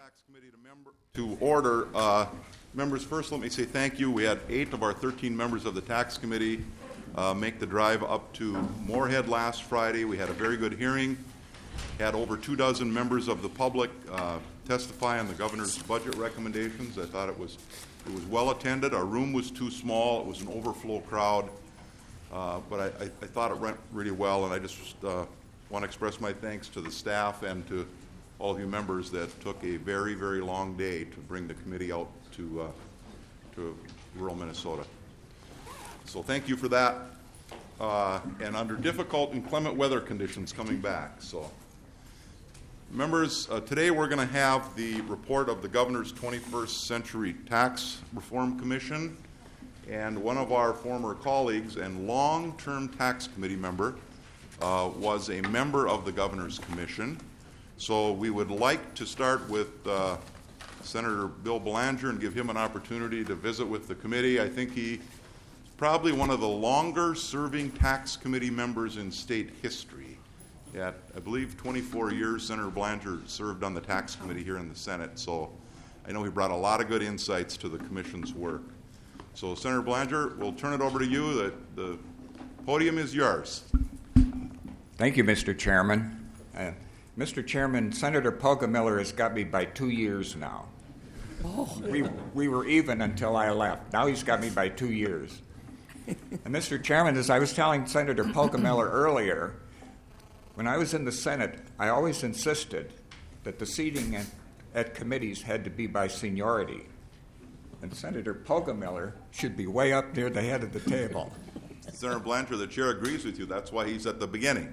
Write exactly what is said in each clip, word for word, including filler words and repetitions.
Tax Committee to member to order. Uh, members, first let me say thank you. We had eight of our thirteen members of the Tax Committee uh, make the drive up to Moorhead last Friday. We had a very good hearing. Had over two dozen members of the public uh, testify on the governor's budget recommendations. I thought it was it was well attended. Our room was too small. It was an overflow crowd, uh, but I, I, I thought it went really well, and I just uh, want to express my thanks to the staff and to all of you members that took a very, very long day to bring the committee out to uh, to rural Minnesota. So thank you for that. Uh, and under difficult and inclement weather conditions coming back. So members, uh, today we're going to have the report of the Governor's twenty-first Century Tax Reform Commission, and one of our former colleagues and long-term tax committee member uh, was a member of the Governor's Commission. So we would like to start with uh, Senator Bill Belanger and give him an opportunity to visit with the committee. I think he's probably one of the longer-serving tax committee members in state history. At, I believe, twenty-four years, Senator Belanger served on the tax committee here in the Senate, so I know he brought a lot of good insights to the commission's work. So, Senator Belanger, we'll turn it over to you. The, the podium is yours. Thank you, Mister Chairman. Uh, Mister Chairman, Senator Poggemiller has got me by two years now. Oh. We, we were even until I left. Now he's got me by two years. And Mister Chairman, as I was telling Senator Poggemiller earlier, when I was in the Senate, I always insisted that the seating at, at committees had to be by seniority. And Senator Poggemiller should be way up near the head of the table. Senator Belanger, the chair agrees with you. That's why he's at the beginning.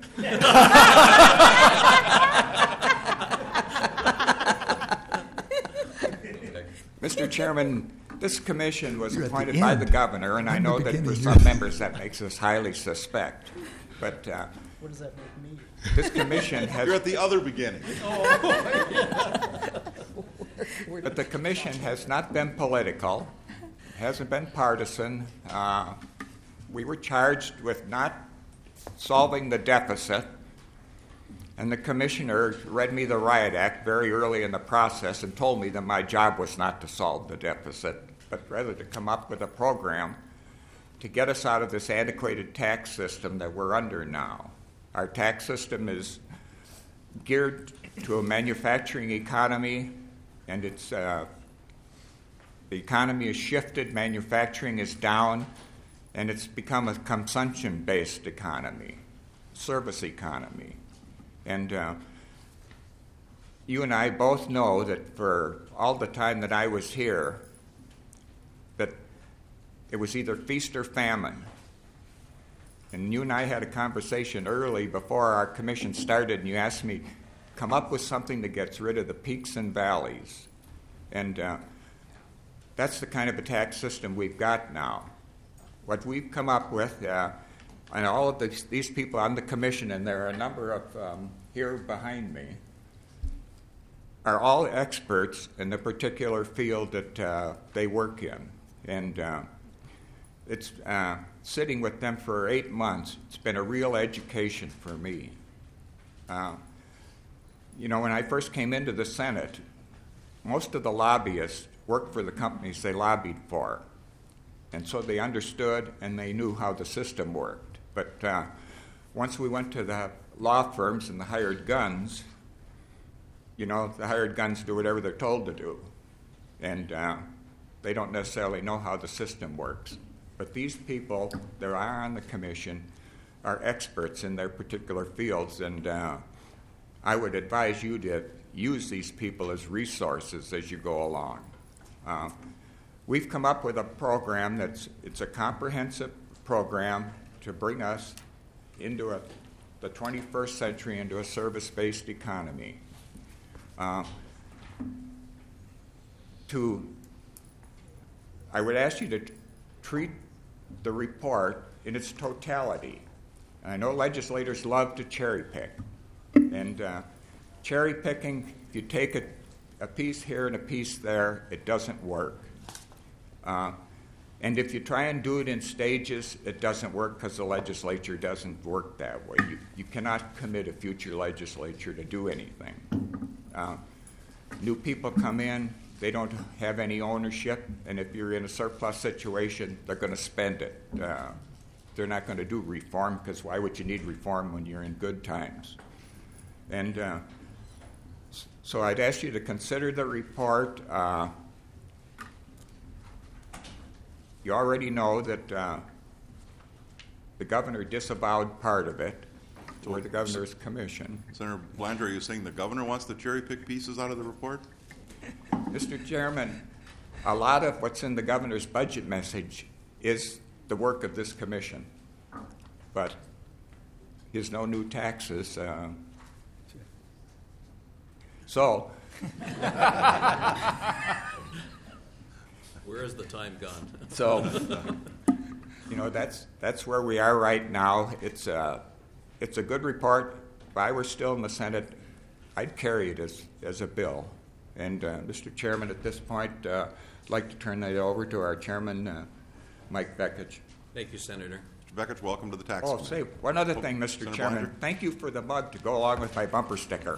Mister Chairman, this commission was appointed by the governor, and I know that for some members that makes us highly suspect. But uh, what does that make me? This commission has... You're at the other beginning. But the commission has not been political, hasn't been partisan. Uh, we were charged with not solving the deficit, and the commissioner read me the Riot Act very early in the process and told me that my job was not to solve the deficit, but rather to come up with a program to get us out of this antiquated tax system that we're under now. Our tax system is geared to a manufacturing economy, and it's uh, the economy has shifted, manufacturing is down, and it's become a consumption-based economy, service economy. And uh, you and I both know that for all the time that I was here, that it was either feast or famine. And you and I had a conversation early before our commission started, and you asked me, come up with something that gets rid of the peaks and valleys. And uh, that's the kind of a tax system we've got now. What we've come up with, uh, and all of these, these people on the commission, and there are a number of um, here behind me, are all experts in the particular field that uh, they work in. And uh, it's uh, sitting with them for eight months. It's been a real education for me. Uh, you know, when I first came into the Senate, most of the lobbyists worked for the companies they lobbied for. And so they understood and they knew how the system worked. But uh, once we went to the law firms and the hired guns, you know, the hired guns do whatever they're told to do. And uh, they don't necessarily know how the system works. But these people that are on the commission are experts in their particular fields, and uh, I would advise you to use these people as resources as you go along. Uh, we've come up with a program that's it's a comprehensive program to bring us into a, the twenty-first century, into a service-based economy. Uh, to, I would ask you to t- treat the report in its totality. I know legislators love to cherry pick, and uh, cherry picking, if you take a, a piece here and a piece there, it doesn't work. Uh, and if you try and do it in stages, it doesn't work because the legislature doesn't work that way. You, you cannot commit a future legislature to do anything. Uh, new people come in, they don't have any ownership, and if you're in a surplus situation, they're going to spend it. Uh, they're not going to do reform, because why would you need reform when you're in good times? And uh, so I'd ask you to consider the report. Uh, you already know that uh, the governor disavowed part of it, or the governor's commission. Senator Belanger, are you saying the governor wants to cherry pick pieces out of the report? Mister Chairman, a lot of what's in the governor's budget message is the work of this commission. But here's no new taxes. Uh, so. Where has the time gone? So, you know, that's that's where we are right now. It's a, it's a good report. If I were still in the Senate, I'd carry it as, as a bill. And, uh, Mister Chairman, at this point, uh, I'd like to turn it over to our chairman, uh, Mike Bekich. Thank you, Senator. Mister Bekich, welcome to the tax Oh, committee. say one other Oh, thing, Mister Senator Chairman. Belanger? Thank you for the mug to go along with my bumper sticker.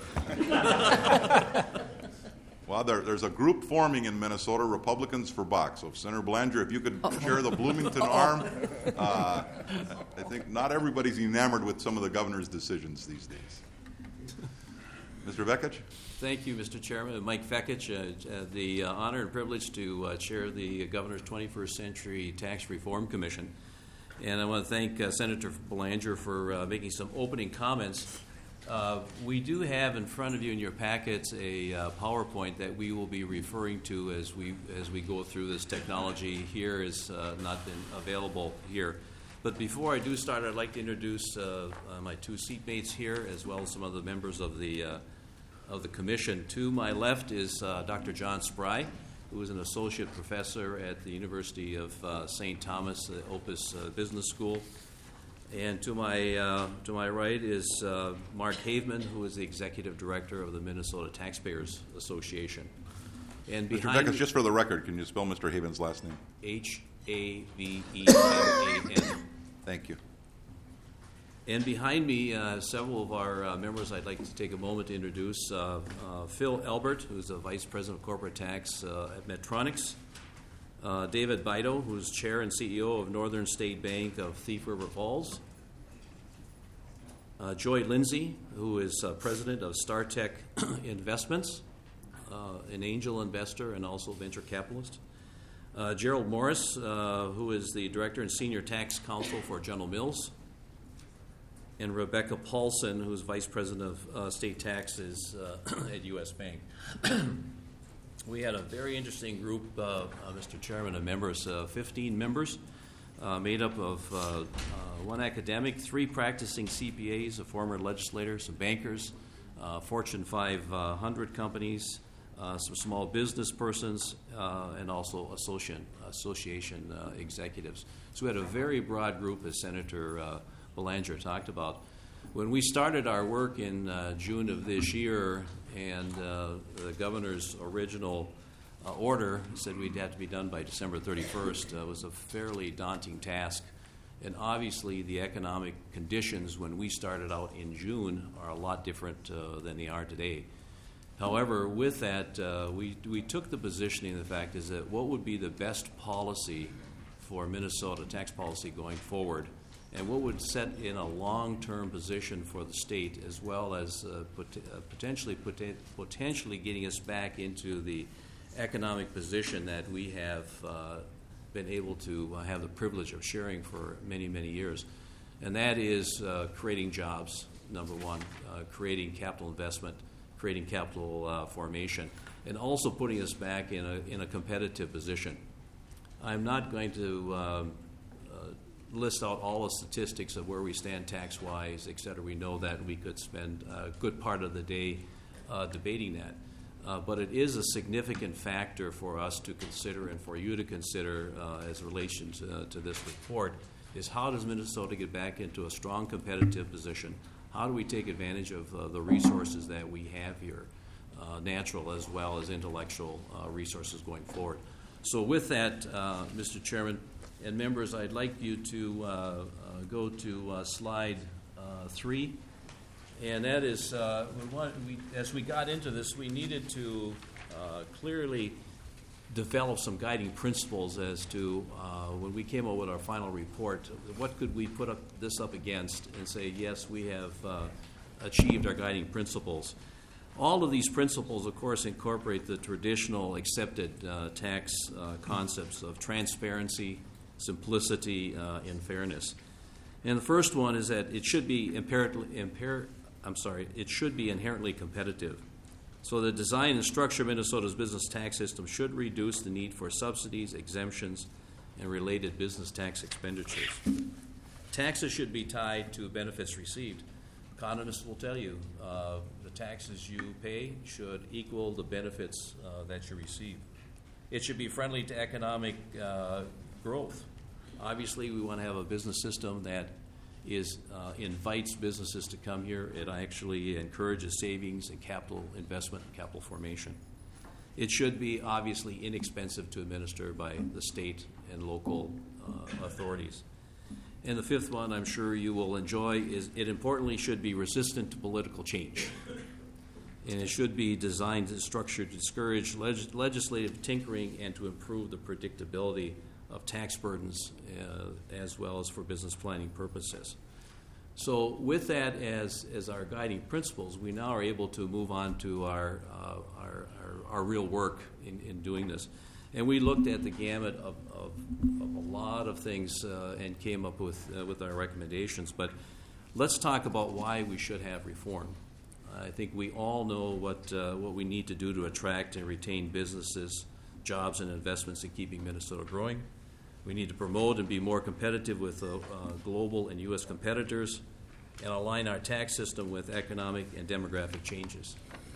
Well, there, there's a group forming in Minnesota, Republicans for Bach. So, Senator Belanger, if you could share the Bloomington arm, uh, I think not everybody's enamored with some of the governor's decisions these days. Mister Bekich? Thank you, Mister Chairman. Mike Fekich, uh, uh, the uh, honor and privilege to uh, chair the Governor's twenty-first Century Tax Reform Commission. And I want to thank uh, Senator Belanger for uh, making some opening comments. Uh, we do have in front of you in your packets a uh, PowerPoint that we will be referring to as we as we go through this. Technology here has uh, not been available here. But before I do start, I'd like to introduce uh, uh, my two seatmates here, as well as some other members of the uh, of the commission. To my left is uh, Doctor John Spry, who is an associate professor at the University of uh, Saint Thomas, the Opus uh, Business School. And to my uh, to my right is uh, Mark Haveman, who is the executive director of the Minnesota Taxpayers Association. And Mister behind Bekich, just for the record, can you spell Mister Haven's last name? H A V E M A N. Thank you. And behind me, uh, several of our uh, members I'd like to take a moment to introduce. Uh, uh, Phil Elbert, who's the Vice President of Corporate Tax uh, at Medtronics. Uh, David Bido, who's Chair and C E O of Northern State Bank of Thief River Falls. Uh, Joy Lindsay, who is uh, President of StarTech Investments, uh, an angel investor and also venture capitalist. Uh, Gerald Morris, uh, who is the Director and Senior Tax Counsel for General Mills. And Rebecca Paulson, who's Vice President of uh, State Taxes uh, at U S Bank. We had a very interesting group, uh, uh, Mister Chairman, of members, uh, fifteen members, uh, made up of uh, uh, one academic, three practicing C P As, a former legislator, some bankers, uh, Fortune five hundred companies, uh, some small business persons, uh, and also association, association uh, executives. So we had a very broad group, as Senator uh, Belanger talked about. When we started our work in uh, June of this year, and uh, the governor's original uh, order said we'd have to be done by December thirty-first, uh, was a fairly daunting task. And obviously, the economic conditions when we started out in June are a lot different uh, than they are today. However, with that, uh, we we took the positioning. The fact is that what would be the best policy for Minnesota tax policy going forward, and what would set in a long-term position for the state, as well as uh, pot- uh, potentially pot- potentially getting us back into the economic position that we have uh, been able to uh, have the privilege of sharing for many, many years. And that is uh, creating jobs, number one, uh, creating capital investment, creating capital uh, formation, and also putting us back in a, in a competitive position. I'm not going to um, list out all the statistics of where we stand tax-wise, et cetera. We know that we could spend a good part of the day uh, debating that. Uh, but it is a significant factor for us to consider and for you to consider uh, as relation to, uh, to this report is how does Minnesota get back into a strong competitive position? How do we take advantage of uh, the resources that we have here, uh, natural as well as intellectual uh, resources going forward? So with that, uh, Mister Chairman, and members, I'd like you to uh, uh, go to uh, slide uh, three. And that is, uh, we want, we, as we got into this, we needed to uh, clearly develop some guiding principles as to, uh, when we came up with our final report, what could we put up, this up against and say, yes, we have uh, achieved our guiding principles. All of these principles, of course, incorporate the traditional accepted uh, tax uh, concepts of transparency, simplicity, uh, and fairness. And the first one is that it should be imperatively, imper- I'm sorry, it should be inherently competitive. So the design and structure of Minnesota's business tax system should reduce the need for subsidies, exemptions, and related business tax expenditures. Taxes should be tied to benefits received. Economists will tell you uh, the taxes you pay should equal the benefits uh, that you receive. It should be friendly to economic uh, growth. Obviously, we want to have a business system that is uh, invites businesses to come here. It actually encourages savings and capital investment and capital formation. It should be obviously inexpensive to administer by the state and local uh, authorities. And the fifth one, I'm sure you will enjoy, is it importantly should be resistant to political change. And it should be designed and structured to discourage leg- legislative tinkering and to improve the predictability of tax burdens uh, as well as for business planning purposes. So with that as, as our guiding principles, we now are able to move on to our, uh, our, our, our real work in, in doing this. And we looked at the gamut of, of, of a lot of things uh, and came up with, uh, with our recommendations. But let's talk about why we should have reform. I think we all know what, uh, what we need to do to attract and retain businesses, jobs, and investments in keeping Minnesota growing. We need to promote and be more competitive with uh, uh, global and U S competitors and align our tax system with economic and demographic changes.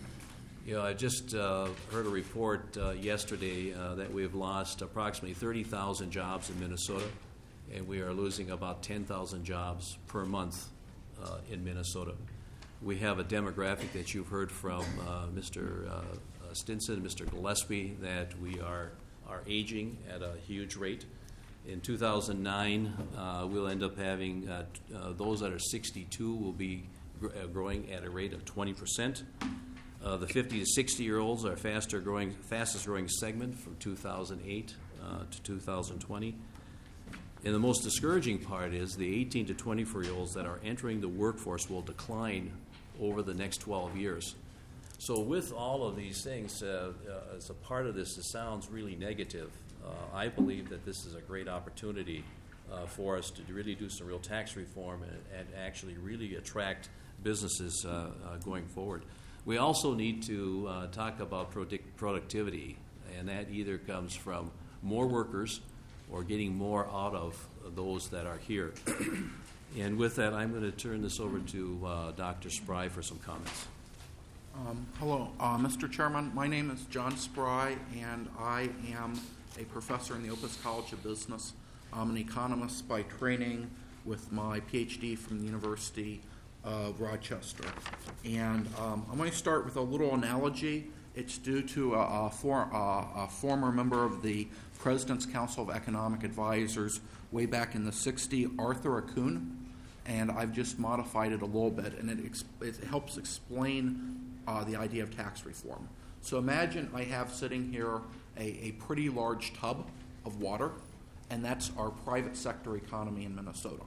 You know, I just uh, heard a report uh, yesterday uh, that we have lost approximately thirty thousand jobs in Minnesota, and we are losing about ten thousand jobs per month uh, in Minnesota. We have a demographic that you've heard from uh, Mister Uh, Stinson, Mister Gillespie, that we are, are aging at a huge rate. In two thousand nine, uh, we'll end up having uh, t- uh, those that are sixty-two will be gr- uh, growing at a rate of twenty percent. Uh, the fifty to sixty-year-olds are faster growing, fastest growing segment from two thousand eight uh, to two thousand twenty. And the most discouraging part is the eighteen to twenty-four-year-olds that are entering the workforce will decline over the next twelve years. So with all of these things, uh, uh, as a part of this, it sounds really negative. Uh, I believe that this is a great opportunity uh, for us to really do some real tax reform and, and actually really attract businesses uh, uh, going forward. We also need to uh, talk about product- productivity, and that either comes from more workers or getting more out of those that are here. And with that, I'm going to turn this over to uh, Doctor Spry for some comments. Um, hello, uh, Mister Chairman. My name is John Spry, and I am a professor in the Opus College of Business. I'm an economist by training with my P H D from the University of Rochester. And um, I'm going to start with a little analogy. It's due to a, a, for, uh, a former member of the President's Council of Economic Advisors way back in the sixties, Arthur Akun, and I've just modified it a little bit, and it, ex- it helps explain Uh, the idea of tax reform. So imagine I have sitting here a, a pretty large tub of water, and that's our private sector economy in Minnesota.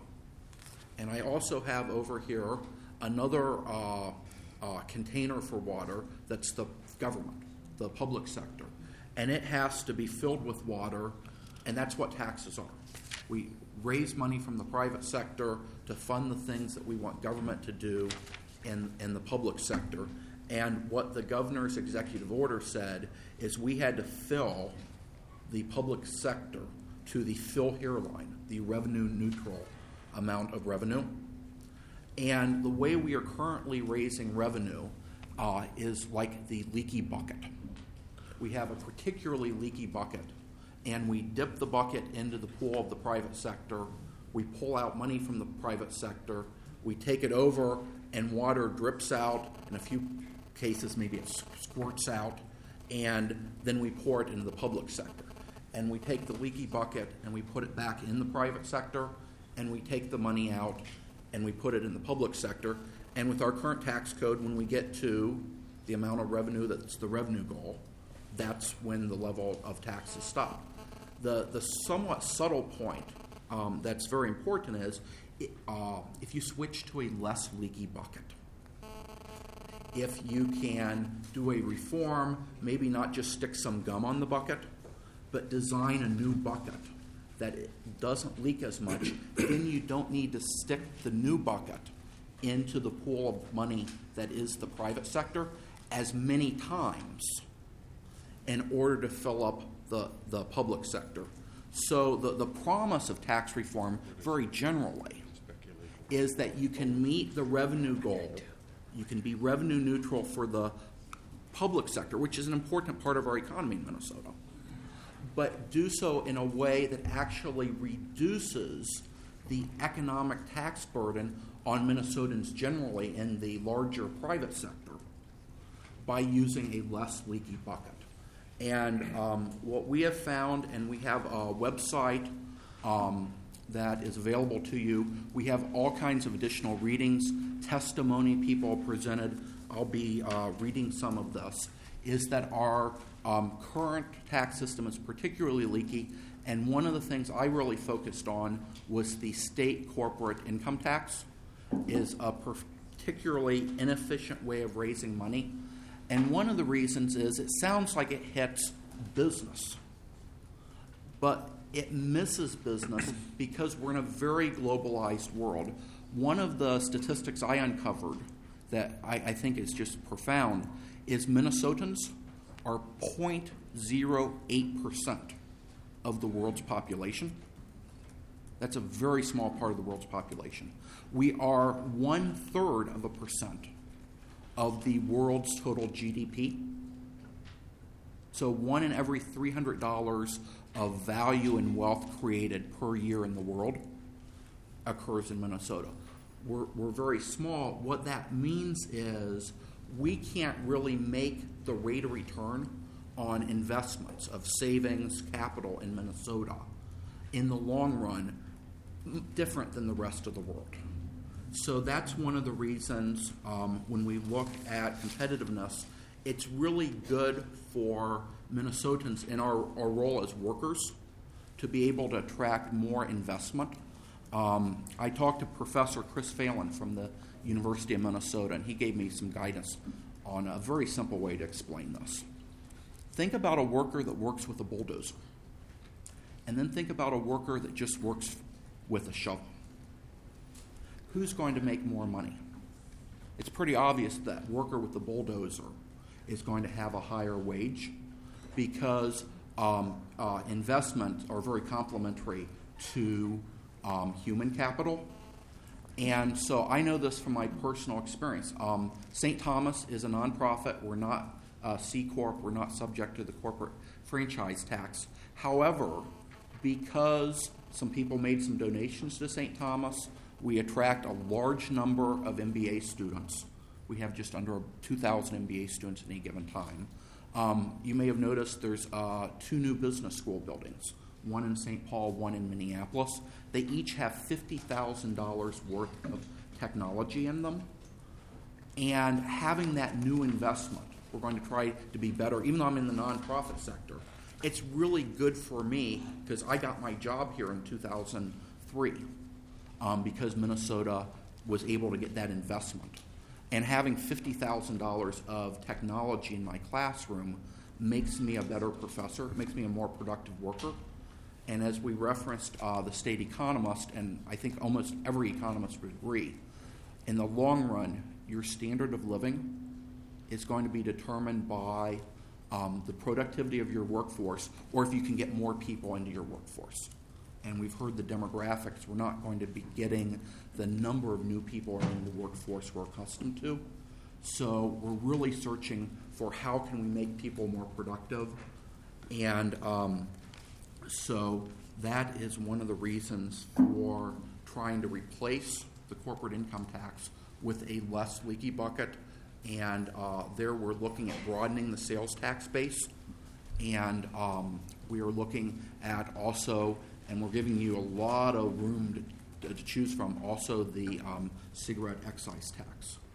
And I also have over here another uh, uh, container for water that's the government, the public sector. And it has to be filled with water, and that's what taxes are. We raise money from the private sector to fund the things that we want government to do in, in the public sector. And what the governor's executive order said is we had to fill the public sector to the fill here line, the revenue neutral amount of revenue. And the way we are currently raising revenue uh, is like the leaky bucket. We have a particularly leaky bucket, and we dip the bucket into the pool of the private sector. We pull out money from the private sector. We take it over, and water drips out. In a few cases, maybe it squirts out, and then we pour it into the public sector. And we take the leaky bucket and we put it back in the private sector, and we take the money out and we put it in the public sector. And with our current tax code, when we get to the amount of revenue that's the revenue goal, that's when the level of taxes stop. The, the somewhat subtle point um, that's very important is it, uh, if you switch to a less leaky bucket, if you can do a reform, maybe not just stick some gum on the bucket, but design a new bucket that it doesn't leak as much, then you don't need to stick the new bucket into the pool of money that is the private sector as many times in order to fill up the, the public sector. So the, the promise of tax reform, very generally, is that you can meet the revenue goal. You can be revenue neutral for the public sector, which is an important part of our economy in Minnesota, but do so in a way that actually reduces the economic tax burden on Minnesotans generally in the larger private sector by using a less leaky bucket. And um, what we have found, and we have a website um, that is available to you. We have all kinds of additional readings, testimony people presented. I'll be uh, reading some of this, is that our um, current tax system is particularly leaky, and one of the things I really focused on was the state corporate income tax is a particularly inefficient way of raising money. And one of the reasons is it sounds like it hits business, but it misses business because we're in a very globalized world. One of the statistics I uncovered that I, I think is just profound is Minnesotans are zero point zero eight percent of the world's population. That's a very small part of the world's population. We are one-third of a percent of the world's total G D P. So one in every three hundred dollars of value and wealth created per year in the world occurs in Minnesota. We're, we're very small. What that means is we can't really make the rate of return on investments of savings capital in Minnesota in the long run different than the rest of the world. So that's one of the reasons um, when we look at competitiveness, it's really good for Minnesotans in our, our role as workers to be able to attract more investment. Um, I talked to Professor Chris Phelan from the University of Minnesota, and he gave me some guidance on a very simple way to explain this. Think about a worker that works with a bulldozer, and then think about a worker that just works with a shovel. Who's going to make more money? It's pretty obvious that worker with the bulldozer is going to have a higher wage because um, uh, investments are very complementary to um, human capital. And so I know this from my personal experience. Um, Saint Thomas is a nonprofit. We're not a C Corp. We're not subject to the corporate franchise tax. However, because some people made some donations to Saint Thomas, we attract a large number of M B A students. We have just under two thousand M B A students at any given time. Um, you may have noticed there's uh, two new business school buildings, one in Saint Paul, one in Minneapolis. They each have fifty thousand dollars worth of technology in them. And having that new investment, we're going to try to be better, even though I'm in the nonprofit sector. It's really good for me because I got my job here in two thousand three. Um, because Minnesota was able to get that investment. And having fifty thousand dollars of technology in my classroom makes me a better professor, makes me a more productive worker. And as we referenced uh, the state economist, and I think almost every economist would agree, in the long run, your standard of living is going to be determined by um, the productivity of your workforce, or if you can get more people into your workforce. And we've heard the demographics. We're not going to be getting the number of new people in the workforce we're accustomed to. So we're really searching for how can we make people more productive. And um, so that is one of the reasons for trying to replace the corporate income tax with a less leaky bucket. And uh, there we're looking at broadening the sales tax base. And um, we are looking at also, and we're giving you a lot of room to, to choose from, also the um, cigarette excise tax.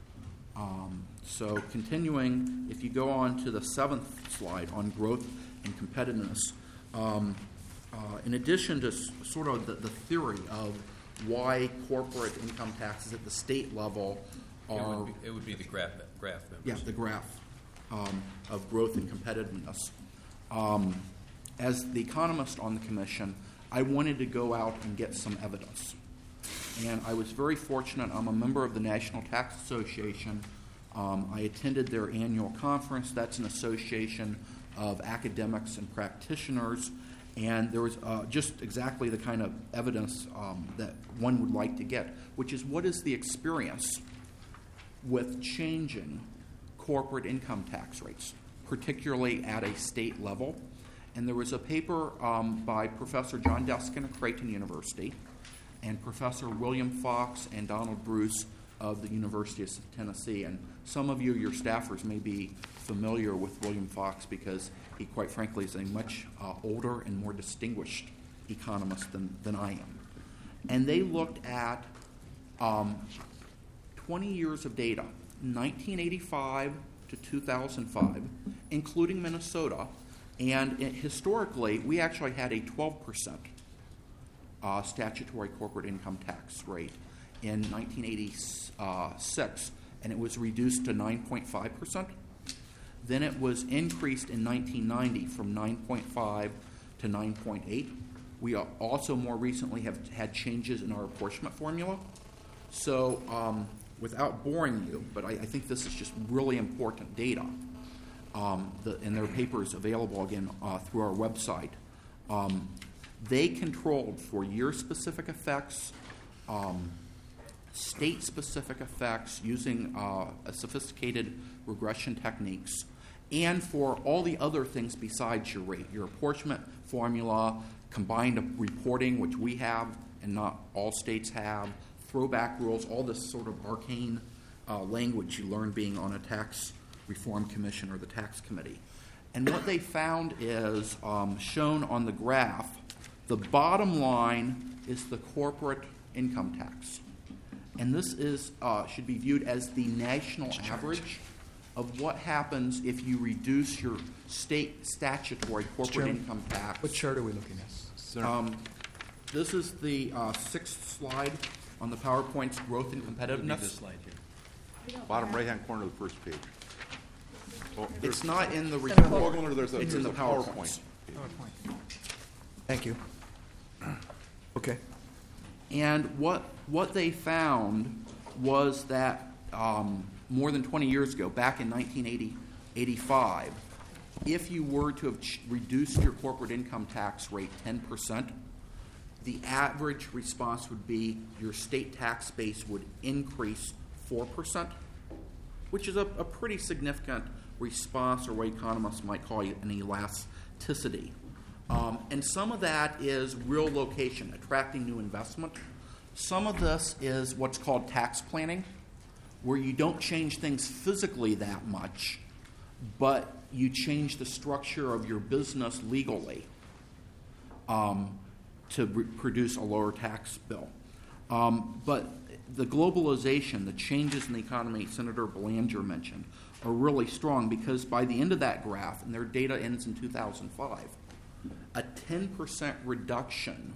Um, so continuing, if you go on to the seventh slide on growth and competitiveness, um, uh, in addition to s- sort of the, the theory of why corporate income taxes at the state level It are would be, it would be the graph, graph members. yeah, the graph um, of growth and competitiveness. Um, as the economist on the commission, I wanted to go out and get some evidence. And I was very fortunate. I'm a member of the National Tax Association. Um, I attended their annual conference. That's an association of academics and practitioners. And there was uh, just exactly the kind of evidence um, that one would like to get, which is what is the experience with changing corporate income tax rates, particularly at a state level. And there was a paper um, by Professor John Deskin of Creighton University and Professor William Fox and Donald Bruce of the University of Tennessee. And some of you, your staffers, may be familiar with William Fox because he, quite frankly, is a much uh, older and more distinguished economist than, than I am. And they looked at um, twenty years of data, nineteen eighty-five to two thousand five, including Minnesota. And it, historically, we actually had a twelve percent uh, statutory corporate income tax rate in nineteen eighty-six, and it was reduced to nine point five percent. Then it was increased in nineteen ninety from nine point five to nine point eight. We also more recently have had changes in our apportionment formula. So um, without boring you, but I, I think this is just really important data, um, the, and their paper is available again uh, through our website. Um, they controlled for year-specific effects, um, state-specific effects using uh, a sophisticated regression techniques, and for all the other things besides your rate, your apportionment formula, combined reporting, which we have and not all states have, throwback rules, all this sort of arcane uh, language you learn being on a tax reform commission or the tax committee. And what they found is um, shown on the graph. The bottom line is the corporate income tax. And this is uh, should be viewed as the national average of what happens if you reduce your state statutory corporate Chairman, income tax. What chart are we looking at? Um, this is the uh, sixth slide on the PowerPoint's growth and Would be competitiveness. this slide here. Bottom right-hand corner of the first page. Oh, It's not in the there's, report. oh, there's a, It's in there's the a PowerPoint. PowerPoint. Thank you. Okay. And what what they found was that um, more than twenty years ago, back in nineteen eighty-five, if you were to have ch- reduced your corporate income tax rate ten percent, the average response would be your state tax base would increase four percent, which is a, a pretty significant response, or what economists might call an elasticity. Um, and some of that is real location, attracting new investment. Some of this is what's called tax planning, where you don't change things physically that much, but you change the structure of your business legally um, to re- produce a lower tax bill. Um, but the globalization, the changes in the economy Senator Belanger mentioned, are really strong because by the end of that graph, and their data ends in two thousand five, a ten percent reduction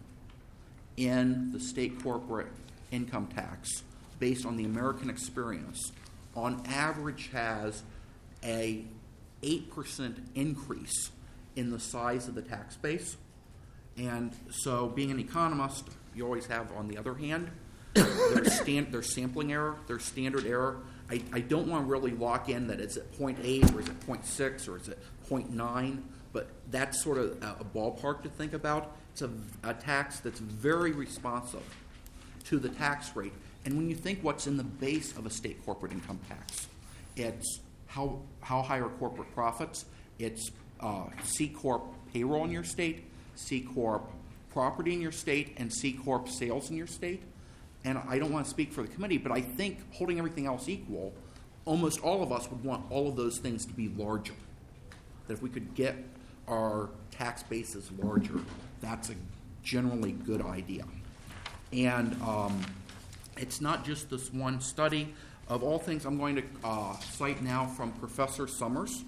in the state corporate income tax based on the American experience on average has a eight percent increase in the size of the tax base. And so being an economist, you always have, on the other hand, there's, stand, there's sampling error, there's standard error. I, I don't want to really lock in that it's at zero point eight or is it zero point six or is it zero point nine, but that's sort of a, a ballpark to think about. It's a, a tax that's very responsive to the tax rate. And when you think what's in the base of a state corporate income tax, it's how, how high are corporate profits, it's uh, C Corp payroll in your state, C Corp property in your state, and C Corp sales in your state. And I don't want to speak for the committee, but I think holding everything else equal, almost all of us would want all of those things to be larger. That if we could get our tax bases larger, that's a generally good idea. And um, it's not just this one study. Of all things, I'm going to uh, cite now from Professor Summers.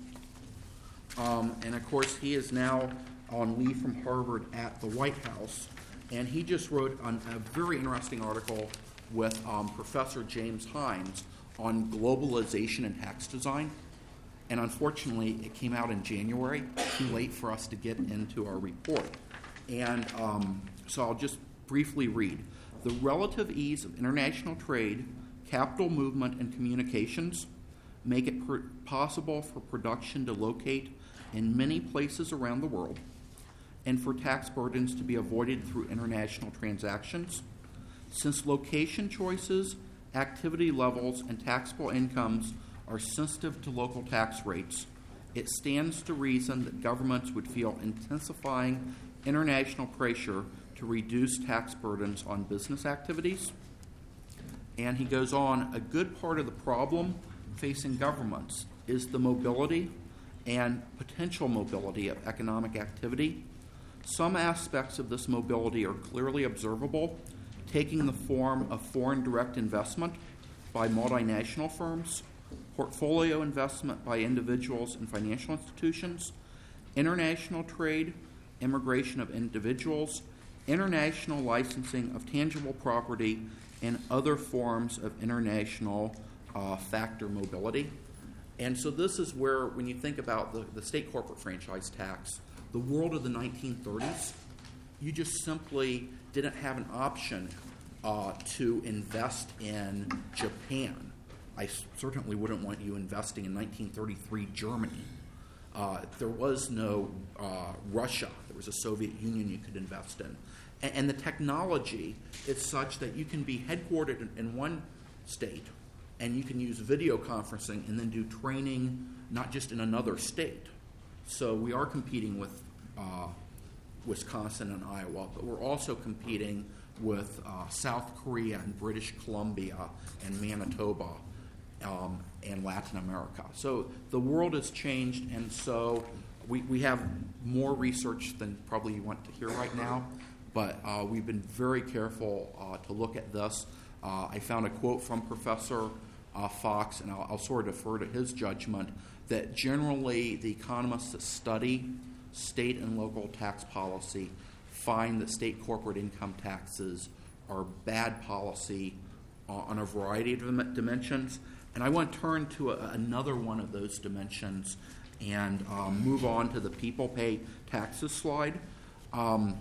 Um, and of course, he is now on leave from Harvard at the White House. And he just wrote an, a very interesting article with um, Professor James Hines on globalization and tax design. And unfortunately, it came out in January, too late for us to get into our report. And um, so I'll just briefly read. The relative ease of international trade, capital movement, and communications make it per- possible for production to locate in many places around the world and for tax burdens to be avoided through international transactions. Since location choices, activity levels, and taxable incomes are sensitive to local tax rates, it stands to reason that governments would feel intensifying international pressure to reduce tax burdens on business activities. And he goes on, a good part of the problem facing governments is the mobility and potential mobility of economic activity. Some aspects of this mobility are clearly observable, taking the form of foreign direct investment by multinational firms, portfolio investment by individuals and financial institutions, international trade, immigration of individuals, international licensing of tangible property, and other forms of international uh, factor mobility. And so this is where, when you think about the, the state corporate franchise tax, the world of the nineteen thirties, you just simply didn't have an option uh, to invest in Japan. I certainly wouldn't want you investing in nineteen thirty-three Germany. Uh, there was no uh, Russia. There was a Soviet Union you could invest in. And, and the technology is such that you can be headquartered in, in one state, and you can use video conferencing and then do training not just in another state. So we are competing with uh, Wisconsin and Iowa, but we're also competing with uh, South Korea and British Columbia and Manitoba um, and Latin America. So the world has changed, and so we, we have more research than probably you want to hear right now, but uh, we've been very careful uh, to look at this. Uh, I found a quote from Professor uh, Fox, and I'll, I'll sort of defer to his judgment, that generally the economists that study state and local tax policy find that state corporate income taxes are bad policy uh, on a variety of dim- dimensions. And I want to turn to a, another one of those dimensions and um, move on to the people pay taxes slide. Um,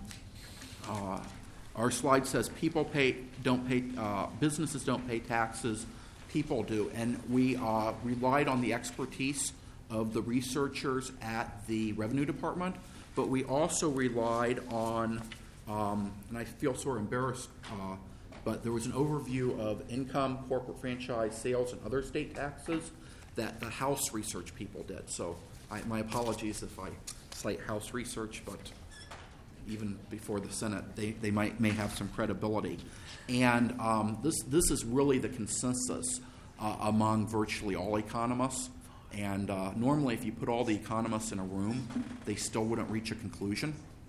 uh, our slide says people pay don't pay uh, businesses don't pay taxes, people do, and we uh, relied on the expertise of the researchers at the Revenue Department, but we also relied on, um, and I feel sort of embarrassed, uh, but there was an overview of income, corporate franchise, sales, and other state taxes that the House research people did. So I, my apologies if I cite House research, but even before the Senate, they, they might may have some credibility. And um, this, this is really the consensus uh, among virtually all economists. And uh, normally, if you put all the economists in a room, they still wouldn't reach a conclusion.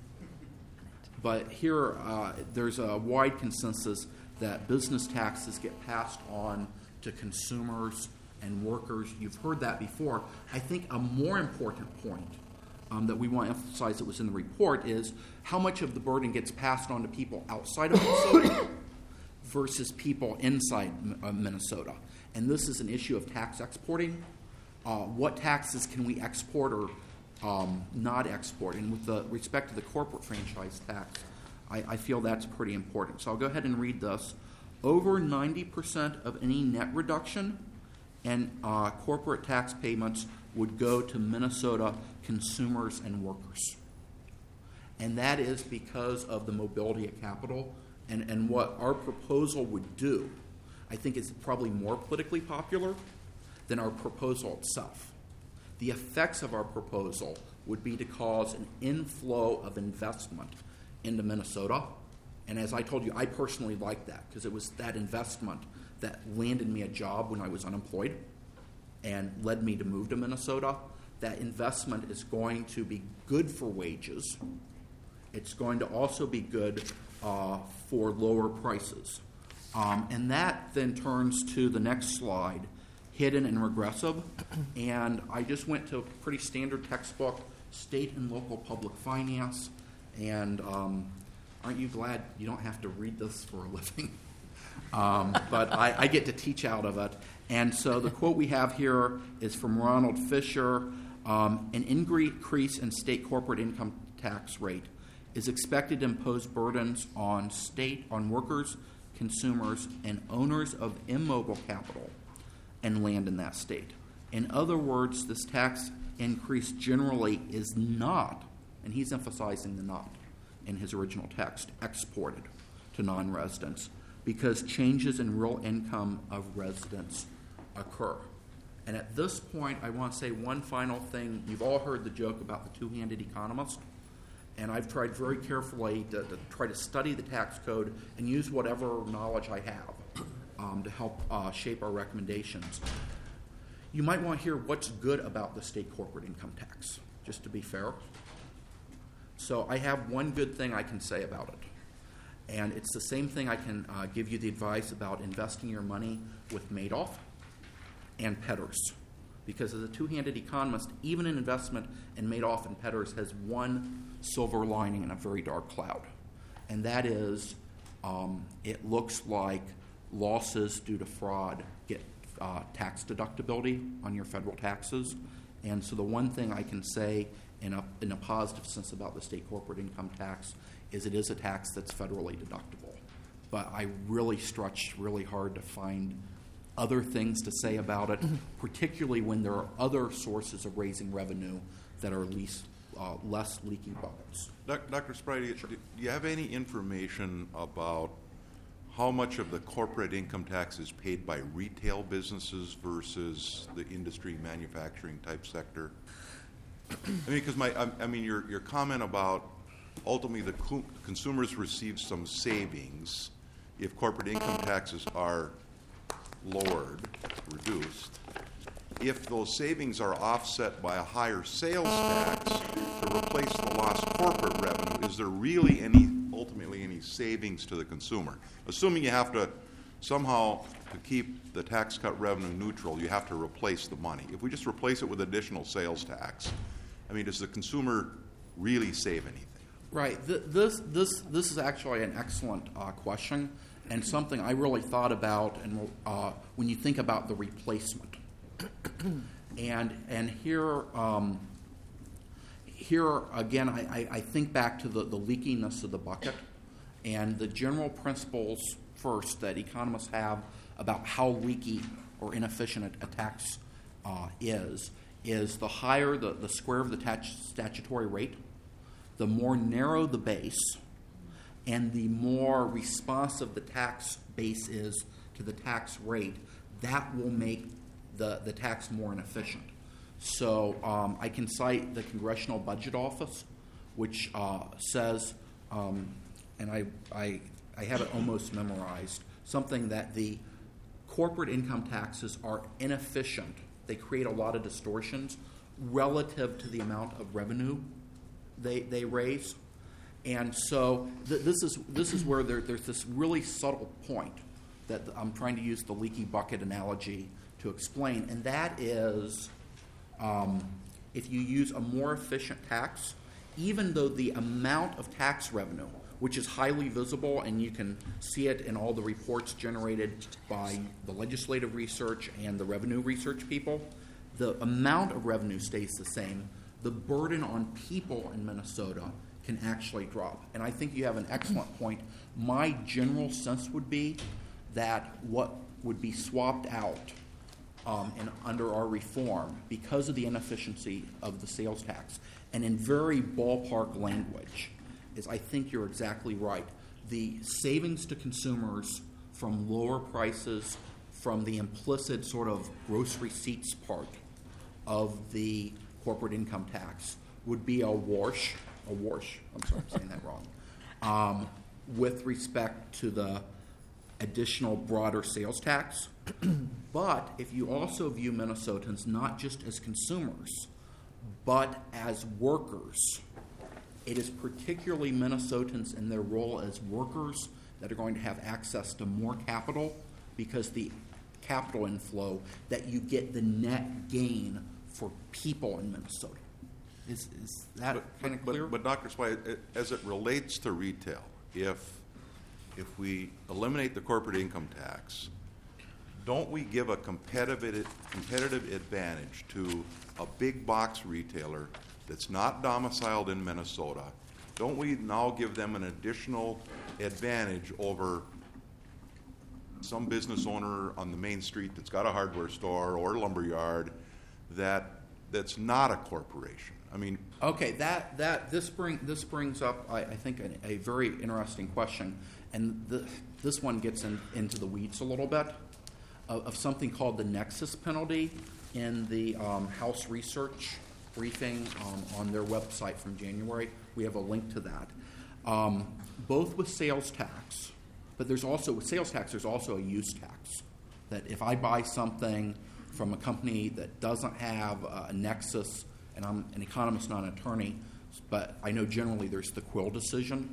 But here, uh, there's a wide consensus that business taxes get passed on to consumers and workers. You've heard that before. I think a more important point um, that we want to emphasize that was in the report is how much of the burden gets passed on to people outside of Minnesota versus people inside uh, Minnesota. And this is an issue of tax exporting. Uh, what taxes can we export or um, not export? And with the respect to the corporate franchise tax, I, I feel that's pretty important. So I'll go ahead and read this. Over ninety percent of any net reduction and uh, corporate tax payments would go to Minnesota consumers and workers. And that is because of the mobility of capital and, and what our proposal would do. I think it's probably more politically popular than our proposal itself. The effects of our proposal would be to cause an inflow of investment into Minnesota. And as I told you, I personally like that because it was that investment that landed me a job when I was unemployed and led me to move to Minnesota. That investment is going to be good for wages. It's going to also be good uh, for lower prices. Um, and that then turns to the next slide, hidden and regressive. And I just went to a pretty standard textbook, state and local public finance. And um, aren't you glad you don't have to read this for a living? um, but I, I get to teach out of it. And so the quote we have here is from Ronald Fisher. Um, an increase in state corporate income tax rate is expected to impose burdens on state, on workers, consumers, and owners of immobile capital and land in that state. In other words, this tax increase generally is not, and he's emphasizing the not in his original text, exported to non-residents because changes in real income of residents occur. And at this point, I want to say one final thing. You've all heard the joke about the two-handed economist. And I've tried very carefully to, to try to study the tax code and use whatever knowledge I have um, to help uh, shape our recommendations. You might want to hear what's good about the state corporate income tax, just to be fair. So I have one good thing I can say about it. And it's the same thing I can uh, give you the advice about investing your money with Madoff and Petters. Because as a two-handed economist, even an investment in Madoff and Petters has one silver lining in a very dark cloud. And that is um, it looks like losses due to fraud get uh, tax deductibility on your federal taxes. And so the one thing I can say in a, in a positive sense about the state corporate income tax is it is a tax that's federally deductible. But I really stretched really hard to find other things to say about it, particularly when there are other sources of raising revenue that are least, uh, less leaky buckets. Doctor Spry, do you have any information about how much of the corporate income tax is paid by retail businesses versus the industry manufacturing type sector? I mean, because my, I, I mean, your your comment about ultimately the co- consumers receive some savings if corporate income taxes are lowered, reduced. If those savings are offset by a higher sales tax to replace the lost corporate revenue, is there really any, ultimately any savings to the consumer? Assuming you have to somehow, to keep the tax cut revenue neutral, you have to replace the money. If we just replace it with additional sales tax, I mean, does the consumer really save anything? Right. Th- this this this is actually an excellent uh, question and something I really thought about. And uh, when you think about the replacement, and and here um, here again, I, I think back to the, the leakiness of the bucket and the general principles first that economists have about how leaky or inefficient a tax uh, is. Is the higher the, the square of the tax statutory rate, the more narrow the base, and the more responsive the tax base is to the tax rate, that will make the, the tax more inefficient. So um, I can cite the Congressional Budget Office, which uh, says, um, and I, I, I have it almost memorized, something that the corporate income taxes are inefficient. They create a lot of distortions relative to the amount of revenue they they raise. And so th- this is this is where there, there's this really subtle point that I'm trying to use the leaky bucket analogy to explain, and that is um, if you use a more efficient tax, even though the amount of tax revenue, which is highly visible and you can see it in all the reports generated by the legislative research and the revenue research people, the amount of revenue stays the same. The burden on people in Minnesota can actually drop. And I think you have an excellent point. My general sense would be that what would be swapped out um, in, under our reform because of the inefficiency of the sales tax, and in very ballpark language, is I think you're exactly right. The savings to consumers from lower prices, from the implicit sort of gross receipts part of the corporate income tax would be a wash, a wash, I'm sorry, I'm saying that wrong, um, with respect to the additional broader sales tax. But if you also view Minnesotans not just as consumers, but as workers, it is particularly Minnesotans in their role as workers that are going to have access to more capital because the capital inflow that you get the net gain for people in Minnesota. Is, is that But- kind of but- clear? But, Doctor Spy, it- as it relates to retail, if, if we eliminate the corporate income tax, don't we give a competitive, competitive advantage to a big box retailer that's not domiciled in Minnesota? Don't we now give them an additional advantage over some business owner on the main street that's got a hardware store or lumberyard that, that's not a corporation? I mean, Okay, that, that, this bring, this brings up, I, I think, a, a very interesting question, and the, this one gets in, into the weeds a little bit, of, of something called the nexus penalty in the um, House Research briefing um, on their website from January. We have a link to that. Um, both with sales tax, but there's also, with sales tax, there's also a use tax, that if I buy something from a company that doesn't have a nexus, and I'm an economist, not an attorney, but I know generally there's the Quill decision,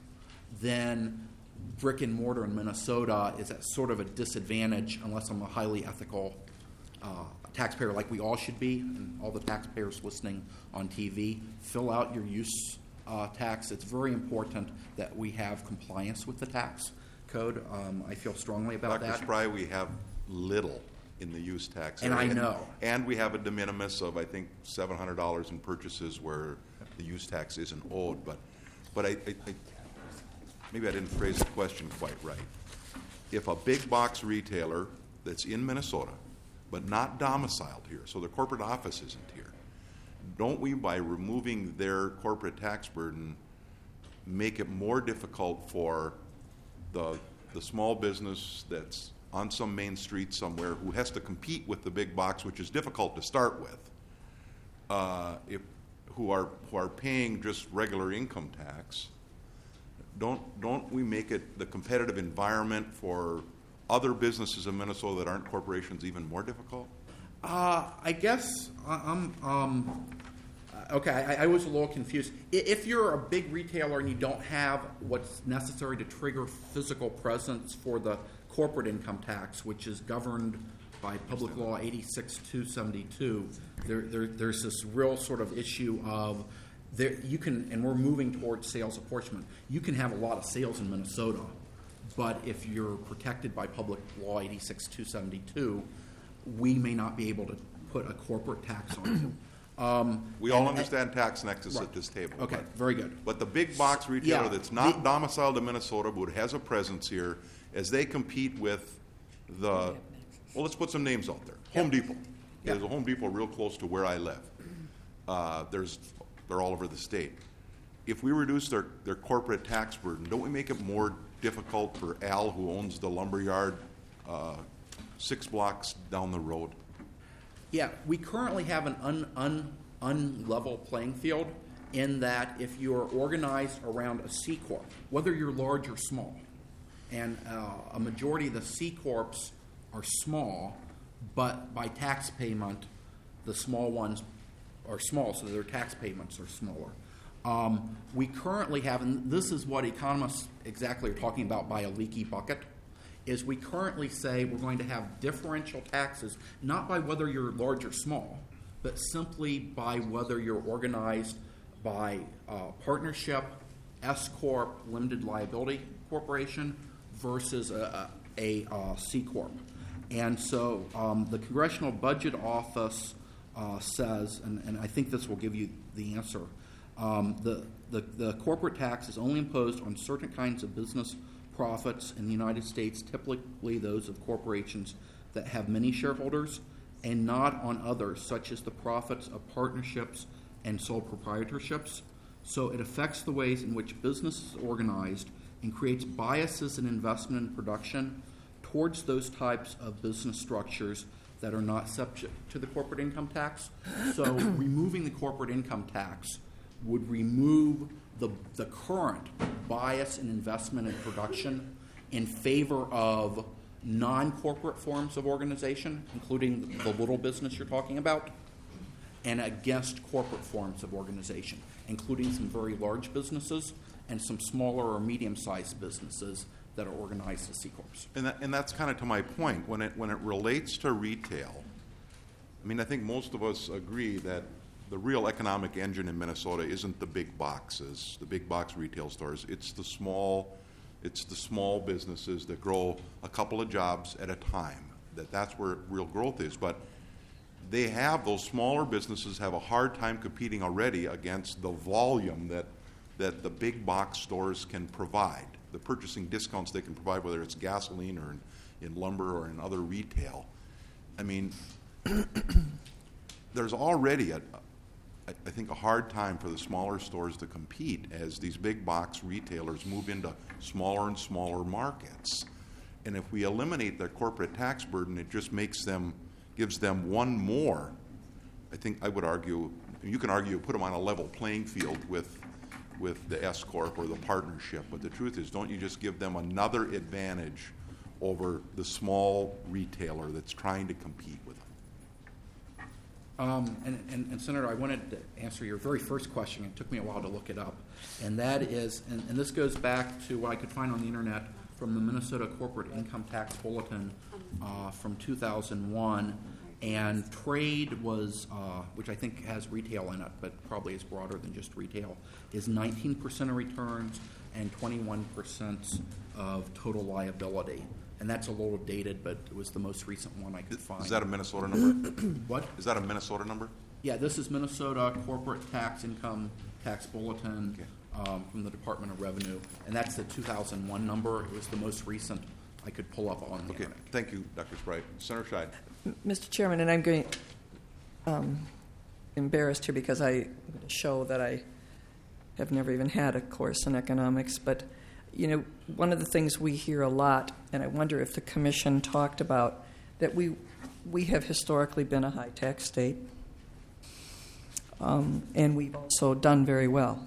then brick and mortar in Minnesota is at sort of a disadvantage unless I'm a highly ethical uh, taxpayer like we all should be, and all the taxpayers listening on T V. Fill out your use uh, tax. It's very important that we have compliance with the tax code. Um, I feel strongly about Doctor that. Spry, we have little in the use tax And I area. know. And we have a de minimis of, I think, seven hundred dollars in purchases where the use tax isn't owed. But, but I, I, I, maybe I didn't phrase the question quite right. If a big box retailer that's in Minnesota, but not domiciled here, so the corporate office isn't here, don't we, by removing their corporate tax burden, make it more difficult for the, the small business that's on some main street somewhere who has to compete with the big box, which is difficult to start with, uh, if, who are who are paying just regular income tax? Don't don't we make it the competitive environment for other businesses in Minnesota that aren't corporations even more difficult? Uh, I guess I- I'm. Um, uh, okay, I, I was a little confused. I- If you're a big retailer and you don't have what's necessary to trigger physical presence for the corporate income tax, which is governed by Public Law eighty-six two seventy-two, there, there, there's this real sort of issue of there you can, and we're moving towards sales apportionment. You can have a lot of sales in Minnesota, but if you're protected by Public Law eighty-six two seventy-two, we may not be able to put a corporate tax on you. Um, We all and- understand tax nexus Right. at this table. Okay, but- very good. But the big box retailer Yeah, that's not the- domiciled in Minnesota but has a presence here, as they compete with the, well, let's put some names out there. Home Depot. Yeah. There's a Home Depot real close to where I live. Uh, there's, they're all over the state. If we reduce their, their corporate tax burden, don't we make it more difficult for Al, who owns the lumberyard uh, six blocks down the road? Yeah, we currently have an un, un, unlevel playing field in that if you are organized around a C Corp, whether you're large or small, and uh, a majority of the C Corps are small, but by tax payment, the small ones are small, so their tax payments are smaller. Um, we currently have, and this is what economists exactly are talking about by a leaky bucket, is we currently say we're going to have differential taxes, not by whether you're large or small, but simply by whether you're organized by uh, partnership, S Corp, limited liability corporation, versus a, a, a uh, C Corp. And so um, the Congressional Budget Office uh, says, and, and I think this will give you the answer, um, the, the, the corporate tax is only imposed on certain kinds of business profits in the United States, typically those of corporations that have many shareholders, and not on others, such as the profits of partnerships and sole proprietorships. So it affects the ways in which business is organized and creates biases in investment and production towards those types of business structures that are not subject to the corporate income tax. So removing the corporate income tax would remove the, the current bias in investment and production in favor of non-corporate forms of organization, including the little business you're talking about, and against corporate forms of organization, including some very large businesses and some smaller or medium-sized businesses that are organized as C Corps. And that, and that's kind of to my point. When it when it relates to retail, I mean, I think most of us agree that the real economic engine in Minnesota isn't the big boxes, the big box retail stores. It's the small, it's the small businesses that grow a couple of jobs at a time. That that's where real growth is. But they have, those smaller businesses have a hard time competing already against the volume that that the big box stores can provide, the purchasing discounts they can provide, whether it's gasoline or in, in lumber or in other retail. I mean, there's already, a, I I think, a hard time for the smaller stores to compete as these big box retailers move into smaller and smaller markets. And if we eliminate their corporate tax burden, it just makes them, gives them one more. I think I would argue, you can argue, put them on a level playing field with with the S Corp or the partnership, but the truth is, don't you just give them another advantage over the small retailer that's trying to compete with them? Um, and, and, and Senator, I wanted to answer your very first question. It took me a while to look it up. And that is, and, and this goes back to what I could find on the internet from the Minnesota Corporate Income Tax Bulletin uh, from two thousand one. And trade was, uh, which I think has retail in it, but probably is broader than just retail, is nineteen percent of returns and twenty-one percent of total liability. And that's a little dated, but it was the most recent one I could find. Is that a Minnesota number? What? Is that a Minnesota number? Yeah, this is Minnesota Corporate Tax Income Tax Bulletin Okay. um, from the Department of Revenue, and that's the two thousand one number. It was the most recent I could pull up on the Okay, internet. thank you, Doctor Sprite. Senator Scheid. Mister Chairman, and I'm going um, embarrassed here because I show that I have never even had a course in economics, but you know, one of the things we hear a lot, and I wonder if the Commission talked about, that we we have historically been a high-tax state, um, and we've also done very well.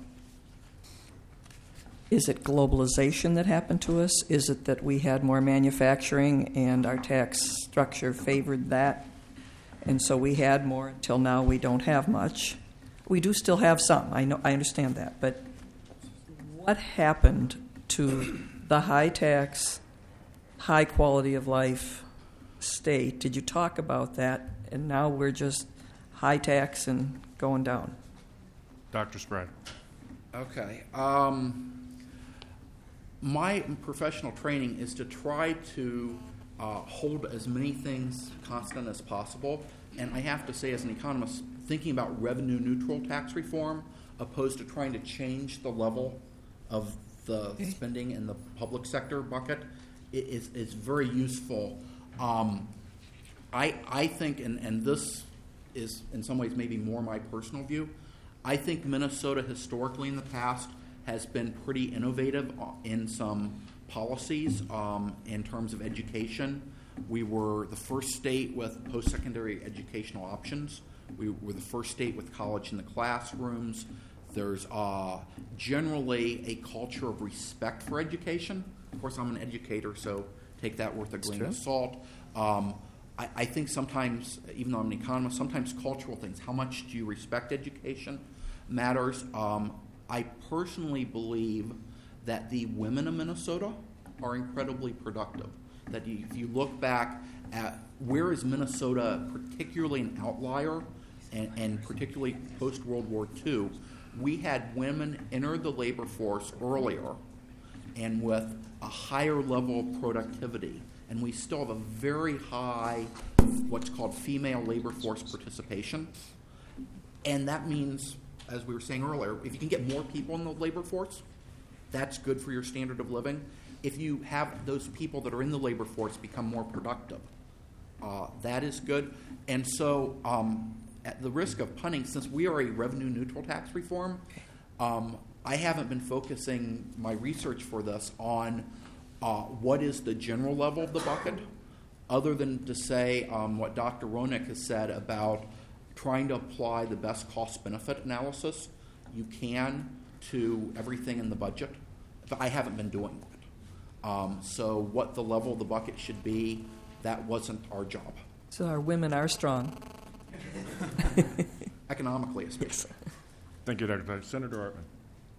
Is it globalization that happened to us? Is it that we had more manufacturing and our tax structure favored that? And so we had more until now we don't have much. We do still have some. I know, I understand that. But what happened to the high tax, high quality of life state? Did you talk about that? And now we're just high tax and going down. Doctor Sprite. Okay. Um, my professional training is to try to uh, hold as many things constant as possible. And I have to say, as an economist, thinking about revenue neutral tax reform opposed to trying to change the level of the spending in the public sector bucket is, is very useful. Um, I, I think, and, and this is in some ways maybe more my personal view, I think Minnesota historically in the past has been pretty innovative in some policies um, in terms of education. We were the first state with post-secondary educational options. We were the first state with college in the classrooms. There's uh, generally a culture of respect for education. Of course, I'm an educator, so take that with a grain of salt. Um, I, I think sometimes, even though I'm an economist, sometimes cultural things, how much do you respect education, matters. Um, I personally believe that the women of Minnesota are incredibly productive. That you, if you look back at where is Minnesota particularly an outlier, and, and particularly post-World War Two, we had women enter the labor force earlier and with a higher level of productivity. And we still have a very high, what's called female labor force participation. And that means, as we were saying earlier, if you can get more people in the labor force, that's good for your standard of living. If you have those people that are in the labor force become more productive, uh, that is good. And so, um, at the risk of punning, since we are a revenue neutral tax reform, um, I haven't been focusing my research for this on uh, what is the general level of the bucket, other than to say um, what Doctor Roenick has said about trying to apply the best cost-benefit analysis you can to everything in the budget. But I haven't been doing that. Um, so what the level of the bucket should be, that wasn't our job. So our women are strong. Economically, especially. Thank you, Doctor Sprite. Senator Artman.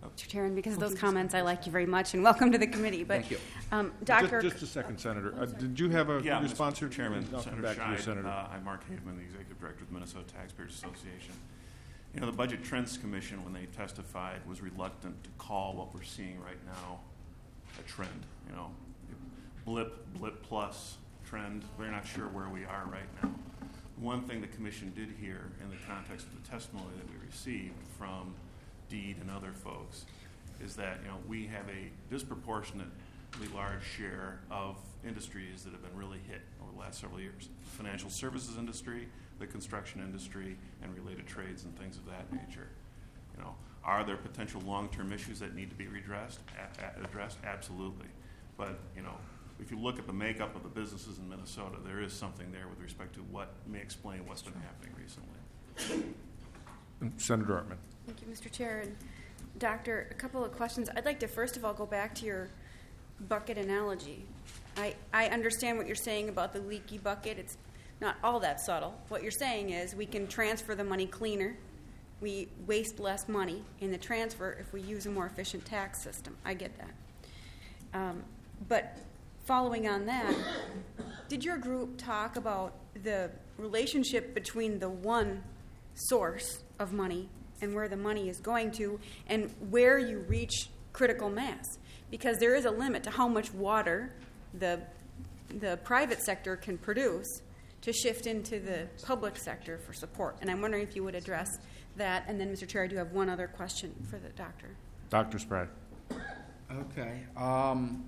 Mister Chairman, because of those comments, I like you very much, and welcome to the committee. But, Thank you. Um, Doctor Just, just a second, Senator. Uh, did you have a Yeah, response here? Mister Chairman, I'll come Senator back to you, Scheid. Senator. Uh, I'm Mark Haveman, the Executive Director of the Minnesota Taxpayers Association. You know, the Budget Trends Commission, when they testified, was reluctant to call what we're seeing right now a trend. You know, blip, blip plus trend. We're not sure where we are right now. One thing the commission did hear in the context of the testimony that we received from Deed and other folks is that, you know, we have a disproportionately large share of industries that have been really hit over the last several years. The financial services industry, the construction industry, and related trades and things of that nature. You know, are there potential long-term issues that need to be redressed, a- a- addressed? Absolutely. But, you know, if you look at the makeup of the businesses in Minnesota, there is something there with respect to what may explain what's been happening recently. Senator Ortman. Thank you, Mister Chair. And Doctor, a couple of questions. I'd like to first of all go back to your bucket analogy. I, I understand what you're saying about the leaky bucket. It's not all that subtle. What you're saying is we can transfer the money cleaner. We waste less money in the transfer if we use a more efficient tax system. I get that. Um, but following on that, did your group talk about the relationship between the one source of money and where the money is going to and where you reach critical mass? Because there is a limit to how much water the the private sector can produce to shift into the public sector for support. And I'm wondering if you would address that. And then, Mister Chair, I do have one other question for the doctor. Doctor Sprague. Okay. Um,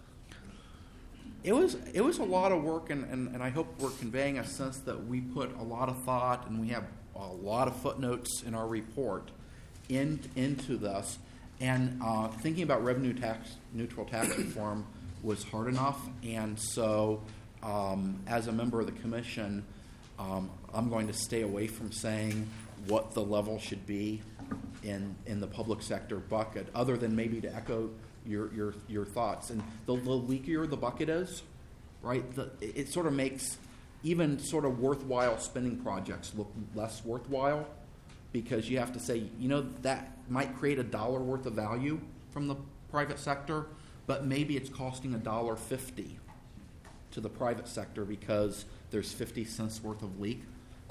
it was it was a lot of work, and, and, and I hope we're conveying a sense that we put a lot of thought and we have a lot of footnotes in our report in, into this. And uh, thinking about revenue tax neutral tax reform was hard enough, and so um, as a member of the commission, um, I'm going to stay away from saying what the level should be in in the public sector bucket, other than maybe to echo your your, your thoughts. And the, the leakier the bucket is, right, the, it, it sort of makes even sort of worthwhile spending projects look less worthwhile, because you have to say, you know, that might create a dollar worth of value from the private sector, but maybe it's costing a dollar fifty to the private sector because there's fifty cents worth of leak.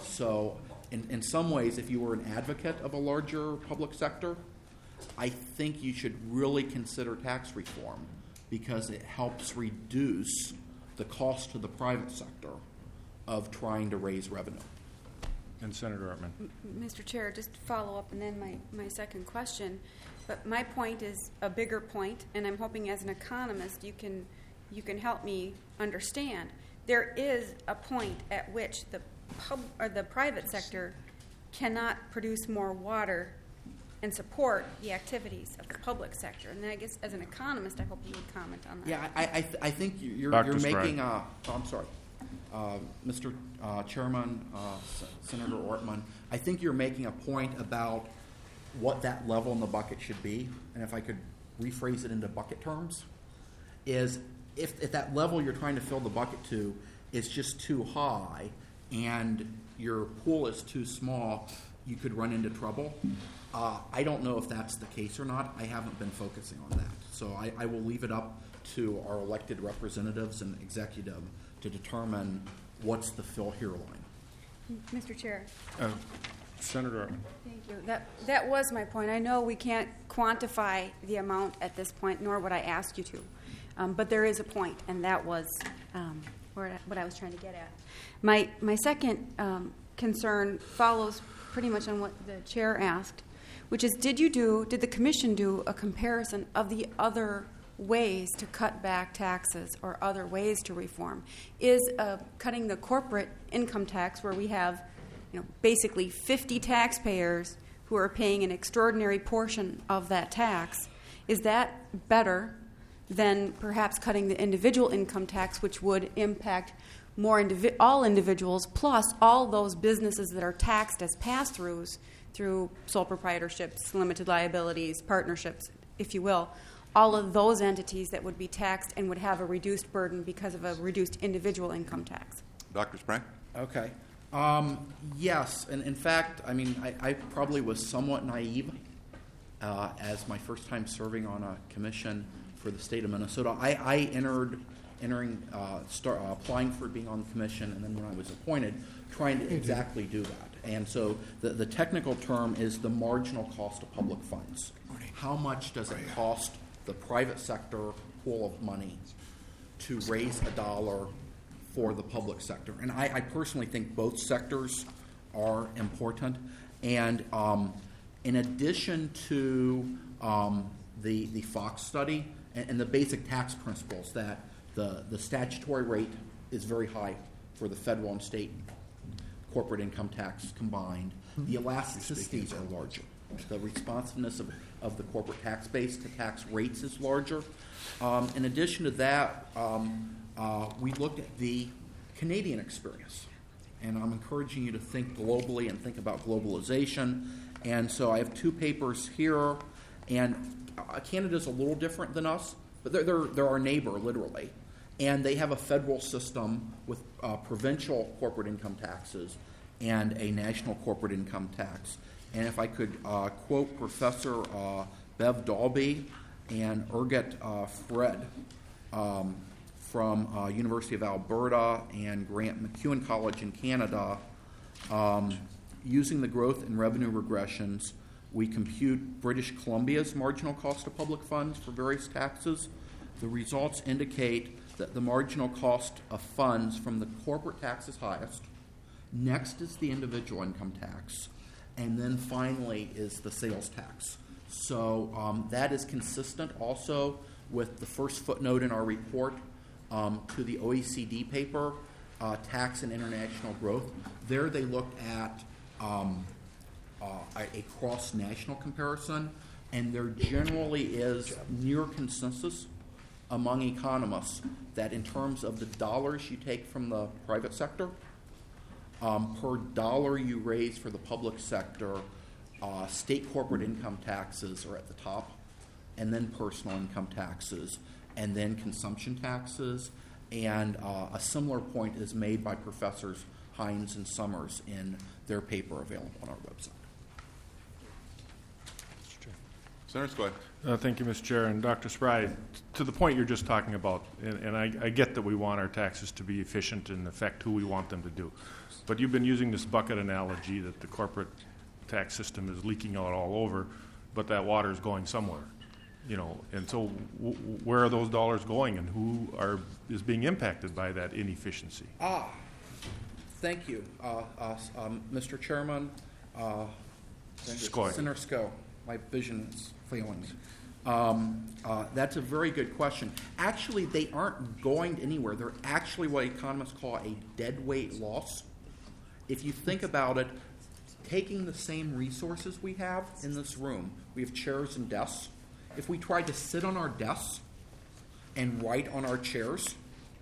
So in, in some ways, if you were an advocate of a larger public sector, I think you should really consider tax reform, because it helps reduce the cost to the private sector of trying to raise revenue. And Senator Ortman. M- Mister Chair, just to follow up and then my, my second question. But my point is a bigger point, and I'm hoping as an economist you can you can help me understand. There is a point at which the pub or the private sector cannot produce more water and support the activities of the public sector. And I guess as an economist, I hope you would comment on that. Yeah, I, I, th- I think you're, Doctor you're Sprague. making a, oh, I'm sorry, uh, Mister Uh, Chairman, uh, S- Senator Ortman, I think you're making a point about what that level in the bucket should be, and if I could rephrase it into bucket terms, is if, if that level you're trying to fill the bucket to is just too high and your pool is too small, you could run into trouble. Uh, I don't know if that's the case or not. I haven't been focusing on that. So I, I will leave it up to our elected representatives and executive to determine what's the fill here line. Mister Chair. Uh, Senator Ortman. Thank you. That that was my point. I know we can't quantify the amount at this point, nor would I ask you to. Um, but there is a point, and that was um, where, what I was trying to get at. My my second um, concern follows pretty much on what the chair asked, which is, did you do, did the commission do a comparison of the other ways to cut back taxes or other ways to reform? Is uh, cutting the corporate income tax, where we have, you know, basically fifty taxpayers who are paying an extraordinary portion of that tax, is that better than perhaps cutting the individual income tax, which would impact more indivi- all individuals, plus all those businesses that are taxed as pass-throughs through sole proprietorships, limited liabilities, partnerships, if you will, all of those entities that would be taxed and would have a reduced burden because of a reduced individual income tax? Doctor Sprague? Okay. Um, yes, and in fact, I mean, I, I probably was somewhat naive uh, as my first time serving on a commission for the state of Minnesota. I, I entered, entering, uh, start, uh, applying for being on the commission, and then when I was appointed, trying to exactly do that. And so the, the technical term is the marginal cost of public funds. How much does it cost the private sector pool of money to raise a dollar for the public sector? And I, I personally think both sectors are important. And um, in addition to um, the, the Fox study and, and the basic tax principles, that the, the statutory rate is very high for the federal and state corporate income tax combined. The elasticities are larger. The responsiveness of, of the corporate tax base to tax rates is larger. Um, in addition to that, um, uh, we looked at the Canadian experience. And I'm encouraging you to think globally and think about globalization. And so I have two papers here. And uh, Canada's a little different than us, but they're, they're, they're our neighbor, literally. And they have a federal system with uh, provincial corporate income taxes and a national corporate income tax. And if I could uh, quote Professor uh, Bev Dalby and Urget uh, Fred um, from uh, University of Alberta and Grant MacEwan College in Canada, um, using the growth and revenue regressions, we compute British Columbia's marginal cost of public funds for various taxes. The results indicate that the marginal cost of funds from the corporate tax is highest. Next is the individual income tax. And then finally is the sales tax. So um, that is consistent also with the first footnote in our report um, to the O E C D paper, uh, Tax and International Growth. There they looked at um, uh, a, a cross-national comparison, and there generally is near consensus among economists that in terms of the dollars you take from the private sector, um, per dollar you raise for the public sector, uh, state corporate income taxes are at the top, and then personal income taxes, and then consumption taxes. And uh, a similar point is made by Professors Hines and Summers in their paper available on our website. Senator Skoye. Uh, thank you, Mister Chair. And Doctor Spry, to the point you're just talking about, and, and I, I get that we want our taxes to be efficient and affect who we want them to do. But you've been using this bucket analogy that the corporate tax system is leaking out all over, but that water is going somewhere. You know, and so w- where are those dollars going, and who are is being impacted by that inefficiency? Ah, thank you, uh, uh, um, Mister Chairman. Uh, Skoye. Senator Skoye. My vision is failing me. Um, uh, that's a very good question. Actually, they aren't going anywhere. They're actually what economists call a deadweight loss. If you think about it, taking the same resources we have in this room, we have chairs and desks. If we tried to sit on our desks and write on our chairs,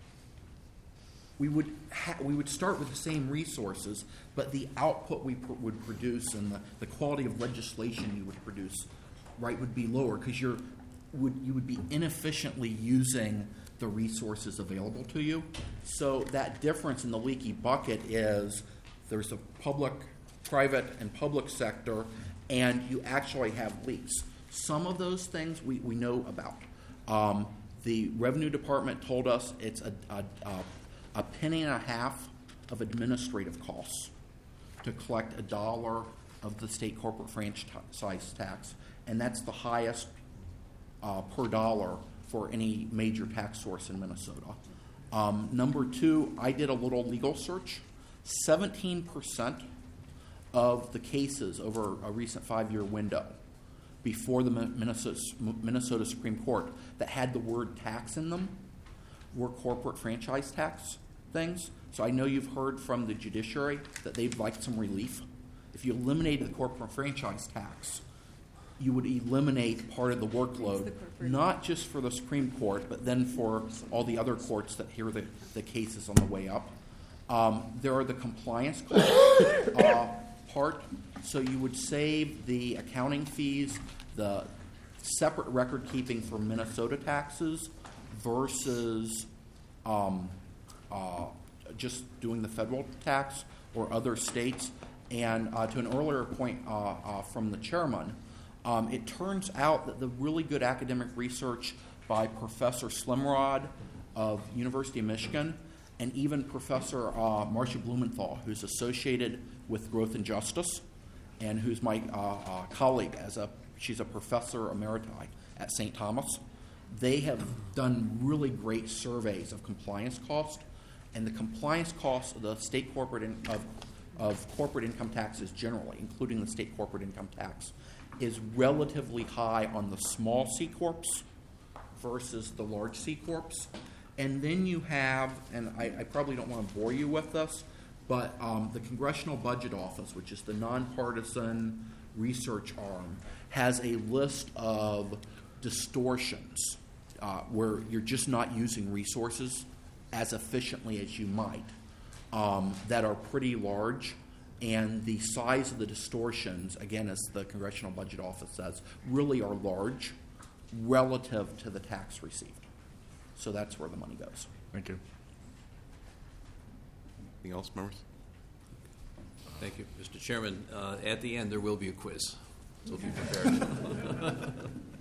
we would ha- we would start with the same resources, but the output we pr- would produce and the, the quality of legislation you would produce, right, would be lower because you're would you would be inefficiently using the resources available to you. So that difference in the leaky bucket is there's a public, private, and public sector, and you actually have leaks. Some of those things we, we know about. Um, the Revenue Department told us it's a, a, a, a penny and a half of administrative costs to collect a dollar of the state corporate franchise tax, and that's the highest uh, per dollar for any major tax source in Minnesota. Um, number two, I did a little legal search. seventeen percent of the cases over a recent five-year window before the Minnesota, Minnesota Supreme Court that had the word tax in them were corporate franchise tax things. So I know you've heard from the judiciary that they'd like some relief. If you eliminated the corporate franchise tax, you would eliminate part of the workload, not just for the Supreme Court, but then for all the other courts that hear the, the cases on the way up. Um, there are the compliance costs uh, part. So you would save the accounting fees, the separate record keeping for Minnesota taxes versus um, uh, just doing the federal tax or other states. And uh, to an earlier point uh, uh, from the chairman, Um, it turns out that the really good academic research by Professor Slimrod of University of Michigan and even Professor uh, Marcia Blumenthal, who's associated with Growth and Justice and who's my uh, uh, colleague as a she's a professor emeriti at Saint Thomas. They have done really great surveys of compliance cost, and the compliance costs of the state corporate in, of, of corporate income taxes generally, including the state corporate income tax, is relatively high on the small C corps versus the large C corps. And then you have, and I, I probably don't want to bore you with this, but um, the Congressional Budget Office, which is the nonpartisan research arm, has a list of distortions uh, where you're just not using resources as efficiently as you might um, that are pretty large. And the size of the distortions, again, as the Congressional Budget Office says, really are large relative to the tax received. So that's where the money goes. Thank you. Anything else, members? Thank you, Mister Chairman. Uh, at the end, there will be a quiz, so be prepared.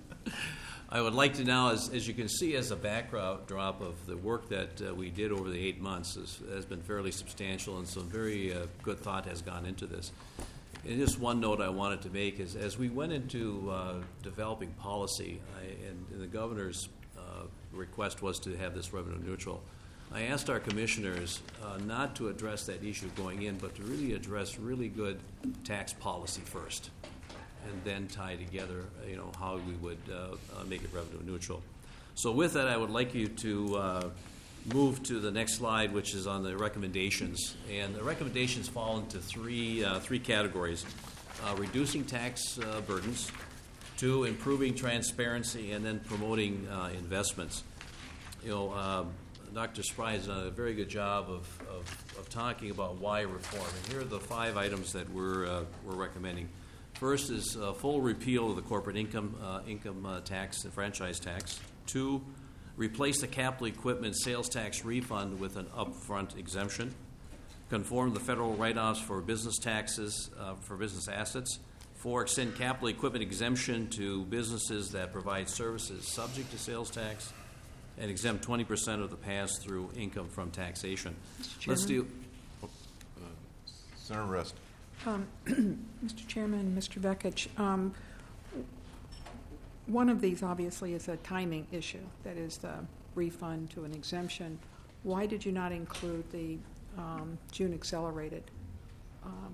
I would like to now, as, as you can see, as a backdrop of the work that uh, we did over the eight months is, has been fairly substantial, and some very uh, good thought has gone into this. And just one note I wanted to make is, as we went into uh, developing policy, I, and, and the governor's uh, request was to have this revenue neutral, I asked our commissioners uh, not to address that issue going in, but to really address really good tax policy first, and then tie together, you know, how we would uh, uh, make it revenue neutral. So with that, I would like you to uh, move to the next slide, which is on the recommendations. And the recommendations fall into three uh, three categories: uh, reducing tax uh, burdens, two, improving transparency, and then promoting uh, investments. You know, um, Doctor Spry has done a very good job of, of, of talking about why reform. And here are the five items that we're uh, we're recommending. First is uh, full repeal of the corporate income uh, income uh, tax, the franchise tax. Two, replace the capital equipment sales tax refund with an upfront exemption. Conform the federal write-offs for business taxes uh, for business assets. Four, extend capital equipment exemption to businesses that provide services subject to sales tax, and exempt twenty percent of the pass-through income from taxation. Let's do. Uh, Senator Rest. Um, Mister Chairman, Mister Vekich, um, one of these obviously is a timing issue, that is the refund to an exemption. Why did you not include the um, June accelerated um,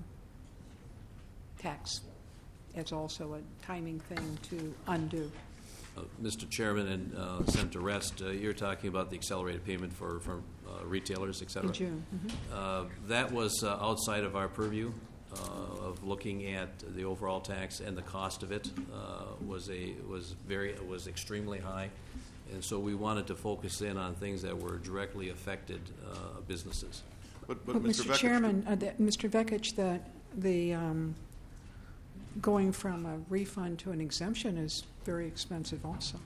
tax as also a timing thing to undo? Uh, Mister Chairman and uh, Senator Rest, uh, you're talking about the accelerated payment for, for uh, retailers, et cetera. In June. Mm-hmm. Uh, that was uh, outside of our purview uh, of looking at the overall tax, and the cost of it uh, was a was very was extremely high, and so we wanted to focus in on things that were directly affected uh, businesses. But, but, But Mister Mister Vekich, Chairman, uh, the, Mister Vekich, the the um, going from a refund to an exemption is very expensive also.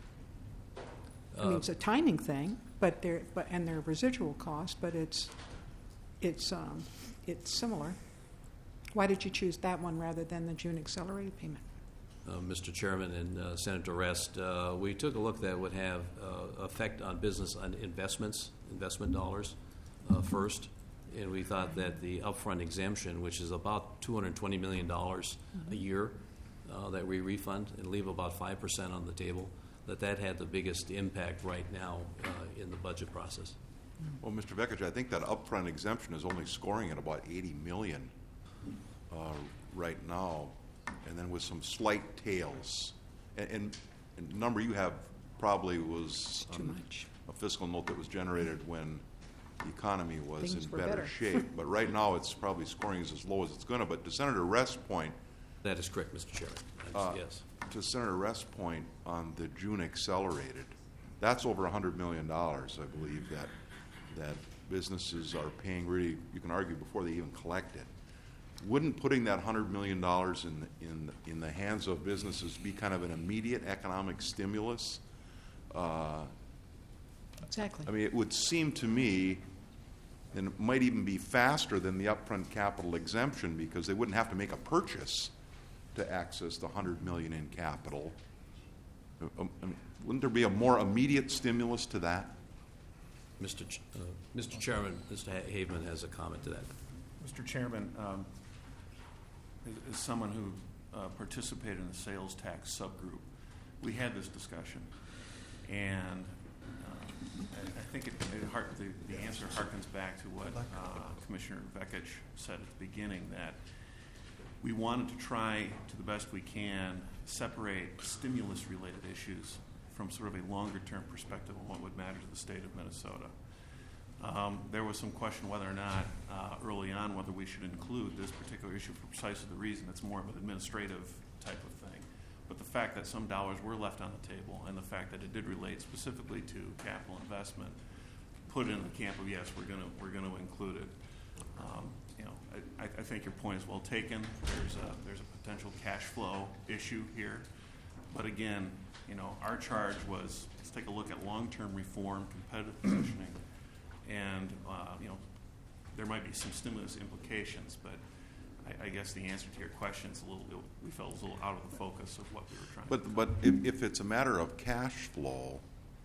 I mean, Uh, it's a timing thing, but there, but and there are residual costs, but it's it's um, it's similar. Why did you choose that one rather than the June accelerated payment? Uh, Mister Chairman and uh, Senator Rest, uh, we took a look that would have uh, effect on business on investments, investment dollars uh, first, and we thought that the upfront exemption, which is about two hundred twenty million dollars mm-hmm. a year uh, that we refund and leave about five percent on the table, that that had the biggest impact right now uh, in the budget process. well, Mister Vekich, I think that upfront exemption is only scoring at about eighty million uh, right now, and then with some slight tails. And, and, and the number you have probably was Too um, much. a fiscal note that was generated when the economy was Things in were better, better. shape. But right now, it's probably scoring is as low as it's going to. But to Senator Rest's point, That is correct, Mister Chairman. Uh, yes. to Senator Rest's point on the June accelerated, that's over one hundred million dollars, I believe, that that businesses are paying really, you can argue, before they even collect it. Wouldn't putting that one hundred million dollars in, in, in the hands of businesses be kind of an immediate economic stimulus? Uh, Exactly. I mean, it would seem to me, and it might even be faster than the upfront capital exemption, because they wouldn't have to make a purchase to access the one hundred million dollars in capital. Uh, um, um, Wouldn't there be a more immediate stimulus to that? Mister Ch- uh, Mister Chairman, Mister Ha- Haveman has a comment to that. Mister Chairman, um, as, as someone who uh, participated in the sales tax subgroup, we had this discussion, and uh, I, I think it, it heart, the, the answer harkens back to what uh, Commissioner Vekich said at the beginning, that we wanted to try, to the best we can, separate stimulus-related issues from sort of a longer-term perspective on what would matter to the state of Minnesota. Um, there was some question whether or not uh, early on whether we should include this particular issue for precisely the reason it's more of an administrative type of thing. But the fact that some dollars were left on the table and the fact that it did relate specifically to capital investment put it in the camp of yes, we're going to we're going to include it. Um, you know, I, I think your point is well taken. There's a there's a potential cash flow issue here, but again, you know, our charge was let's take a look at long-term reform, competitive positioning. And, uh, you know, there might be some stimulus implications, but I, I guess the answer to your question is a little, we felt it was a little out of the focus of what we were trying But to do. but if, if it's a matter of cash flow,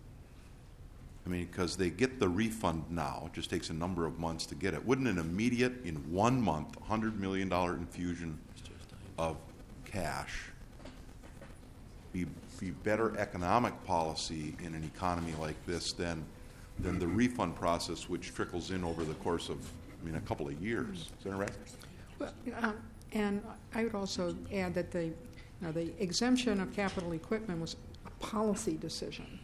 I mean, because they get the refund now, it just takes a number of months to get it. Wouldn't an immediate, in one month, one hundred million dollars infusion of cash be, be better economic policy in an economy like this than than the refund process, which trickles in over the course of, I mean, a couple of years? Is that right? Well, um, and I would also add that the, you know, the exemption of capital equipment was a policy decision.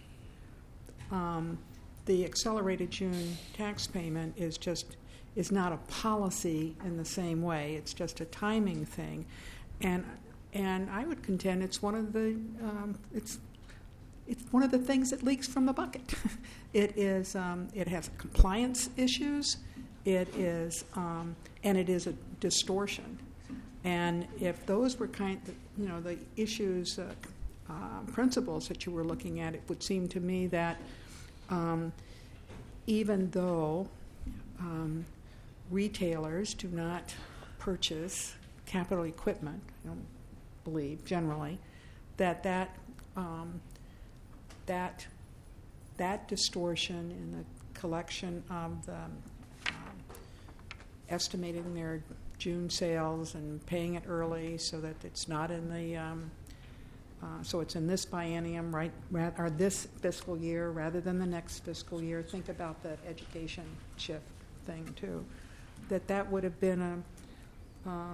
Um, the accelerated June tax payment is just is not a policy in the same way. It's just a timing thing, and and I would contend it's one of the um, it's. It's one of the things that leaks from the bucket. It is. Um, it has compliance issues. It is, um, and it is a distortion. And if those were kind, of, you know, the issues, uh, uh, principles that you were looking at, it would seem to me that um, even though um, retailers do not purchase capital equipment, I don't believe generally, that that um, that that distortion in the collection of the um, estimating their June sales and paying it early so that it's not in the um, uh, so it's in this biennium, right, ra- or this fiscal year rather than the next fiscal year. Think about that education shift thing too. That that would have been a um,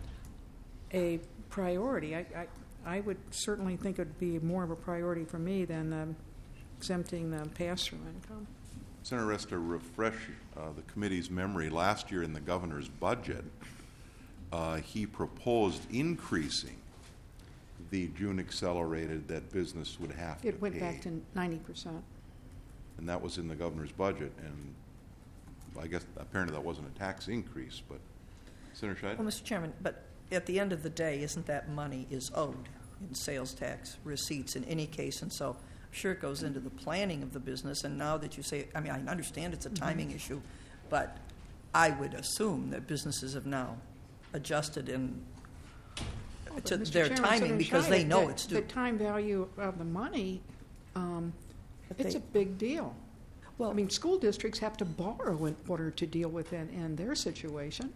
a priority. I, I I would certainly think it would be more of a priority for me than um, exempting the pass-through income. Senator Rest, to refresh uh, the committee's memory, last year in the governor's budget, uh, he proposed increasing the June accelerated that business would have to It went pay. back to ninety percent. And that was in the governor's budget, and I guess apparently that wasn't a tax increase, but Senator Scheid? Well, Mister Chairman, but at the end of the day, isn't that money is owed in sales tax receipts in any case? And so I'm sure it goes into the planning of the business. And now that you say, I mean, I understand it's a timing mm-hmm. issue, but I would assume that businesses have now adjusted in Oh, to Mister their Chairman, timing Senator because Scheid, they know the, it's due. The time value of the money, um, it's they, a big deal. Well, I mean, school districts have to borrow in order to deal with it in their situation.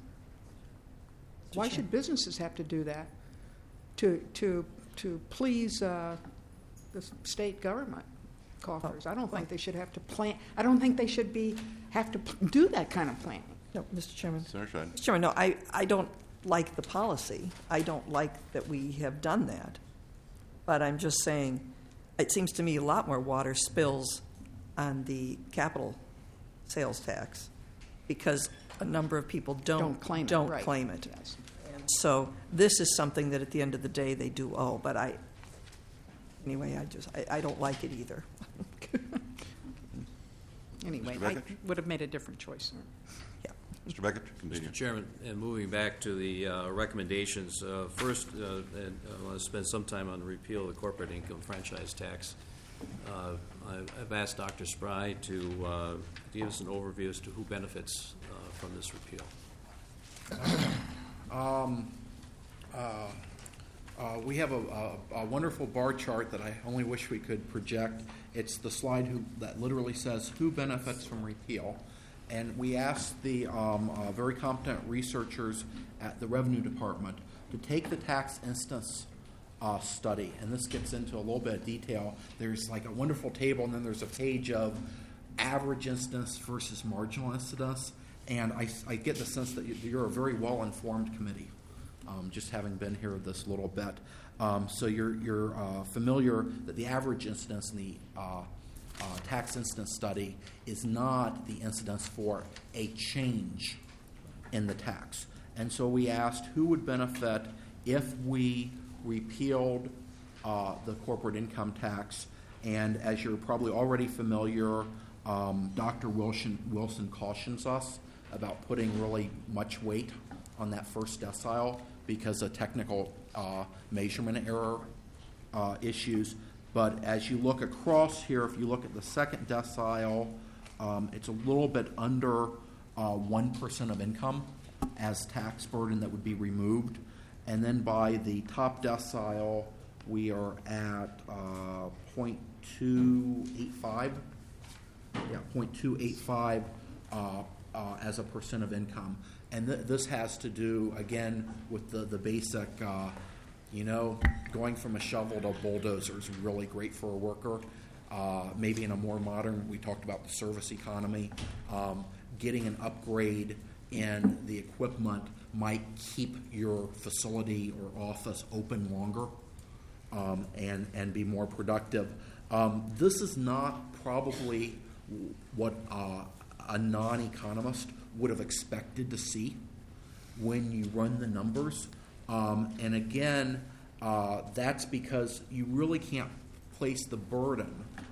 Why should businesses have to do that to to to please uh, the state government coffers? I don't think they should have to plan. I don't think they should be have to p- do that kind of planning. No, Mister Chairman. Senator Scheid? Mister Chairman, no, I, I don't like the policy. I don't like that we have done that. But I'm just saying, it seems to me a lot more water spills on the capital sales tax because a number of people don't, Don't claim it, don't right. claim it. Yes. And so this is something that at the end of the day they do owe. But I, anyway, I just I, I don't like it either. Anyway, Mister I Beckett? would have made a different choice. Yeah. Mister Beckett, continue. Mister Chairman, and moving back to the uh, recommendations, uh, first, uh, and I want to spend some time on the repeal of the corporate income franchise tax. Uh, I've I've asked Doctor Spry to uh, give us an overview as to who benefits uh, from this repeal. Um, uh, Uh, we have a, a, a wonderful bar chart that I only wish we could project. It's the slide who, that literally says who benefits from repeal. And we asked the um, uh, very competent researchers at the Revenue Department to take the tax instance uh, study, and this gets into a little bit of detail. There's like a wonderful table, and then there's a page of average incidence versus marginal incidence. And I, I get the sense that you're a very well-informed committee, um, just having been here this little bit. Um, so you're, you're uh, familiar that the average incidence in the uh, uh, tax incidence study is not the incidence for a change in the tax. And so we asked who would benefit if we repealed uh, the corporate income tax. And as you're probably already familiar, um, Doctor Wilson, Wilson cautions us about putting really much weight on that first decile because of technical uh, measurement error uh, issues. But as you look across here, if you look at the second decile, um, it's a little bit under uh, one percent of income as tax burden that would be removed. And then by the top decile, we are at uh, zero point two eight five. Yeah, zero point two eight five uh, uh, as a percent of income. And th- this has to do, again, with the, the basic, uh, you know, going from a shovel to a bulldozer is really great for a worker. Uh, maybe in a more modern, we talked about the service economy, um, getting an upgrade in the equipment might keep your facility or office open longer um, and, and be more productive. Um, this is not probably what uh, a non-economist would have expected to see when you run the numbers. Um, and again, uh, that's because you really can't place the burden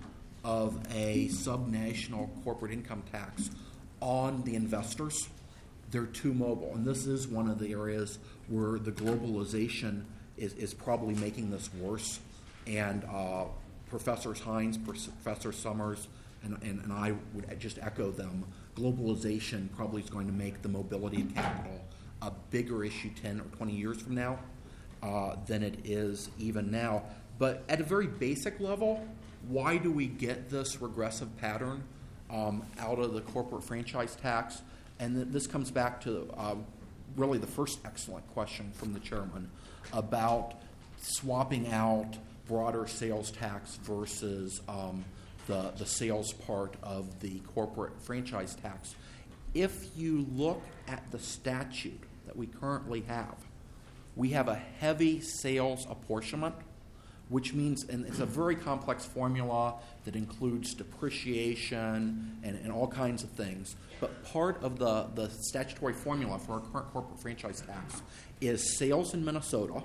of a subnational corporate income tax on the investors. They're too mobile. And this is one of the areas where the globalization is, is probably making this worse. And uh, Professors Hines, Professor Summers, and, and, and I would just echo them. Globalization probably is going to make the mobility of capital a bigger issue ten or twenty years from now uh, than it is even now. But at a very basic level, why do we get this regressive pattern um, out of the corporate franchise tax? And th- this comes back to uh, really the first excellent question from the chairman about swapping out broader sales tax versus um, the, the sales part of the corporate franchise tax. If you look at the statute that we currently have, we have a heavy sales apportionment, which means, and it's a very complex formula that includes depreciation and, and all kinds of things. But part of the, the statutory formula for our current corporate franchise tax is sales in Minnesota,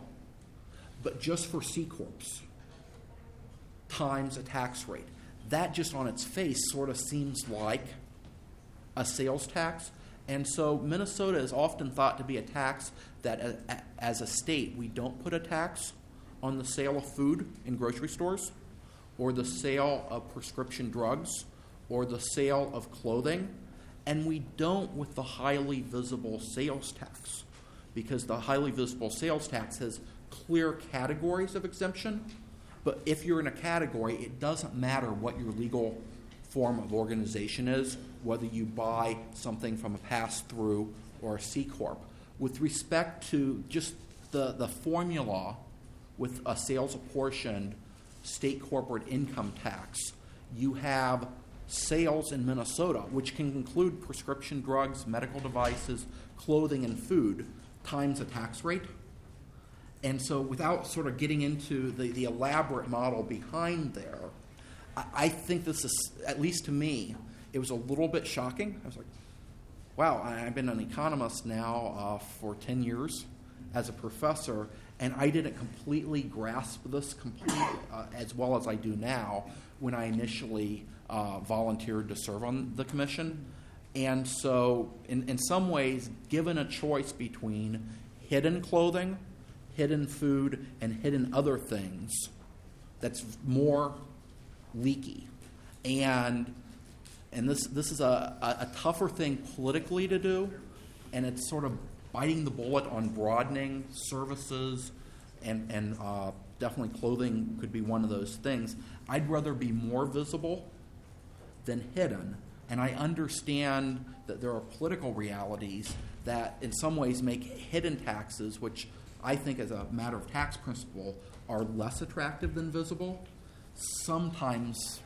but just for C Corps, times a tax rate. That just on its face sort of seems like a sales tax. And so Minnesota is often thought to be a tax that a, a, as a state we don't put a tax on the sale of food in grocery stores or the sale of prescription drugs or the sale of clothing. And we don't with the highly visible sales tax because the highly visible sales tax has clear categories of exemption. But if you're in a category, it doesn't matter what your legal form of organization is, whether you buy something from a pass-through or a C Corp. With respect to just the, the formula with a sales apportioned state corporate income tax, you have sales in Minnesota, which can include prescription drugs, medical devices, clothing, and food, times a tax rate. And so without sort of getting into the, the elaborate model behind there, I, I think this is, at least to me, it was a little bit shocking. I was like, wow, I, I've been an economist now uh, for ten years as a professor, and I didn't completely grasp this completely, uh, as well as I do now when I initially uh, volunteered to serve on the commission. And so in, in some ways, given a choice between hidden clothing, hidden food, and hidden other things that's more leaky. And and this this is a, a, a tougher thing politically to do, and it's sort of biting the bullet on broadening services and, and uh, definitely clothing could be one of those things. I'd rather be more visible than hidden. And I understand that there are political realities that in some ways make hidden taxes, which I think as a matter of tax principle are less attractive than visible, sometimes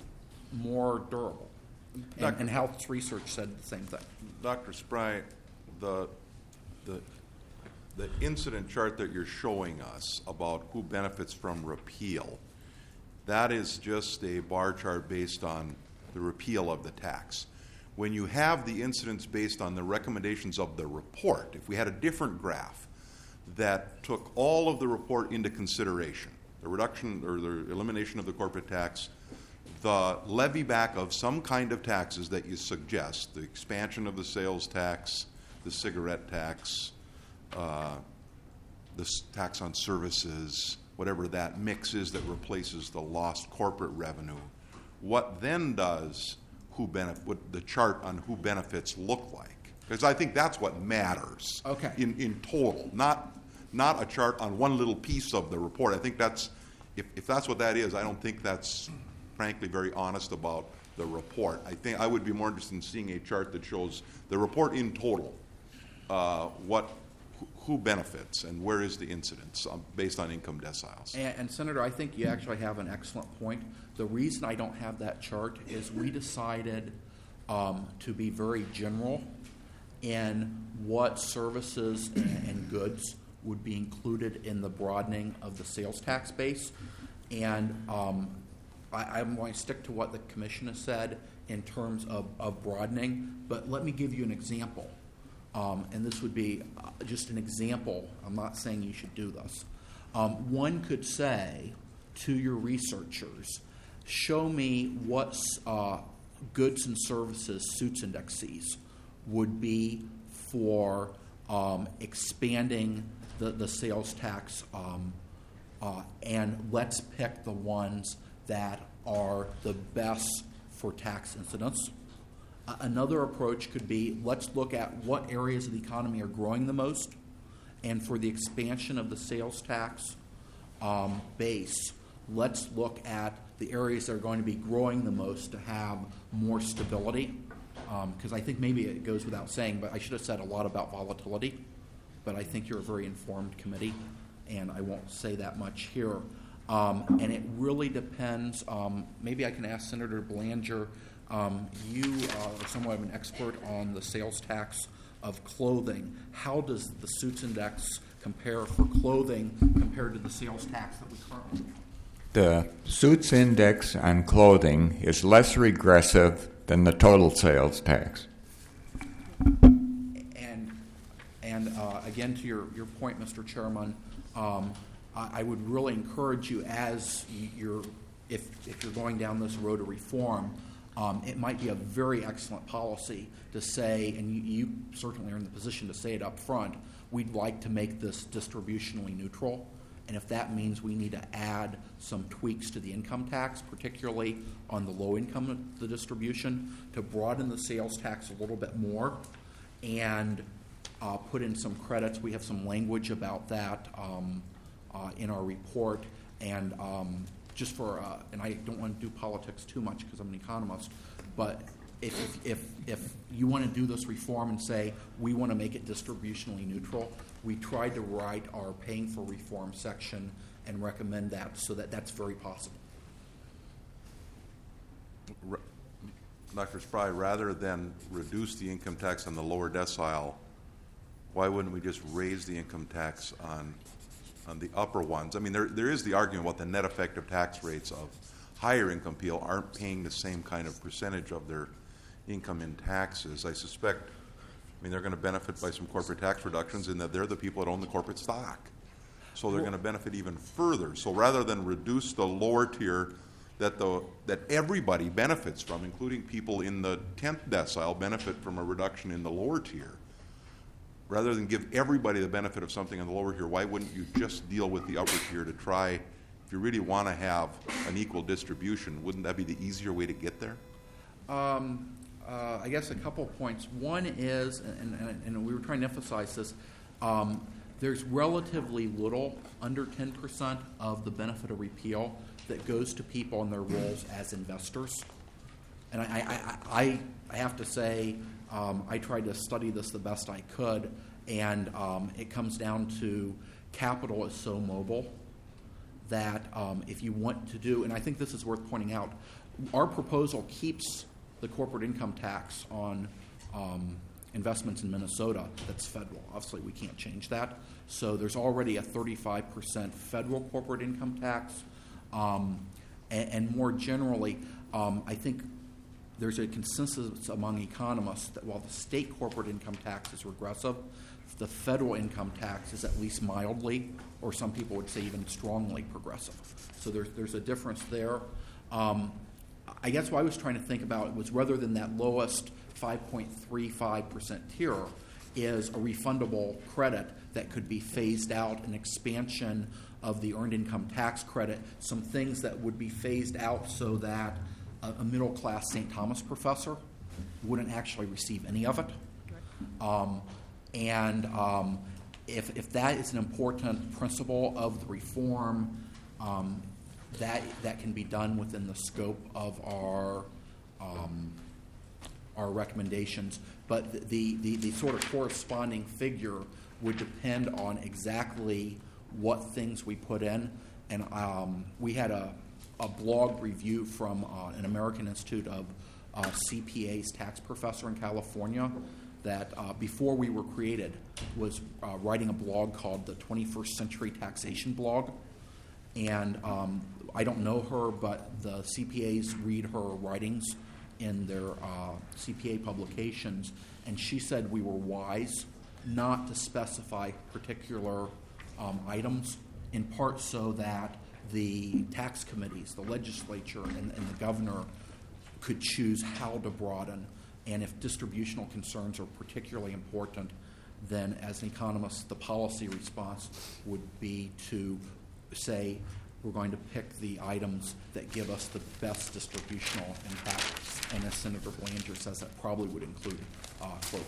more durable. And, and Health Research said the same thing. Doctor Spry, the, the, the incident chart that you're showing us about who benefits from repeal, that is just a bar chart based on the repeal of the tax. When you have the incidents based on the recommendations of the report, if we had a different graph that took all of the report into consideration, the reduction or the elimination of the corporate tax, the levy back of some kind of taxes that you suggest, the expansion of the sales tax, the cigarette tax, uh, the s- tax on services, whatever that mix is that replaces the lost corporate revenue, what then does who benefit, what the chart on who benefits look like? Because I think that's what matters. Okay. In in total, not not a chart on one little piece of the report. I think that's if if that's what that is, I don't think that's frankly very honest about the report. I think I would be more interested in seeing a chart that shows the report in total, uh, what who benefits and where is the incidence um, based on income deciles. And, and Senator, I think you actually have an excellent point. The reason I don't have that chart is we decided um, to be very general in what services and, and goods would be included in the broadening of the sales tax base. And um, I, I'm going to stick to what the commission has said in terms of, of broadening, but let me give you an example. Um, and this would be uh, just an example. I'm not saying you should do this. Um, one could say to your researchers, show me what uh, goods and services suits indexes would be for um, expanding the, the sales tax, um, uh, and let's pick the ones that are the best for tax incidence. Uh, another approach could be let's look at what areas of the economy are growing the most, and for the expansion of the sales tax um, base, let's look at the areas that are going to be growing the most to have more stability. Because um, I think maybe it goes without saying, but I should have said a lot about volatility. But I think you're a very informed committee, and I won't say that much here. Um, and it really depends. Um, maybe I can ask Senator Belanger. Um, you uh, are somewhat of an expert on the sales tax of clothing. How does the suits index compare for clothing compared to the sales tax that we currently have? The suits index on clothing is less regressive than the total sales tax. And and uh, again, to your, your point, Mister Chairman, um, I, I would really encourage you as you're if if you're going down this road of reform. Um, it might be a very excellent policy to say, and you, you certainly are in the position to say it up front, we'd like to make this distributionally neutral. And if that means we need to add some tweaks to the income tax, particularly on the low income of the distribution, to broaden the sales tax a little bit more and uh, put in some credits. We have some language about that um, uh, in our report. And um, just for, uh, and I don't want to do politics too much because I'm an economist, but if, if, if you want to do this reform and say we want to make it distributionally neutral, we tried to write our paying for reform section and recommend that so that that's very possible. Doctor Spry, rather than reduce the income tax on the lower decile, why wouldn't we just raise the income tax on on the upper ones? I mean, there there is the argument about the net effective tax rates of higher income people aren't paying the same kind of percentage of their income in taxes. I suspect, I mean, they're going to benefit by some corporate tax reductions in that they're the people that own the corporate stock. So they're going to benefit even further. So rather than reduce the lower tier that the that everybody benefits from, including people in the tenth decile benefit from a reduction in the lower tier, rather than give everybody the benefit of something in the lower tier, why wouldn't you just deal with the upper tier to try, if you really want to have an equal distribution, wouldn't that be the easier way to get there? Um, uh, I guess a couple of points. One is, and, and, and we were trying to emphasize this, um, there's relatively little, under ten percent of the benefit of repeal that goes to people in their roles as investors. And I, I, I, I have to say, um, I tried to study this the best I could, and um, it comes down to capital is so mobile that um, if you want to do, and I think this is worth pointing out, our proposal keeps the corporate income tax on um, investments in Minnesota that's federal. Obviously, we can't change that. So there's already a thirty-five percent federal corporate income tax. Um, and, and more generally, um, I think there's a consensus among economists that while the state corporate income tax is regressive, the federal income tax is at least mildly, or some people would say even strongly progressive. So there's, there's a difference there. Um, I guess what I was trying to think about was rather than that lowest five point three five percent tier is a refundable credit that could be phased out, an expansion of the earned income tax credit, some things that would be phased out so that a, a middle-class Saint Thomas professor wouldn't actually receive any of it. Um, and um, if, if that is an important principle of the reform, um, that that can be done within the scope of our um, our recommendations. But the, the, the sort of corresponding figure would depend on exactly what things we put in. And um, we had a, a blog review from uh, an American Institute of uh, C P A's tax professor in California that uh, before we were created was uh, writing a blog called the twenty-first Century Taxation Blog. And um, I don't know her, but the C P As read her writings in their uh, C P A publications, and she said we were wise not to specify particular um, items, in part so that the tax committees, the legislature, and, and the governor could choose how to broaden. And if distributional concerns are particularly important, then as an economist, the policy response would be to say we're going to pick the items that give us the best distributional impact. And as Senator Belanger says, that probably would include uh, clothing.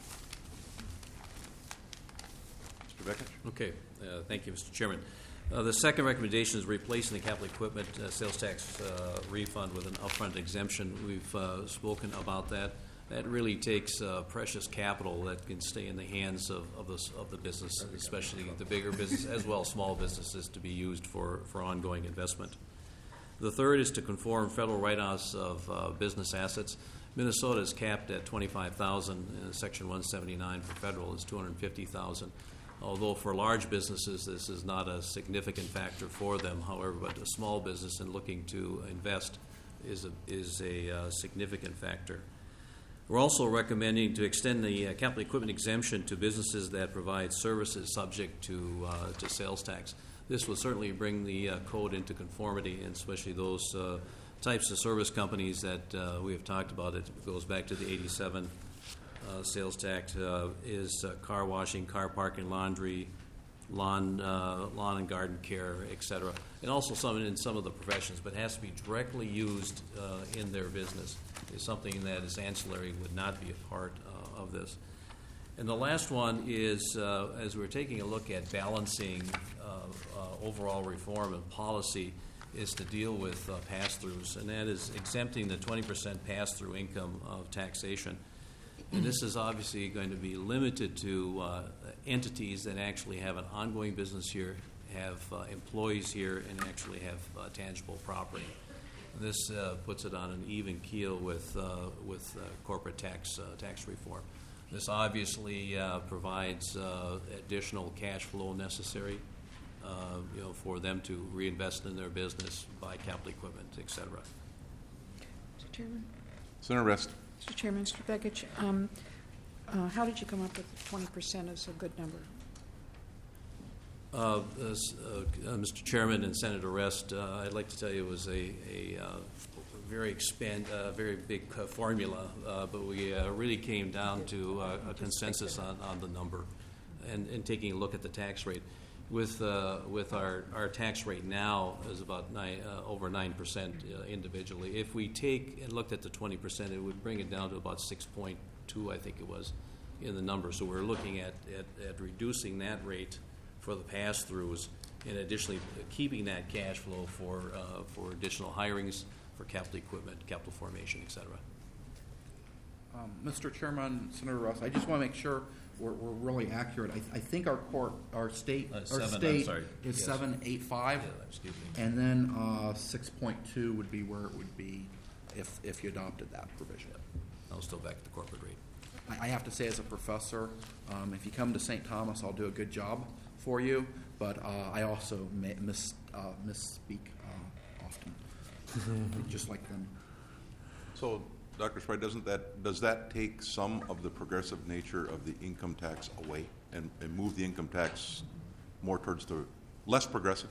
Mister Bekich? Okay, uh, thank you, Mister Chairman. Uh, the second recommendation is replacing the capital equipment uh, sales tax uh, refund with an upfront exemption. We've uh, spoken about that. That really takes uh, precious capital that can stay in the hands of, of, the, of the business, especially the bigger business, as well as small businesses, to be used for, for ongoing investment. The third is to conform federal write-offs of uh, business assets. Minnesota is capped at twenty-five thousand dollars, and Section one seventy-nine for federal is two hundred fifty thousand dollars. Although for large businesses this is not a significant factor for them, however, but a small business in looking to invest is a, is a uh, significant factor. We're also recommending to extend the uh, capital equipment exemption to businesses that provide services subject to uh, to sales tax. This will certainly bring the uh, code into conformity, and especially those uh, types of service companies that uh, we have talked about. It goes back to the eighty-seven uh, sales tax, uh, is uh, car washing, car parking, laundry, lawn uh, lawn and garden care, et cetera, and also some in some of the professions, but has to be directly used uh, in their business. Is something that is ancillary, would not be a part uh, of this. And the last one is, uh, as we're taking a look at balancing uh, uh, overall reform and policy, is to deal with uh, pass-throughs, and that is exempting the twenty percent pass-through income of taxation. And this is obviously going to be limited to uh, entities that actually have an ongoing business here, have uh, employees here, and actually have uh, tangible property. This uh, puts it on an even keel with uh, with uh, corporate tax uh, tax reform. This obviously uh, provides uh, additional cash flow necessary, uh, you know, for them to reinvest in their business, buy capital equipment, et cetera. Mister Chairman? Senator Rest. Mister Chairman, Mister Begich, um, uh, how did you come up with twenty percent as a good number? Uh, as, uh, uh, Mister Chairman and Senator Rest, uh, I'd like to tell you it was a, a uh, very expand, uh, very big uh, formula, uh, but we uh, really came down to uh, a consensus on, on the number, and, and taking a look at the tax rate. With uh, with our, our tax rate now is about nine, uh, over nine percent uh, individually. If we take and looked at the twenty percent, it would bring it down to about six point two, I think it was, in the number. So we're looking at, at, at reducing that rate for the pass-throughs and additionally keeping that cash flow for, uh, for additional hirings, for capital equipment, capital formation, et cetera. Um, Mister Chairman, Senator Russ, I just want to make sure we're, we're really accurate. I, I think our court, our state, Uh, our seven, I'm state sorry. is Yes. seven eight five, Yeah, excuse me. and then uh, six point two would be where it would be if if you adopted that provision. I'll still back at the corporate rate. I, I have to say, as a professor, um, if you come to Saint Thomas, I'll do a good job for you. But uh, I also may, miss uh, misspeak uh, often, just like them. So, Doctor Spry, doesn't that, does that take some of the progressive nature of the income tax away and, and move the income tax more towards the less progressive?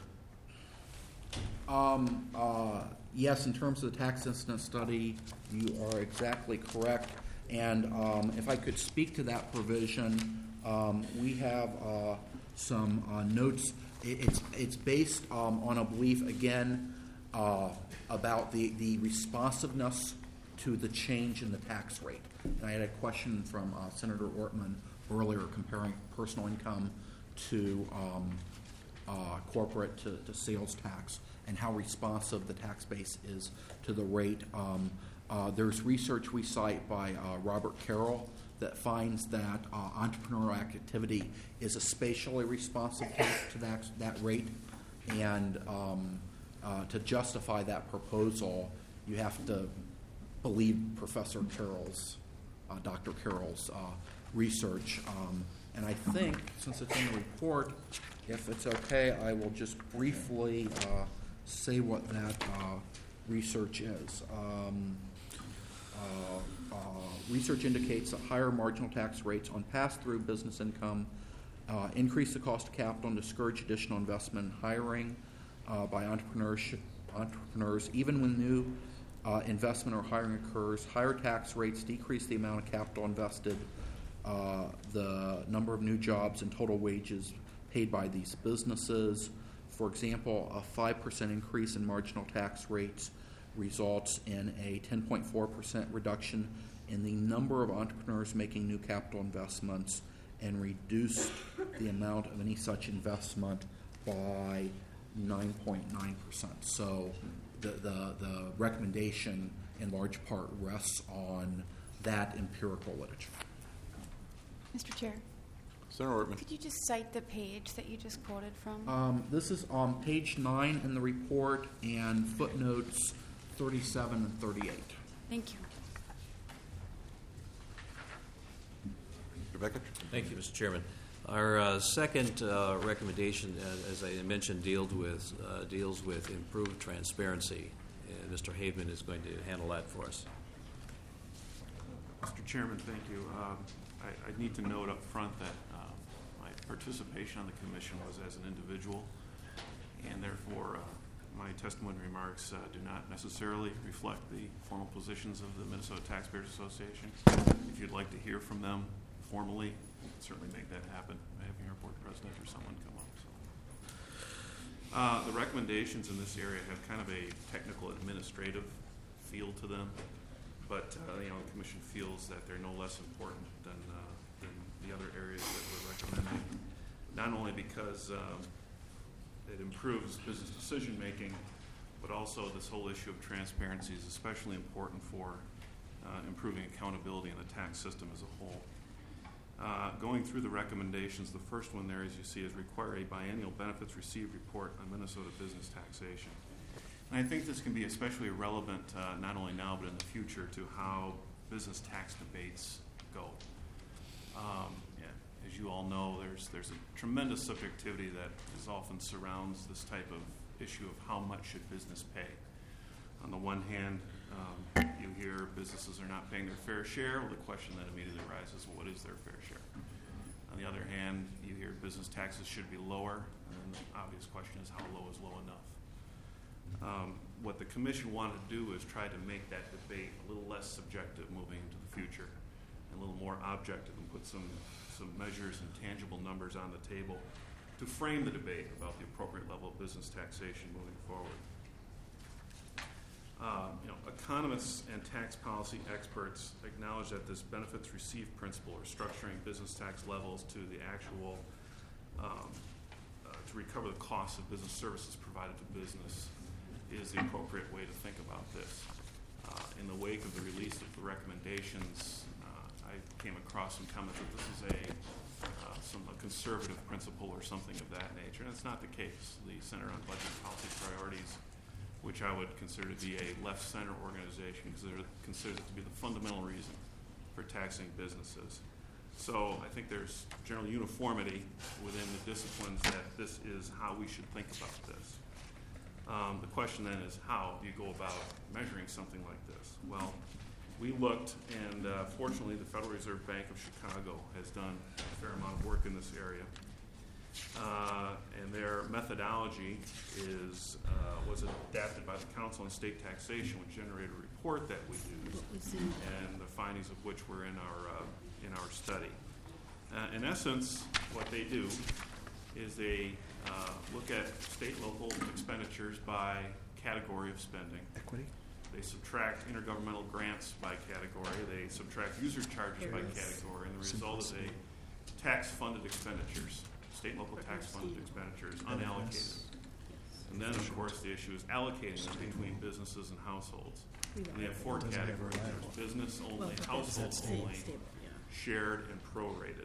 Um, uh, yes, in terms of the tax incidence study, you are exactly correct. And um, if I could speak to that provision, um, we have uh, some uh, notes. It, it's it's based um, on a belief again uh, about the the responsiveness to the change in the tax rate. And I had a question from uh, Senator Ortman earlier comparing personal income to um, uh, corporate to, to sales tax and how responsive the tax base is to the rate. Um, uh, there's research we cite by uh, Robert Carroll that finds that uh, entrepreneurial activity is a spatially responsive tax to that, that rate. And um, uh, to justify that proposal, you have to believe Professor Carroll's, uh, Doctor Carroll's uh, research. Um, and I think, since it's in the report, if it's okay, I will just briefly uh, say what that uh, research is. Um, uh, uh, research indicates that higher marginal tax rates on pass-through business income uh, increase the cost of capital and discourage additional investment and hiring uh, by entrepreneurship, entrepreneurs, even when new Uh, investment or hiring occurs. Higher tax rates decrease the amount of capital invested, uh, the number of new jobs, and total wages paid by these businesses. For example, a five percent increase in marginal tax rates results in a ten point four percent reduction in the number of entrepreneurs making new capital investments and reduce the amount of any such investment by nine point nine percent. So The, the, the recommendation in large part rests on that empirical literature. Mister Chair, Senator Ortman. could you just cite the page that you just quoted from? Um, this is on page nine in the report and footnotes thirty-seven and thirty-eight. Thank you. Rebecca? Thank you, Mister Chairman. Our uh, second uh, recommendation, uh, as I mentioned, deals with uh, deals with improved transparency. And Mister Haveman is going to handle that for us. Mister Chairman, thank you. Um, I, I need to note up front that uh, my participation on the commission was as an individual, and therefore uh, my testimony and remarks uh, do not necessarily reflect the formal positions of the Minnesota Taxpayers Association. If you'd like to hear from them formally, certainly make that happen by having our board president or someone come up. So. Uh, the recommendations in this area have kind of a technical administrative feel to them, but uh, you know, the commission feels that they're no less important than, uh, than the other areas that we're recommending, not only because um, it improves business decision making, but also this whole issue of transparency is especially important for uh, improving accountability in the tax system as a whole. Uh, going through the recommendations, the first one there, as you see, is require a biennial benefits received report on Minnesota business taxation. And I think this can be especially relevant uh, not only now but in the future to how business tax debates go. Um, yeah, as you all know, there's there's a tremendous subjectivity that is often surrounds this type of issue of how much should business pay. On the one hand, um, you hear businesses are not paying their fair share. Well, the question then immediately arises, well, what is their fair share? On the other hand, you hear business taxes should be lower, and then the obvious question is how low is low enough? Um, what the commission wanted to do is try to make that debate a little less subjective moving into the future, and a little more objective, and put some, some measures and tangible numbers on the table to frame the debate about the appropriate level of business taxation moving forward. Um, you know, a economists and tax policy experts acknowledge that this benefits received principle, or structuring business tax levels to the actual, um, uh, to recover the costs of business services provided to business, is the appropriate way to think about this. Uh, in the wake of the release of the recommendations, uh, I came across some comments that this is a uh, some a conservative principle or something of that nature, and it's not the case. The Center on Budget Policy Priorities, which I would consider to be a left-center organization, considers it to be the fundamental reason for taxing businesses. So I think there's general uniformity within the disciplines that this is how we should think about this. Um, the question then is, how do you go about measuring something like this? Well, we looked, and uh, fortunately the Federal Reserve Bank of Chicago has done a fair amount of work in this area. Uh, and their methodology is uh, was adapted by the Council on State Taxation, which generated a report that we used, and the findings of which were in our uh, in our study. Uh, in essence, what they do is they uh, look at state and local expenditures by category of spending. Equity. They subtract intergovernmental grants by category. They subtract user charges by category, and the result is a tax-funded expenditures. State and local tax-funded expenditures, unallocated. And then, of course, the issue is allocating them between businesses and households. And they have four categories. There's business only, household only, shared, and prorated.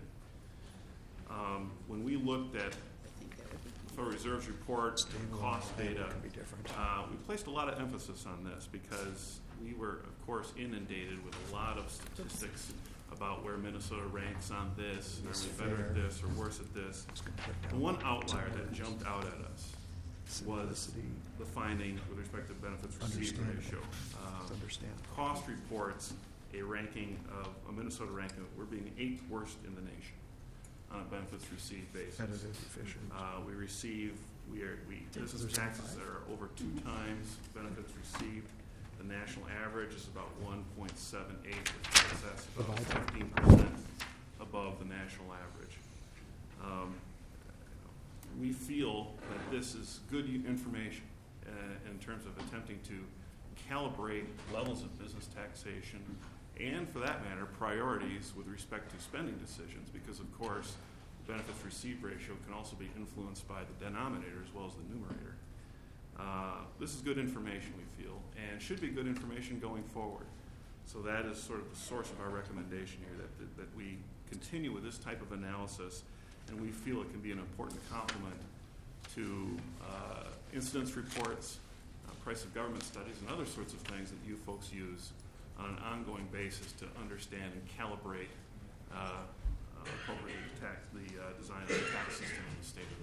Um, when we looked at the Federal Reserve's report and cost data, uh, we placed a lot of emphasis on this because we were, of course, inundated with a lot of statistics about where Minnesota ranks on this, and are we better at this or worse at this. The one outlier that jumped out at us was the finding with respect to benefits received ratio. Um, cost reports a ranking of a Minnesota ranking of we're being eighth worst in the nation on a benefits received basis. Uh, we receive we are we business taxes that are over two times benefits received. The national average is about one point seven eight, which that's about fifteen percent above the national average. Um, we feel that this is good information uh, in terms of attempting to calibrate levels of business taxation and, for that matter, priorities with respect to spending decisions, because, of course, the benefits received ratio can also be influenced by the denominator as well as the numerator. Uh, this is good information, we feel, and should be good information going forward. So that is sort of the source of our recommendation here, that, that, that we continue with this type of analysis, and we feel it can be an important complement to uh, incidence reports, uh, price of government studies, and other sorts of things that you folks use on an ongoing basis to understand and calibrate uh, uh, appropriately tax, the uh, design of the tax system in the state of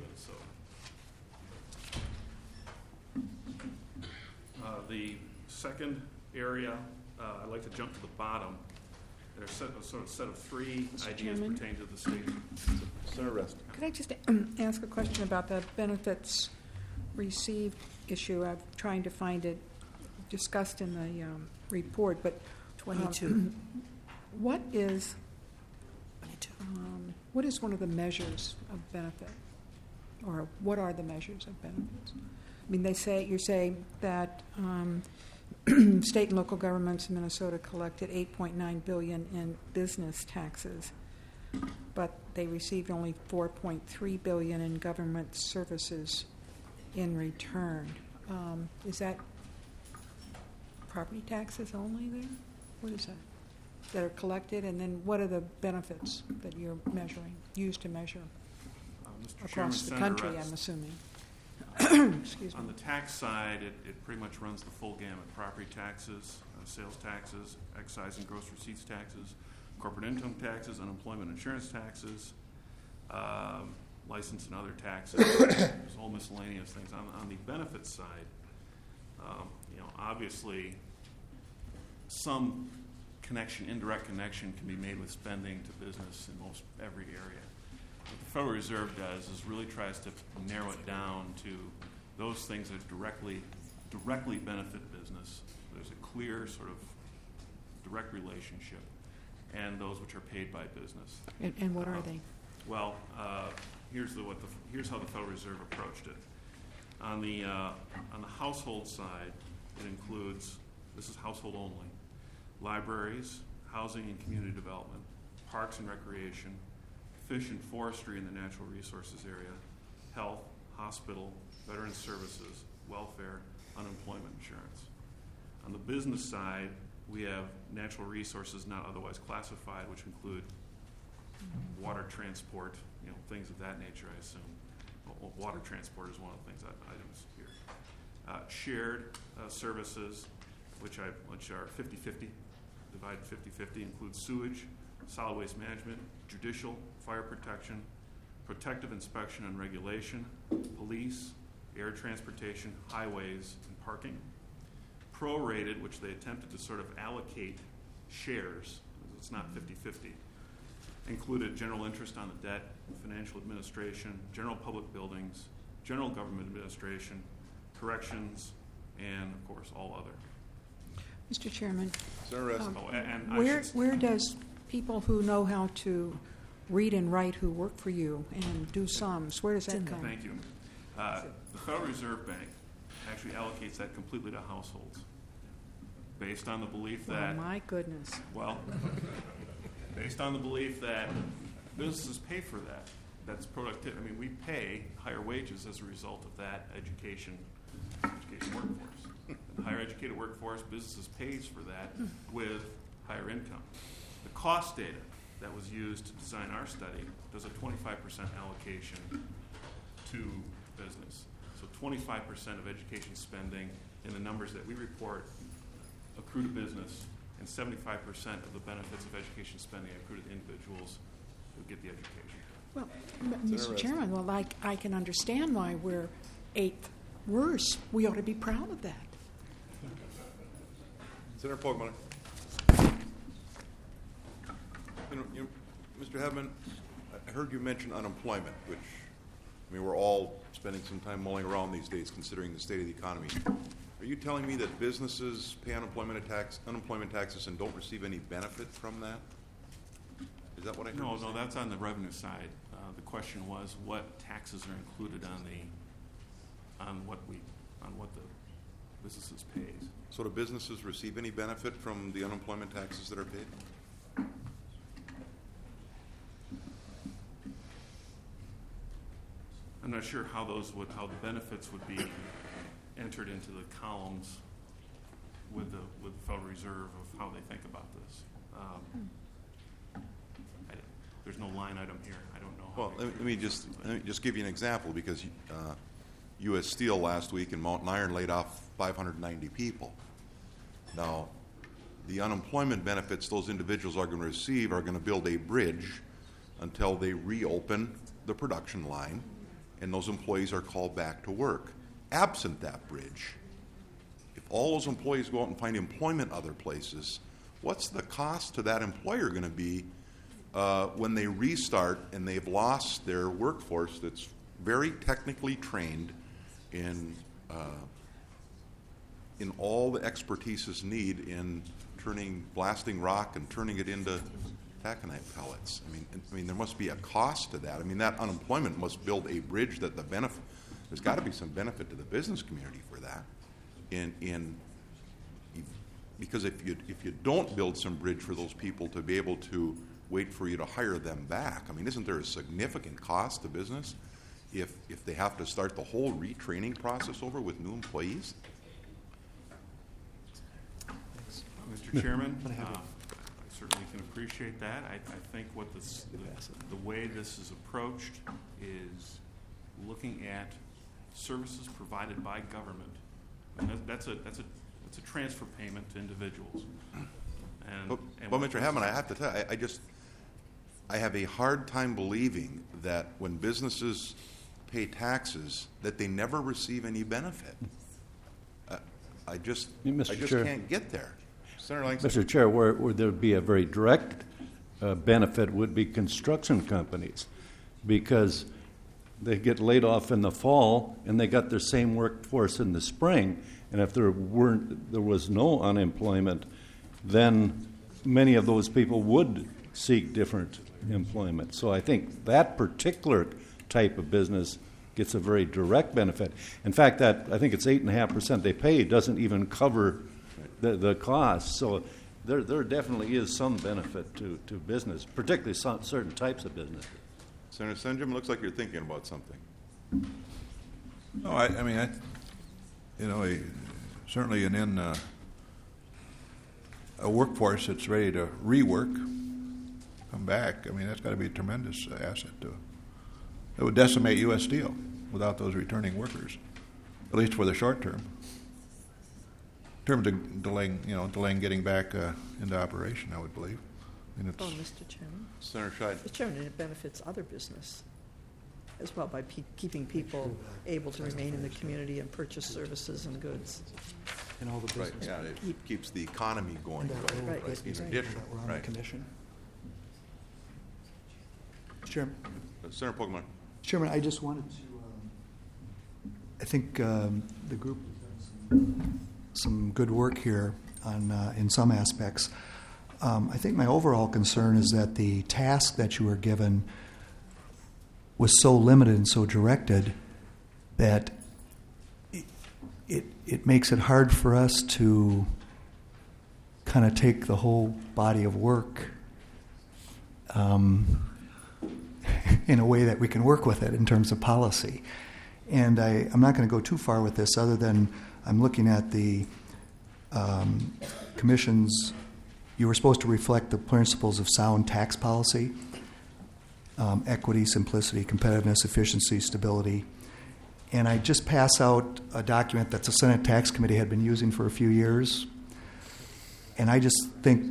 Minnesota. Uh, the second area, uh, I'd like to jump to the bottom. There's a set, a sort of set of three Mister ideas Chairman? pertaining to the state. Senator Rest. Could I just um, ask a question about the benefits received issue? I'm trying to find it discussed in the um, report, but twenty-two. Um, what is um, what is one of the measures of benefit, or what are the measures of benefits? I mean, they say you're saying that um, state and local governments in Minnesota collected eight point nine billion dollars in business taxes, but they received only four point three billion dollars in government services in return. Um, is that property taxes only there? What is that? That are collected, and then what are the benefits that you're measuring, used to measure Uh, Mister Chairman, across the Senator country, Rest. I'm assuming? Excuse me. On the tax side, it, it pretty much runs the full gamut. Property taxes, uh, sales taxes, excise and gross receipts taxes, corporate income taxes, unemployment insurance taxes, um, license and other taxes. There's whole miscellaneous things. On, on the benefits side, um, you know, obviously some connection, indirect connection, can be made with spending to business in most every area. What the Federal Reserve does is really tries to narrow it down to those things that directly directly benefit business. There's a clear sort of direct relationship, and those which are paid by business. And, and what are Uh, they? Well, uh, here's the what the here's how the Federal Reserve approached it. On the uh, on the household side, it includes this is household only, libraries, housing and community development, parks and recreation, fish and forestry in the natural resources area, health, hospital, veteran services, welfare, unemployment insurance. On the business side, we have natural resources not otherwise classified, which include water transport, you know, things of that nature, I assume. Well, water transport is one of the things that items here. Uh, shared uh, services, which I which are fifty-fifty, divided fifty-fifty, includes sewage, solid waste management, judicial, fire protection, protective inspection and regulation, police, air transportation, highways, and parking. Prorated, which they attempted to sort of allocate shares, it's not fifty-fifty, included general interest on the debt, financial administration, general public buildings, general government administration, corrections, and, of course, all other. Mister Chairman, Senator Rest. um, Oh, and, and I where, should- where does people who know how to read and write who work for you and do sums, where does that come? Thank you. Uh, the Federal Reserve Bank actually allocates that completely to households, based on the belief Oh, that, my goodness. well, based on the belief that businesses pay for that. That's productive. I mean, we pay higher wages as a result of that education, education workforce. The higher educated workforce, businesses pays for that with higher income. The cost data that was used to design our study does a twenty-five percent allocation to business. So twenty-five percent of education spending in the numbers that we report accrue to business, and seventy-five percent of the benefits of education spending accrue to the individuals who get the education. Well, m- Mister Chairman, well, I, I can understand why we're eighth worst. We ought to be proud of that. Senator Pogmiller. You know, you know, Mister Hebman, I heard you mention unemployment, which, I mean, we're all spending some time mulling around these days considering the state of the economy. Are you telling me that businesses pay unemployment tax, unemployment taxes and don't receive any benefit from that? Is that what I heard? No, you no, say? that's on the revenue side. Uh, the question was what taxes are included on the, on what we, on what the businesses pays. So do businesses receive any benefit from the unemployment taxes that are paid? I'm not sure how those would, how the benefits would be entered into the columns with the, with the Federal Reserve of how they think about this. Um, I, there's no line item here. I don't know. How Well, they- let me, let me just let me just give you an example, because uh, U S Steel last week in Mountain Iron laid off five hundred ninety people. Now, the unemployment benefits those individuals are going to receive are going to build a bridge until they reopen the production line and those employees are called back to work. Absent that bridge, if all those employees go out and find employment other places, what's the cost to that employer going to be uh, when they restart and they've lost their workforce that's very technically trained in uh, in all the expertise need in turning, blasting rock and turning it into taconite pellets? I mean, I mean, there must be a cost to that. I mean, that unemployment must build a bridge that the benefit. There's got to be some benefit to the business community for that. In in because if you if you don't build some bridge for those people to be able to wait for you to hire them back, I mean, isn't there a significant cost to business if if they have to start the whole retraining process over with new employees? Mister Chairman, uh, I certainly can appreciate that. I, I think what this, the, the way this is approached is looking at services provided by government. And that, that's a that's a that's a transfer payment to individuals. And, But, and but what Mister this Hammond, is- I have to tell you, I, I just, I have a hard time believing that when businesses pay taxes, that they never receive any benefit. Uh, I just, I Mister just Chair. can't get there. Senator Langston. Mister Chair, where, where there'd be a very direct uh, benefit would be construction companies, because they get laid off in the fall and they got their same workforce in the spring, and if there weren't, there was no unemployment, then many of those people would seek different employment. So I think that particular type of business gets a very direct benefit. In fact, that I think it's eight and a half percent they pay doesn't even cover the, the cost. So there, there definitely is some benefit to, to business, particularly some, certain types of business. Senator Senjum, looks like you're thinking about something. No, I, I mean, I, you know, a, certainly an in uh, a workforce that's ready to rework, come back. I mean, that's got to be a tremendous asset to. It would decimate U S Steel without those returning workers, at least for the short term. In terms of delaying, you know, delaying getting back uh, into operation, I would believe. I mean, it's, Oh, Mister Chairman. Senator Scheid. Mister Chairman, it benefits other business as well by pe- keeping people able to remain in the community and purchase services and goods. And all the Right, business. yeah, it keeps the economy going. And Right, right, in right. addition, We're on the right. commission. Chairman, Uh, Senator Pokemon. Chairman, I just wanted to, um, I think um, the group has done some good work here on, uh, in some aspects. Um, I think my overall concern is that the task that you were given was so limited and so directed that it, it, it makes it hard for us to kind of take the whole body of work um, in a way that we can work with it in terms of policy. And I, I'm not going to go too far with this other than I'm looking at the um, Commission's, you were supposed to reflect the principles of sound tax policy, um, equity, simplicity, competitiveness, efficiency, stability. And I just pass out a document that the Senate Tax Committee had been using for a few years. And I just think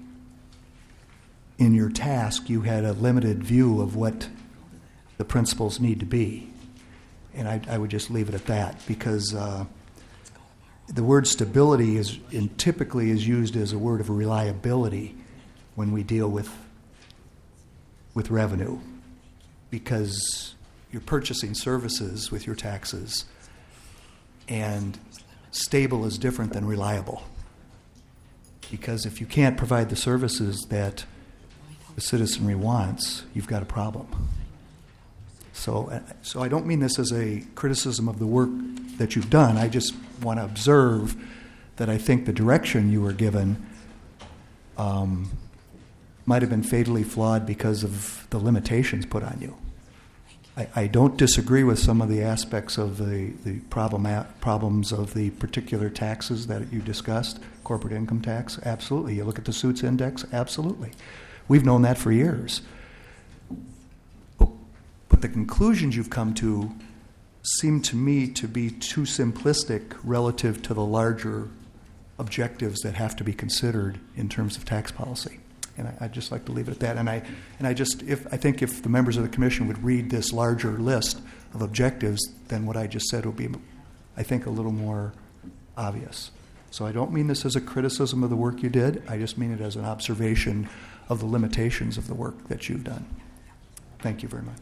in your task you had a limited view of what the principles need to be. And I, I would just leave it at that because uh, the word stability is in, typically is used as a word of reliability when we deal with with revenue, because you're purchasing services with your taxes, and stable is different than reliable. Because if you can't provide the services that the citizenry wants, you've got a problem. So, so I don't mean this as a criticism of the work that you've done. I just want to observe that I think the direction you were given um, might have been fatally flawed because of the limitations put on you. I, I don't disagree with some of the aspects of the, the problem, problems of the particular taxes that you discussed, corporate income tax, absolutely. You look at the Suits Index, absolutely. We've known that for years. But, but the conclusions you've come to seem to me to be too simplistic relative to the larger objectives that have to be considered in terms of tax policy. And I, I'd just like to leave it at that. And I, and I just, if I think if the members of the commission would read this larger list of objectives, then what I just said would be, I think, a little more obvious. So I don't mean this as a criticism of the work you did. I just mean it as an observation of the limitations of the work that you've done. Thank you very much.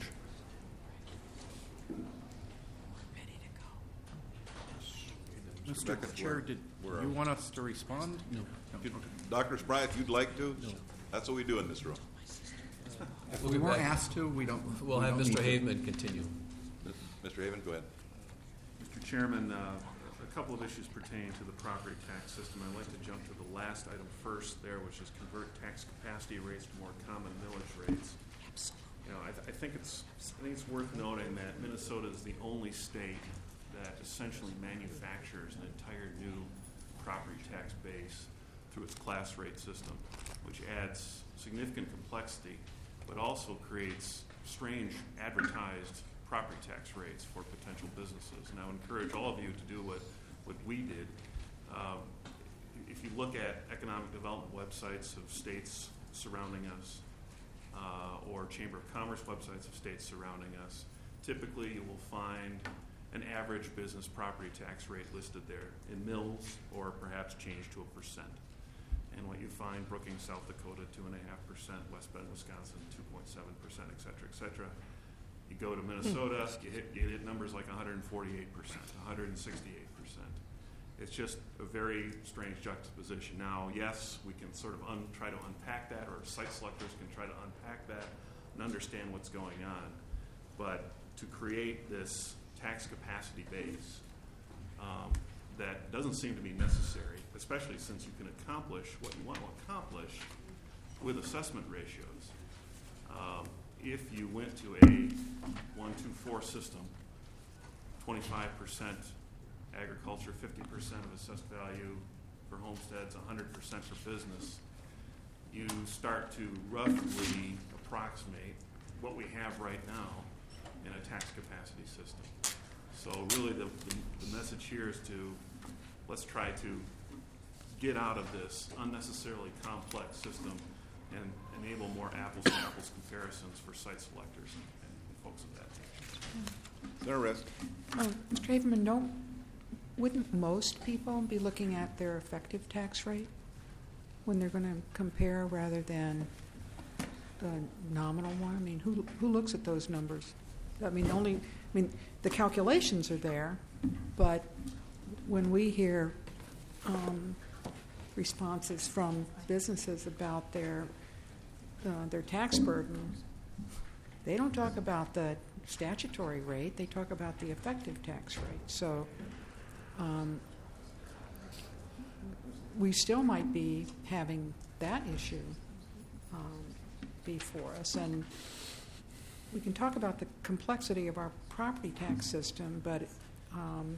Mister Chair, did you want us to respond? No. Doctor Spry, if you'd like to, that's what we do in this room. If we weren't asked to, we don't. We'll we have don't Mister need to. Haveman continue. Mister Haven, go ahead. Mister Chairman, uh, a couple of issues pertaining to the property tax system. I'd like to jump to the last item first there, which is convert tax capacity rates to more common millage rates. You know, I, th- I think it's I think it's worth noting that Minnesota is the only state that essentially manufactures an entire new property tax base through its class rate system, which adds significant complexity, but also creates strange advertised property tax rates for potential businesses. And I would encourage all of you to do what, what we did. Um, if you look at economic development websites of states surrounding us, uh, or Chamber of Commerce websites of states surrounding us, typically you will find an average business property tax rate listed there in mills or perhaps changed to a percent. And what you find, Brookings, South Dakota, two point five percent, West Bend, Wisconsin, two point seven percent, et cetera, et cetera. You go to Minnesota, you hit, you hit numbers like one hundred forty-eight percent, one hundred sixty-eight percent. It's just a very strange juxtaposition. Now, yes, we can sort of un, try to unpack that, or site selectors can try to unpack that and understand what's going on. But to create this tax capacity base um, that doesn't seem to be necessary, especially since you can accomplish what you want to accomplish with assessment ratios. Um, if you went to a one two four system, twenty-five percent agriculture, fifty percent of assessed value for homesteads, one hundred percent for business, you start to roughly approximate what we have right now in a tax capacity system. So really the, the, the message here is to let's try to get out of this unnecessarily complex system and enable more apples to apples comparisons for site selectors and, and folks of that nature. Senator Rest. Oh, Mister Haverman, don't, wouldn't most people be looking at their effective tax rate when they're going to compare rather than the nominal one? I mean, who who looks at those numbers? I mean, only, I mean, the calculations are there, but when we hear um, responses from businesses about their uh, their tax burden, they don't talk about the statutory rate, they talk about the effective tax rate. So um, we still might be having that issue um, before us. And we can talk about the complexity of our property tax system, but um,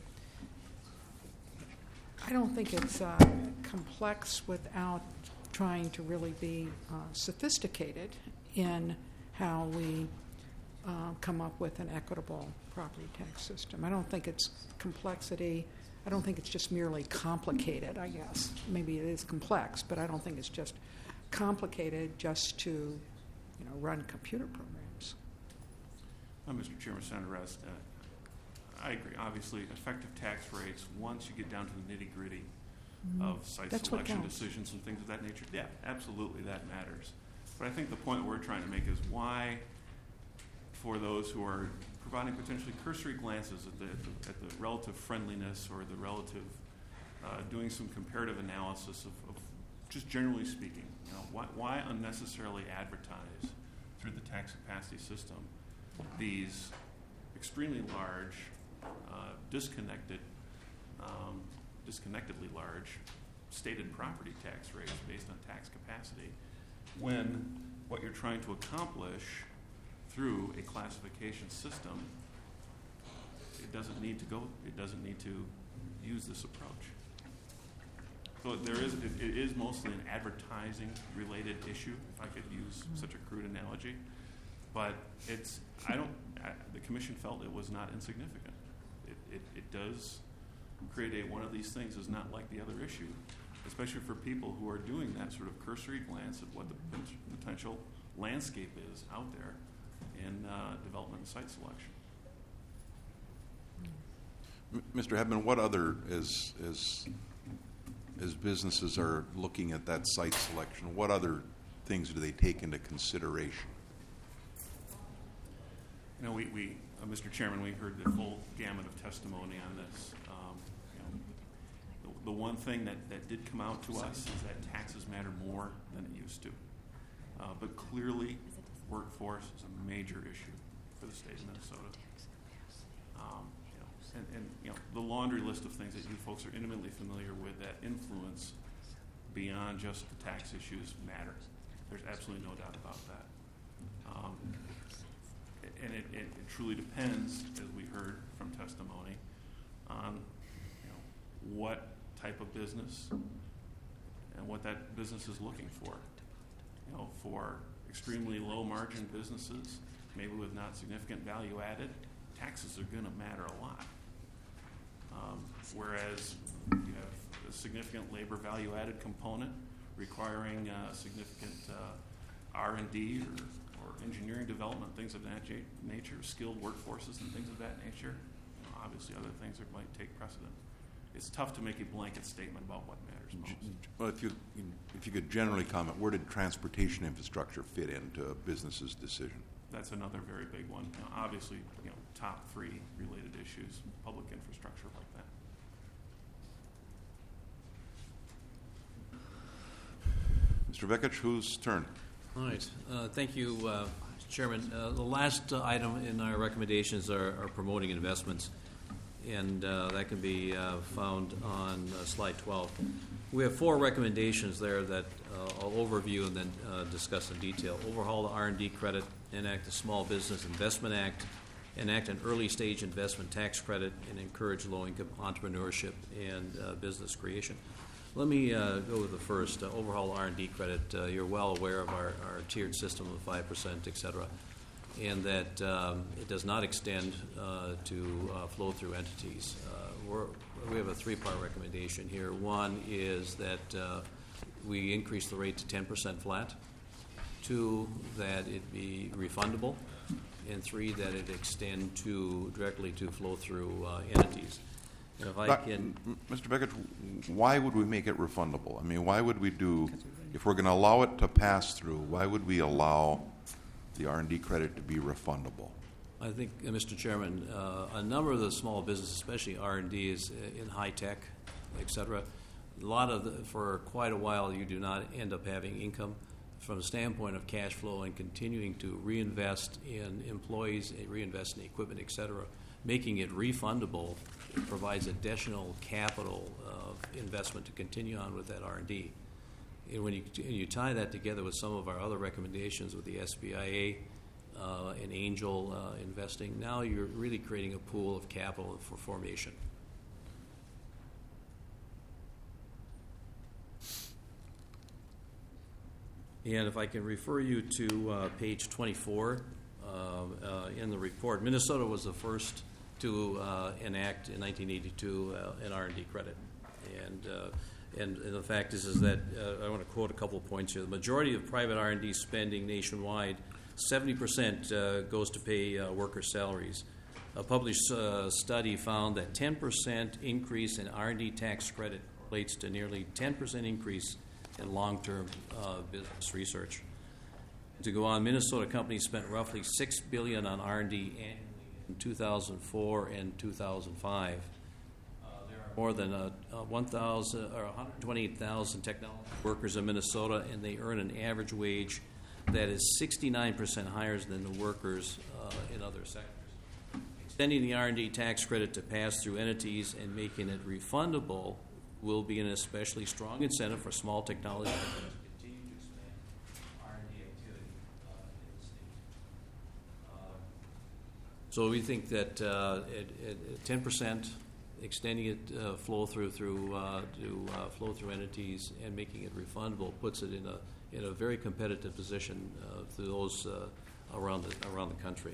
I don't think it's uh, complex without trying to really be uh, sophisticated in how we uh, come up with an equitable property tax system. I don't think it's complexity. I don't think it's just merely complicated, I guess. Maybe it is complex, but I don't think it's just complicated just to, you know, run computer programs. Uh, Mister Chairman, Senator Rest, uh, I agree. Obviously, effective tax rates, once you get down to the nitty-gritty mm-hmm. of site That's selection decisions and things of that nature, yeah, absolutely, that matters. But I think the point we're trying to make is why, for those who are providing potentially cursory glances at the, at the, at the relative friendliness or the relative, uh, doing some comparative analysis of, of just generally speaking, you know, why, why unnecessarily advertise through the tax capacity system these extremely large, uh, disconnected, um, disconnectedly large stated property tax rates based on tax capacity, when what you're trying to accomplish through a classification system, it doesn't need to go, it doesn't need to use this approach. So there is, it, it is mostly an advertising-related issue, if I could use such a crude analogy. But it's, I don't, I, the commission felt it was not insignificant. It, it, it does create a, one of these things is not like the other issue, especially for people who are doing that sort of cursory glance at what the potential landscape is out there in uh, development and site selection. M- Mister Hebman, what other, as, as, as businesses are looking at that site selection, what other things do they take into consideration? You know, we, we uh, Mister Chairman, we heard the full gamut of testimony on this. Um, you know, the, the one thing that, that did come out to us is that taxes matter more than it used to. Uh, but clearly, workforce is a major issue for the state of Minnesota. Um, you know, and, and you know, the laundry list of things that you folks are intimately familiar with that influence beyond just the tax issues matter. There's absolutely no doubt about that. Um, and it, it, it truly depends, as we heard from testimony, on you know, what type of business and what that business is looking for. You know, for extremely low margin businesses, maybe with not significant value added, taxes are going to matter a lot. Um, whereas you have a significant labor value added component requiring uh, significant uh, R and D or, or engineering development, things of that nature, skilled workforces and things of that nature. You know, obviously, other things that might take precedent. It's tough to make a blanket statement about what matters most. Well, if you if you could generally comment, where did transportation infrastructure fit into a business's decision? That's another very big one. You know, obviously, you know, top three related issues, public infrastructure like that. Mister Vekich, whose turn? All right. Uh, thank you, uh, Chairman. Uh, the last uh, item in our recommendations are, are promoting investments, and uh, that can be uh, found on uh, slide twelve. We have four recommendations there that uh, I'll overview and then uh, discuss in detail. Overhaul the R and D credit, enact the Small Business Investment Act, enact an early stage investment tax credit, and encourage low-income entrepreneurship and uh, business creation. Let me uh, go with the first, uh, overhaul R and D credit. Uh, you're well aware of our, our tiered system of five percent, et cetera, and that um, it does not extend uh, to uh, flow-through entities. Uh, we're, we have a three-part recommendation here. One is that uh, we increase the rate to ten percent flat. Two, that it be refundable. And three, that it extend to directly to flow-through uh, entities. And if I Doc- can, M- Mister Beckett, why would we make it refundable? I mean, why would we do, if we're going to allow it to pass through, why would we allow the R and D credit to be refundable? I think, uh, Mister Chairman, uh, a number of the small businesses, especially R and D, is in high tech, et cetera. A lot of, the, for quite a while, you do not end up having income from a standpoint of cash flow and continuing to reinvest in employees, reinvest in equipment, et cetera. Making it refundable provides additional capital uh, investment to continue on with that R and D. And when you, you tie that together with some of our other recommendations with the S B I A uh, and angel uh, investing, now you're really creating a pool of capital for formation. And if I can refer you to uh, page twenty-four uh, uh, in the report, Minnesota was the first to uh, enact in nineteen eighty-two uh, an R and D credit. And, uh, and, and the fact is, is that uh, I want to quote a couple of points here. The majority of private R and D spending nationwide, seventy percent uh, goes to pay uh, worker salaries. A published uh, study found that ten percent increase in R and D tax credit relates to nearly ten percent increase in long-term uh, business research. To go on, Minnesota companies spent roughly six billion dollars on R and D annually in two thousand four and two thousand five. Uh, there are more than uh, uh, one thousand or one hundred twenty-eight thousand technology workers in Minnesota, and they earn an average wage that is sixty-nine percent higher than the workers uh, in other sectors. Extending the R and D tax credit to pass-through entities and making it refundable will be an especially strong incentive for small technology companies to continue to expand R and D activity uh, in the state. Uh, so we think that uh, at, at ten percent, extending it uh, flow through through uh, to uh, flow through entities and making it refundable puts it in a in a very competitive position uh, to those uh, around the around the country.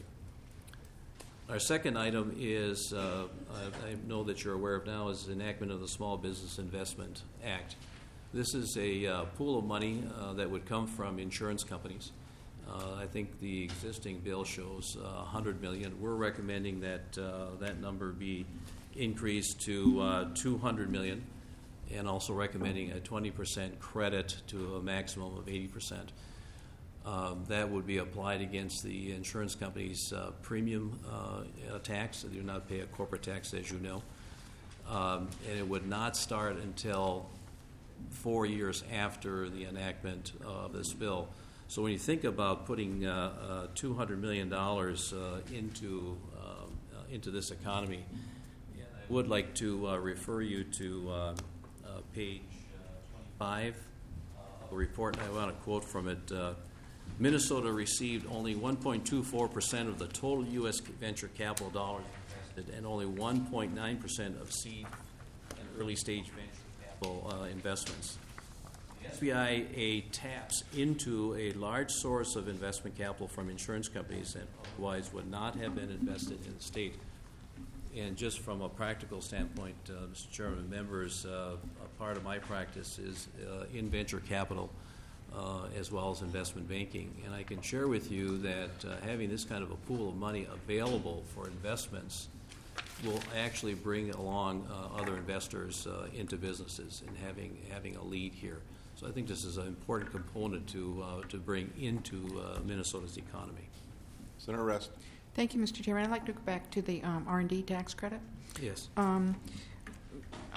Our second item is, uh, I, I know that you're aware of now, is the enactment of the Small Business Investment Act. This is a uh, pool of money uh, that would come from insurance companies. Uh, I think the existing bill shows uh, one hundred million dollars. We're recommending that uh, that number be increased to uh, two hundred million dollars, and also recommending a twenty percent credit to a maximum of eighty percent. Um, that would be applied against the insurance company's uh, premium uh, tax. They do not pay a corporate tax, as you know. Um, and it would not start until four years after the enactment of this bill. So when you think about putting uh, uh, two hundred million dollars uh, into, um, uh, into this economy, I would like to uh, refer you to uh, uh, page twenty-five of the report, and I want to quote from it. Uh, Minnesota received only one point two four percent of the total U S venture capital dollars invested and only one point nine percent of seed and early stage venture capital uh, investments. The S B I A taps into a large source of investment capital from insurance companies that otherwise would not have been invested in the state. And just from a practical standpoint, uh, Mister Chairman, members, uh, a part of my practice is uh, in venture capital. Uh, as well as investment banking. And I can share with you that uh, having this kind of a pool of money available for investments will actually bring along uh, other investors uh, into businesses and having having a lead here. So I think this is an important component to uh, to bring into uh, Minnesota's economy. Senator Rest. Thank you, Mister Chairman. I'd like to go back to the um, R and D tax credit. Yes. Um, uh,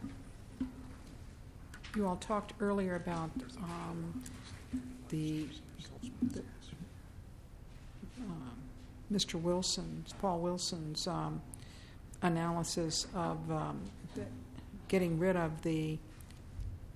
You all talked earlier about um, the, the uh, Mister Wilson's, Paul Wilson's um, analysis of um, the, getting rid of the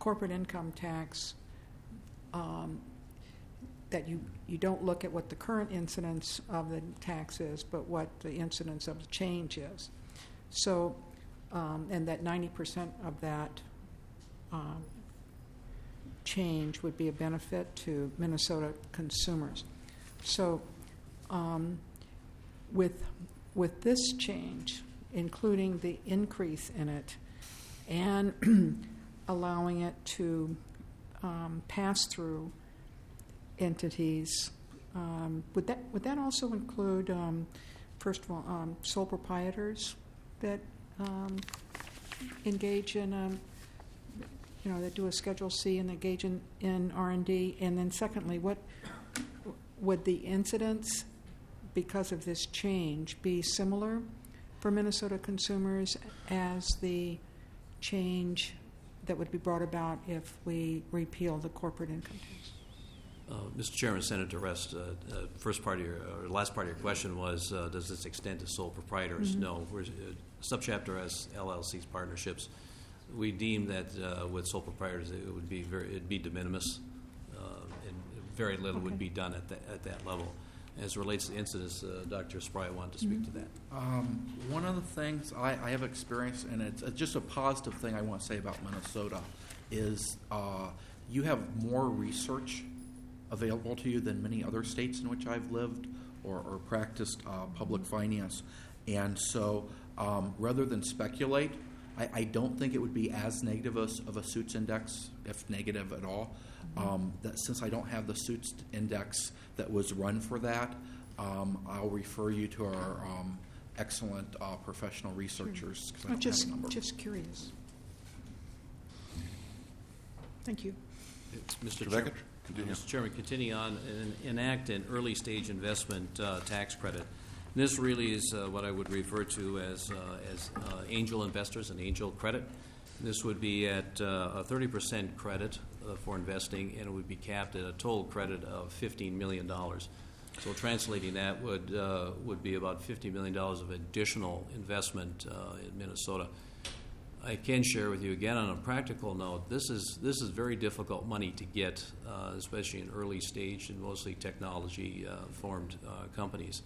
corporate income tax, um, that you, you don't look at what the current incidence of the tax is, but what the incidence of the change is. So, um, and that ninety percent of that um, change would be a benefit to Minnesota consumers. So, um, with with this change, including the increase in it, and allowing it to um, pass through entities, um, would that would that also include, um, first of all, um, sole proprietors that um, engage in, um, you know, that do a Schedule C and engage in, in R and D, and then secondly, what would the incidence because of this change be similar for Minnesota consumers as the change that would be brought about if we repeal the corporate income tax? Uh, Mister Chairman, Senator Rest, uh, uh, first part of your, or last part of your question was, uh, does this extend to sole proprietors? Mm-hmm. No. We're, uh, subchapter S, L L Cs, partnerships. We deem that uh, with sole proprietors it would be very, it'd be de minimis, uh, and very little Okay. would be done at, the, at that level. As it relates to incidents, uh, Doctor Spry wanted to speak Mm-hmm. to that. Um, one of the things I, I have experienced, and it's, it's just a positive thing I want to say about Minnesota, is uh, you have more research available to you than many other states in which I've lived or, or practiced uh, public finance. And so um, rather than speculate, I, I don't think it would be as negative as, of a suits index, if negative at all. Um, that since I don't have the suits index that was run for that, um, I'll refer you to our um, excellent uh, professional researchers. 'Cause I I'm don't just have a number. just curious. Thank you. It's Mister Mister Chairman, Beckett, continue. Mister Chairman, continue on and enact an early stage investment uh, tax credit. And this really is uh, what I would refer to as uh, as uh, angel investors and angel credit. This would be at uh, a thirty percent credit uh, for investing, and it would be capped at a total credit of fifteen million dollars. So translating that would uh, would be about fifty million dollars of additional investment uh, in Minnesota. I can share with you again on a practical note. This is this is very difficult money to get, uh, especially in early stage and mostly technology uh, formed uh, companies.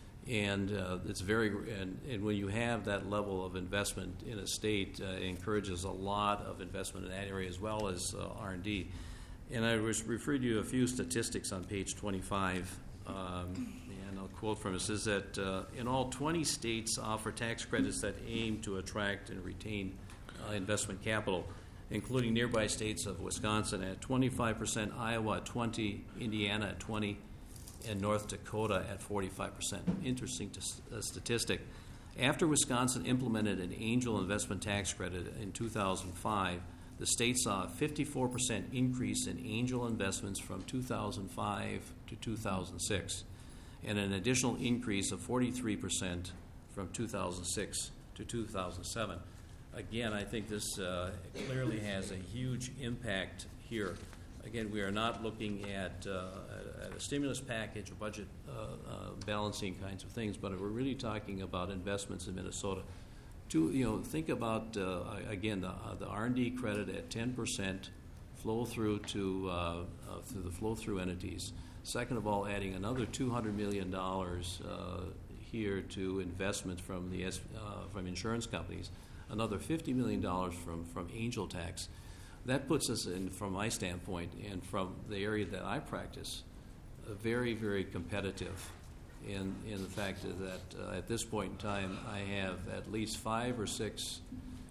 And uh, it's very and, and when you have that level of investment in a state, uh, it encourages a lot of investment in that area as well as uh, R and D. And I was referred you a few statistics on page twenty-five. Um, and I'll quote from it. It says that uh, in all, twenty states offer tax credits that aim to attract and retain uh, investment capital, including nearby states of Wisconsin at twenty-five percent, Iowa at twenty, Indiana at twenty, and North Dakota at forty-five percent. Interesting to, uh, statistic. After Wisconsin implemented an angel investment tax credit in two thousand five, the state saw a fifty-four percent increase in angel investments from two thousand five to two thousand six, and an additional increase of forty-three percent from two thousand six to two thousand seven. Again, I think this uh, clearly has a huge impact here. Again, we are not looking at, uh, at a stimulus package or budget uh, uh, balancing kinds of things, but we're really talking about investments in Minnesota. To, you know, think about, uh, again, the, uh, the R and D credit at ten percent flow through to uh, uh, through the flow through entities. Second of all, adding another two hundred million dollars uh, here to investments from the uh, from insurance companies, another fifty million dollars from, from angel tax. That puts us in, from my standpoint and from the area that I practice, uh, very, very competitive in, in the fact that uh, at this point in time I have at least five or six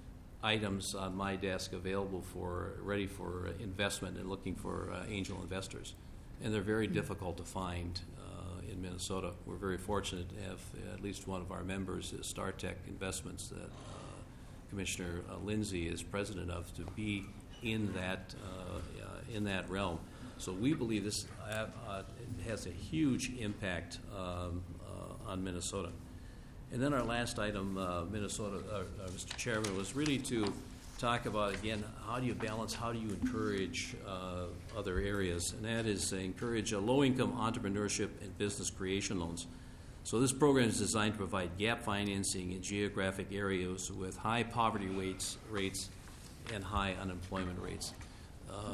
items on my desk available for, ready for investment and looking for uh, angel investors. And they're very difficult to find uh, in Minnesota. We're very fortunate to have at least one of our members, uh, StarTech Investments, that uh, Commissioner uh, Lindsay is president of, to be in that uh, uh, in that realm. So we believe this uh, uh, has a huge impact um, uh, on Minnesota. And then our last item, uh, Minnesota, uh, uh, Mister Chairman, was really to talk about, again, how do you balance, how do you encourage uh, other areas, and that is uh, encourage uh, low-income entrepreneurship and business creation loans. So this program is designed to provide gap financing in geographic areas with high poverty rates, rates and high unemployment rates.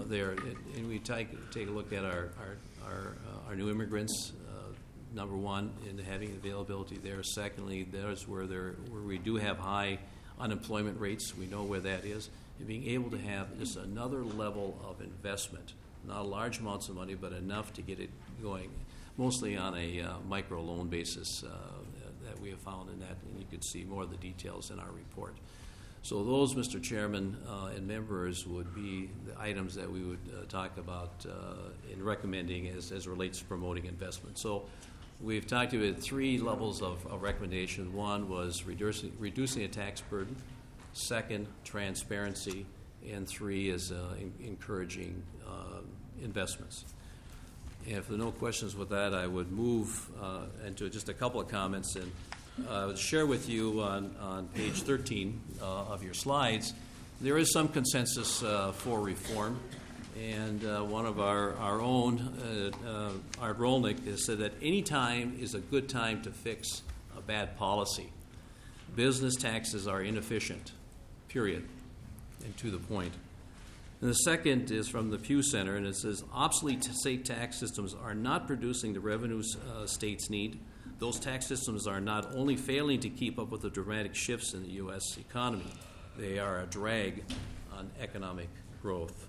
there, and we take take a look at our our our, uh, our new immigrants. Uh, number one, in having availability there. Secondly, there's where there where we do have high unemployment rates. We know where that is. And being able to have just another level of investment, not large amounts of money, but enough to get it going, mostly on a uh, micro loan basis uh, that we have found in that, and you can see more of the details in our report. So those, Mister Chairman uh, and members, would be the items that we would uh, talk about uh, in recommending as, as relates to promoting investment. So we've talked about three levels of, of recommendation. One was reducing, reducing the tax burden. Second, transparency. And three is uh, in, encouraging uh, investments. And if there are no questions with that, I would move uh, into just a couple of comments and uh, share with you on, on page thirteen uh, of your slides. There is some consensus uh, for reform, and uh, one of our, our own, uh, uh, Art Rolnick, has said that any time is a good time to fix a bad policy. Business taxes are inefficient, period, and to the point. And the second is from the Pew Center, and it says, obsolete state tax systems are not producing the revenues uh, states need. Those tax systems are not only failing to keep up with the dramatic shifts in the U S economy, they are a drag on economic growth.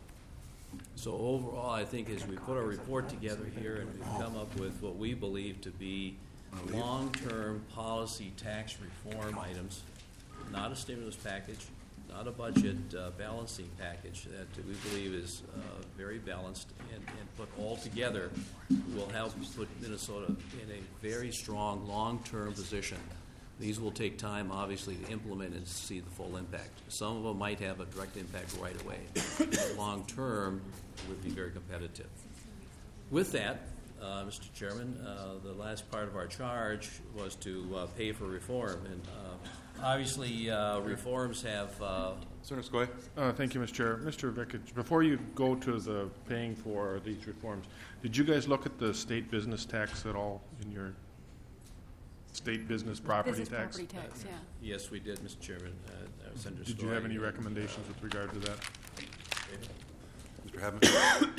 So overall, I think as we put our report together here and we've come up with what we believe to be long-term policy tax reform items, not a stimulus package, not a budget uh, balancing package, that we believe is uh, very balanced and, and put all together will help put Minnesota in a very strong long-term position. These will take time, obviously, to implement and see the full impact. Some of them might have a direct impact right away. But long-term, would be very competitive. With that, uh, Mister Chairman, uh, the last part of our charge was to uh, pay for reform. And uh, obviously, uh, reforms have... Uh, Senator Skoye. Uh, thank you, Mister Chair. Mister Vikich, before you go to the paying for these reforms, did you guys look at the state business tax at all in your state business property Business tax? property tax, yeah. yes, we did, Mister Chairman. Uh, Senator Did you Skoye. have any recommendations with regard to that? Mister Hammond.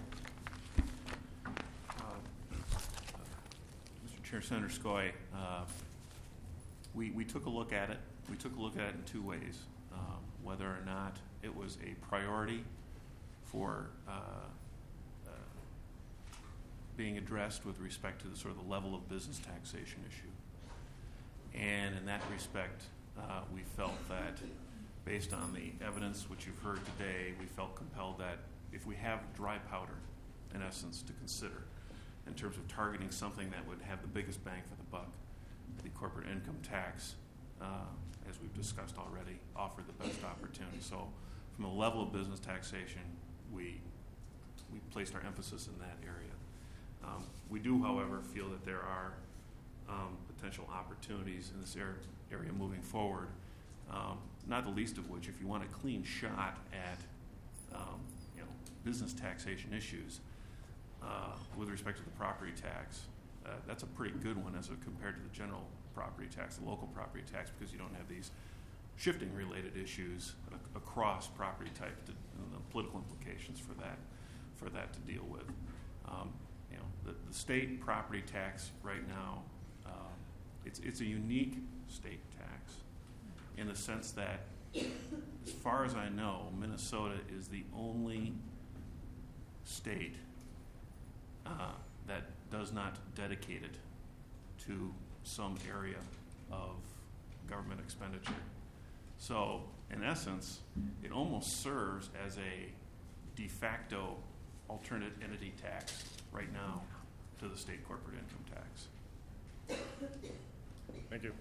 Mister Chair, Senator Skoye, uh, we, we took a look at it. We took a look at it in two ways. Um, whether or not it was a priority for uh, uh, being addressed with respect to the sort of the level of business taxation issue. And in that respect, uh, we felt that based on the evidence which you've heard today, we felt compelled that if we have dry powder, in essence, to consider in terms of targeting something that would have the biggest bang for the buck, the corporate income tax, uh, as we've discussed already, offered the best opportunity. So from a level of business taxation, we we placed our emphasis in that area. Um, we do, however, feel that there are um, potential opportunities in this area moving forward, um, not the least of which, if you want a clean shot at um, you know, business taxation issues uh, with respect to the property tax, uh, that's a pretty good one as a, compared to the general property tax, the local property tax, because you don't have these shifting related issues uh, across property type to, and the political implications for that for that to deal with. Um, you know, the, the state property tax right now, uh, it's it's a unique state tax in the sense that, as far as I know, Minnesota is the only state uh, that does not dedicate it to some area of government expenditure. So, in essence, it almost serves as a de facto alternate entity tax right now to the state corporate income tax. Thank you.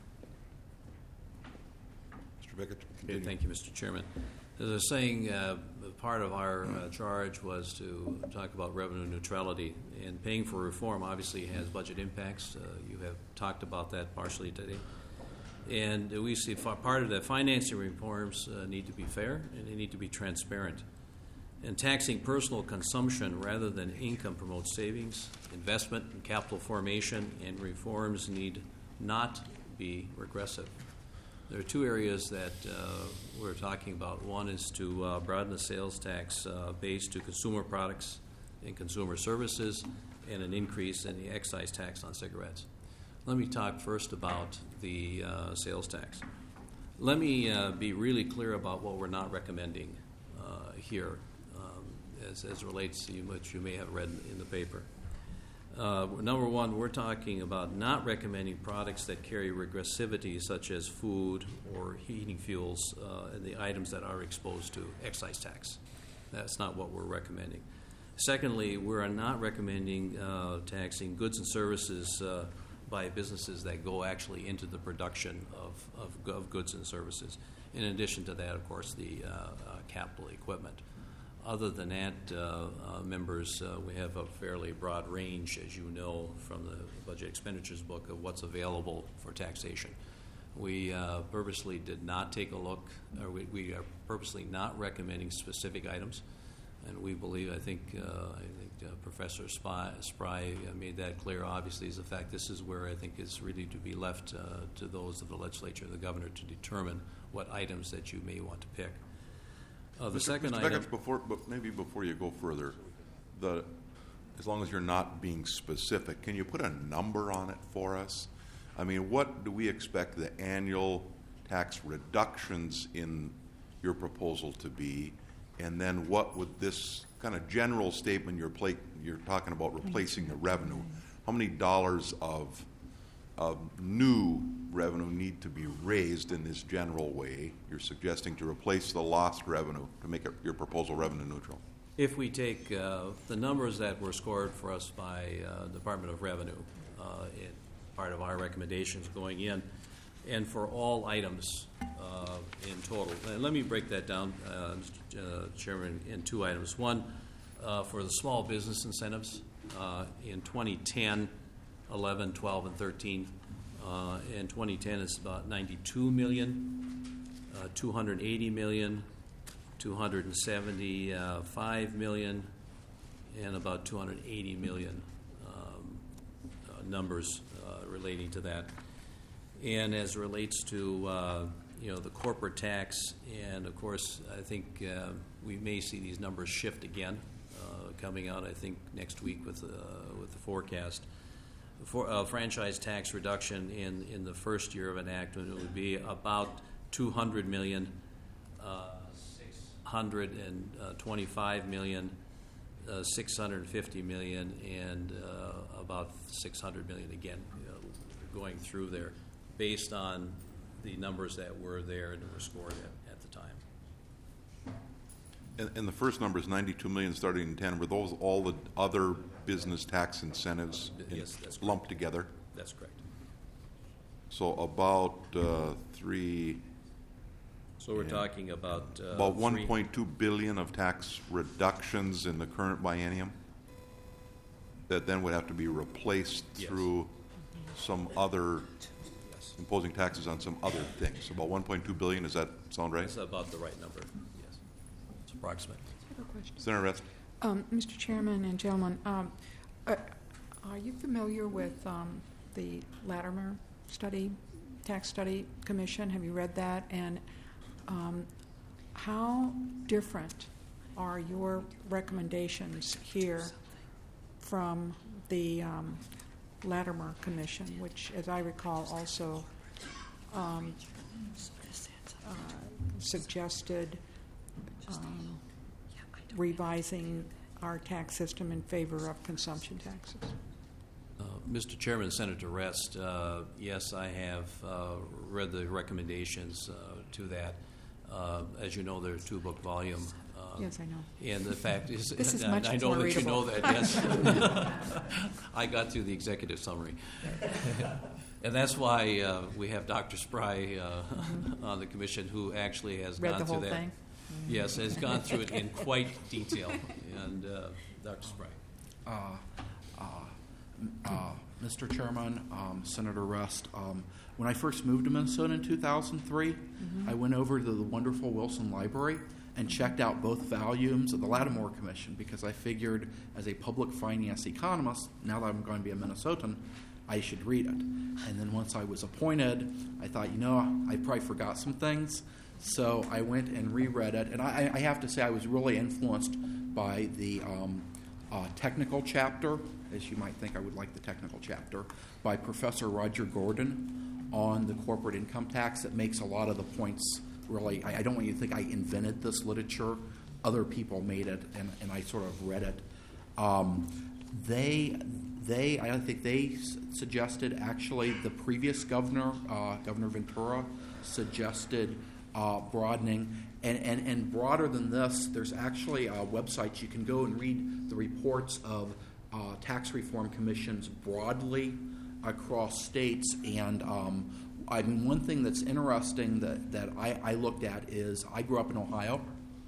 Mister Bickett. Okay, thank you, Mister Chairman. As I was saying, uh, part of our uh, charge was to talk about revenue neutrality, and paying for reform obviously has budget impacts. Uh, you have talked about that partially today. And we see part of the financing reforms uh, need to be fair and they need to be transparent. And taxing personal consumption rather than income promotes savings, investment, and capital formation, and reforms need not be regressive. There are two areas that uh, we're talking about. One is to uh, broaden the sales tax uh, base to consumer products and consumer services, and an increase in the excise tax on cigarettes. Let me talk first about the uh, sales tax. Let me uh, be really clear about what we're not recommending uh, here um, as, as relates to what you may have read in the paper. Uh, number one, we're talking about not recommending products that carry regressivity, such as food or heating fuels, uh, and the items that are exposed to excise tax. That's not what we're recommending. Secondly, we are not recommending uh, taxing goods and services uh, by businesses that go actually into the production of, of, of goods and services. In addition to that, of course, the uh, uh, capital equipment. Other than that, uh, uh, members, uh, we have a fairly broad range, as you know, from the budget expenditures book of what's available for taxation. We uh, purposely did not take a look, or we, we are purposely not recommending specific items, and we believe, I think, uh, I think uh, Professor Spry, Spry made that clear. Obviously, is the fact this is where I think it's really to be left uh, to those of the legislature and the governor to determine what items that you may want to pick. Uh, the Mister second Mister item, Begich, before, but maybe before you go further, the as long as you're not being specific, can you put a number on it for us? I mean, what do we expect the annual tax reductions in your proposal to be, and then what would this kind of general statement you're pla- you're talking about replacing the revenue? How many dollars of of new revenue need to be raised in this general way? You're suggesting to replace the lost revenue to make it, your proposal revenue neutral. if we take uh, the numbers that were scored for us by uh, Department of Revenue uh, in part of our recommendations going in, and for all items uh, in total. And let me break that down, uh, Mister Uh, Chairman, in two items. One, uh, for the small business incentives uh, in twenty ten, eleven, twelve, and thirteen. Uh, in twenty ten, it's about ninety-two million, uh, two hundred eighty million, two hundred seventy-five million, and about two hundred eighty million um, uh, numbers uh, relating to that. And as it relates to uh, you know the corporate tax, and of course, I think uh, we may see these numbers shift again, uh, coming out. I think next week with uh, with the forecast. For uh, franchise tax reduction in in the first year of enactment, it would be about two hundred million, uh, six hundred twenty-five million, uh, six hundred fifty million, and uh, about six hundred million again, you know, going through there, based on the numbers that were there and were scored at, at the time. And, and the first number is ninety-two million starting in ten. Were those all the other business tax incentives in, Yes, that's lumped together? That's correct. So about uh, three, So we're Yeah. talking about uh, about three- one point two billion of tax reductions in the current biennium that then would have to be replaced Yes. through some other, Yes. imposing taxes on some other things. About one point two billion, does that sound right? That's about the right number. Yes, it's approximate. I have a question. Senator Retz? Um, Mister Chairman and gentlemen, um, uh, are you familiar with um, the Latimer Study, Tax Study Commission? Have you read that? And um, how different are your recommendations here from the um, Latimer Commission, which, as I recall, also um, uh, suggested um, revising our tax system in favor of consumption taxes? Uh, Mister Chairman, Senator Rest, uh, yes, I have uh, read the recommendations uh, to that. Uh, as you know, they're a two-book volume. Uh, Yes, I know. And the fact is, This is and much I know more that you know readable. that, yes. I got through the executive summary. And that's why uh, we have Doctor Spry uh, on the commission, who actually has Read gone the through whole that. thing? Yes, has gone through it in quite detail. And uh, Doctor Spry. Uh, uh, uh, Mister Chairman, um, Senator Rust, um, when I first moved to Minnesota in two thousand three, I went over to the wonderful Wilson Library and checked out both volumes of the Lattimore Commission, because I figured, as a public finance economist, now that I'm going to be a Minnesotan, I should read it. And then once I was appointed, I thought, you know, I probably forgot some things. So I went and reread it. And I, I have to say I was really influenced by the um, uh, technical chapter, as you might think I would like the technical chapter, by Professor Roger Gordon on the corporate income tax. That makes a lot of the points really, I, I don't want you to think I invented this literature. Other people made it, and, and I sort of read it. Um, they, they, I think they s- suggested, actually, the previous governor, uh, Governor Ventura, suggested uh, broadening. And, and, and broader than this, there's actually uh, websites you can go and read the reports of uh, tax reform commissions broadly across states. And um, I mean, one thing that's interesting that, that I, I looked at is I grew up in Ohio.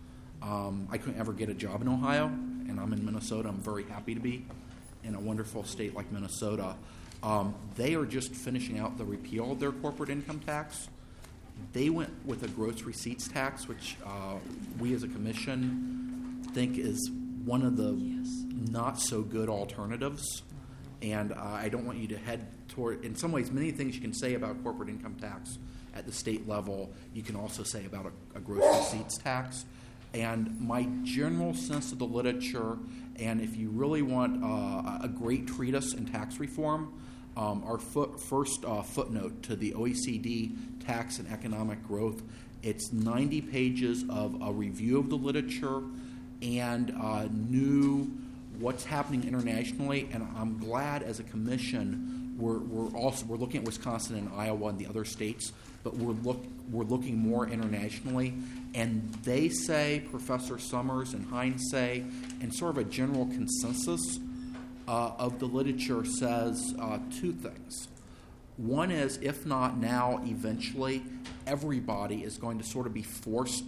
Um, I couldn't ever get a job in Ohio, and I'm in Minnesota. I'm very happy to be in a wonderful state like Minnesota. Um, they are just finishing out the repeal of their corporate income tax. They went with a gross receipts tax, which uh, we as a commission think is one of the not so good alternatives. And uh, I don't want you to head toward, in some ways, many things you can say about corporate income tax at the state level, you can also say about a, a gross receipts tax. And my general sense of the literature, and if you really want uh, a great treatise in tax reform, um, our foot, first uh, footnote to the O E C D Tax and Economic Growth, it's ninety pages of a review of the literature and uh, new what's happening internationally. And I'm glad as a commission we're, we're also we're looking at Wisconsin and Iowa and the other states, but we're look we're looking more internationally. And they say, Professor Summers and Hines say, and sort of a general consensus uh, of the literature says uh, two things. One is, if not now, eventually, everybody is going to sort of be forced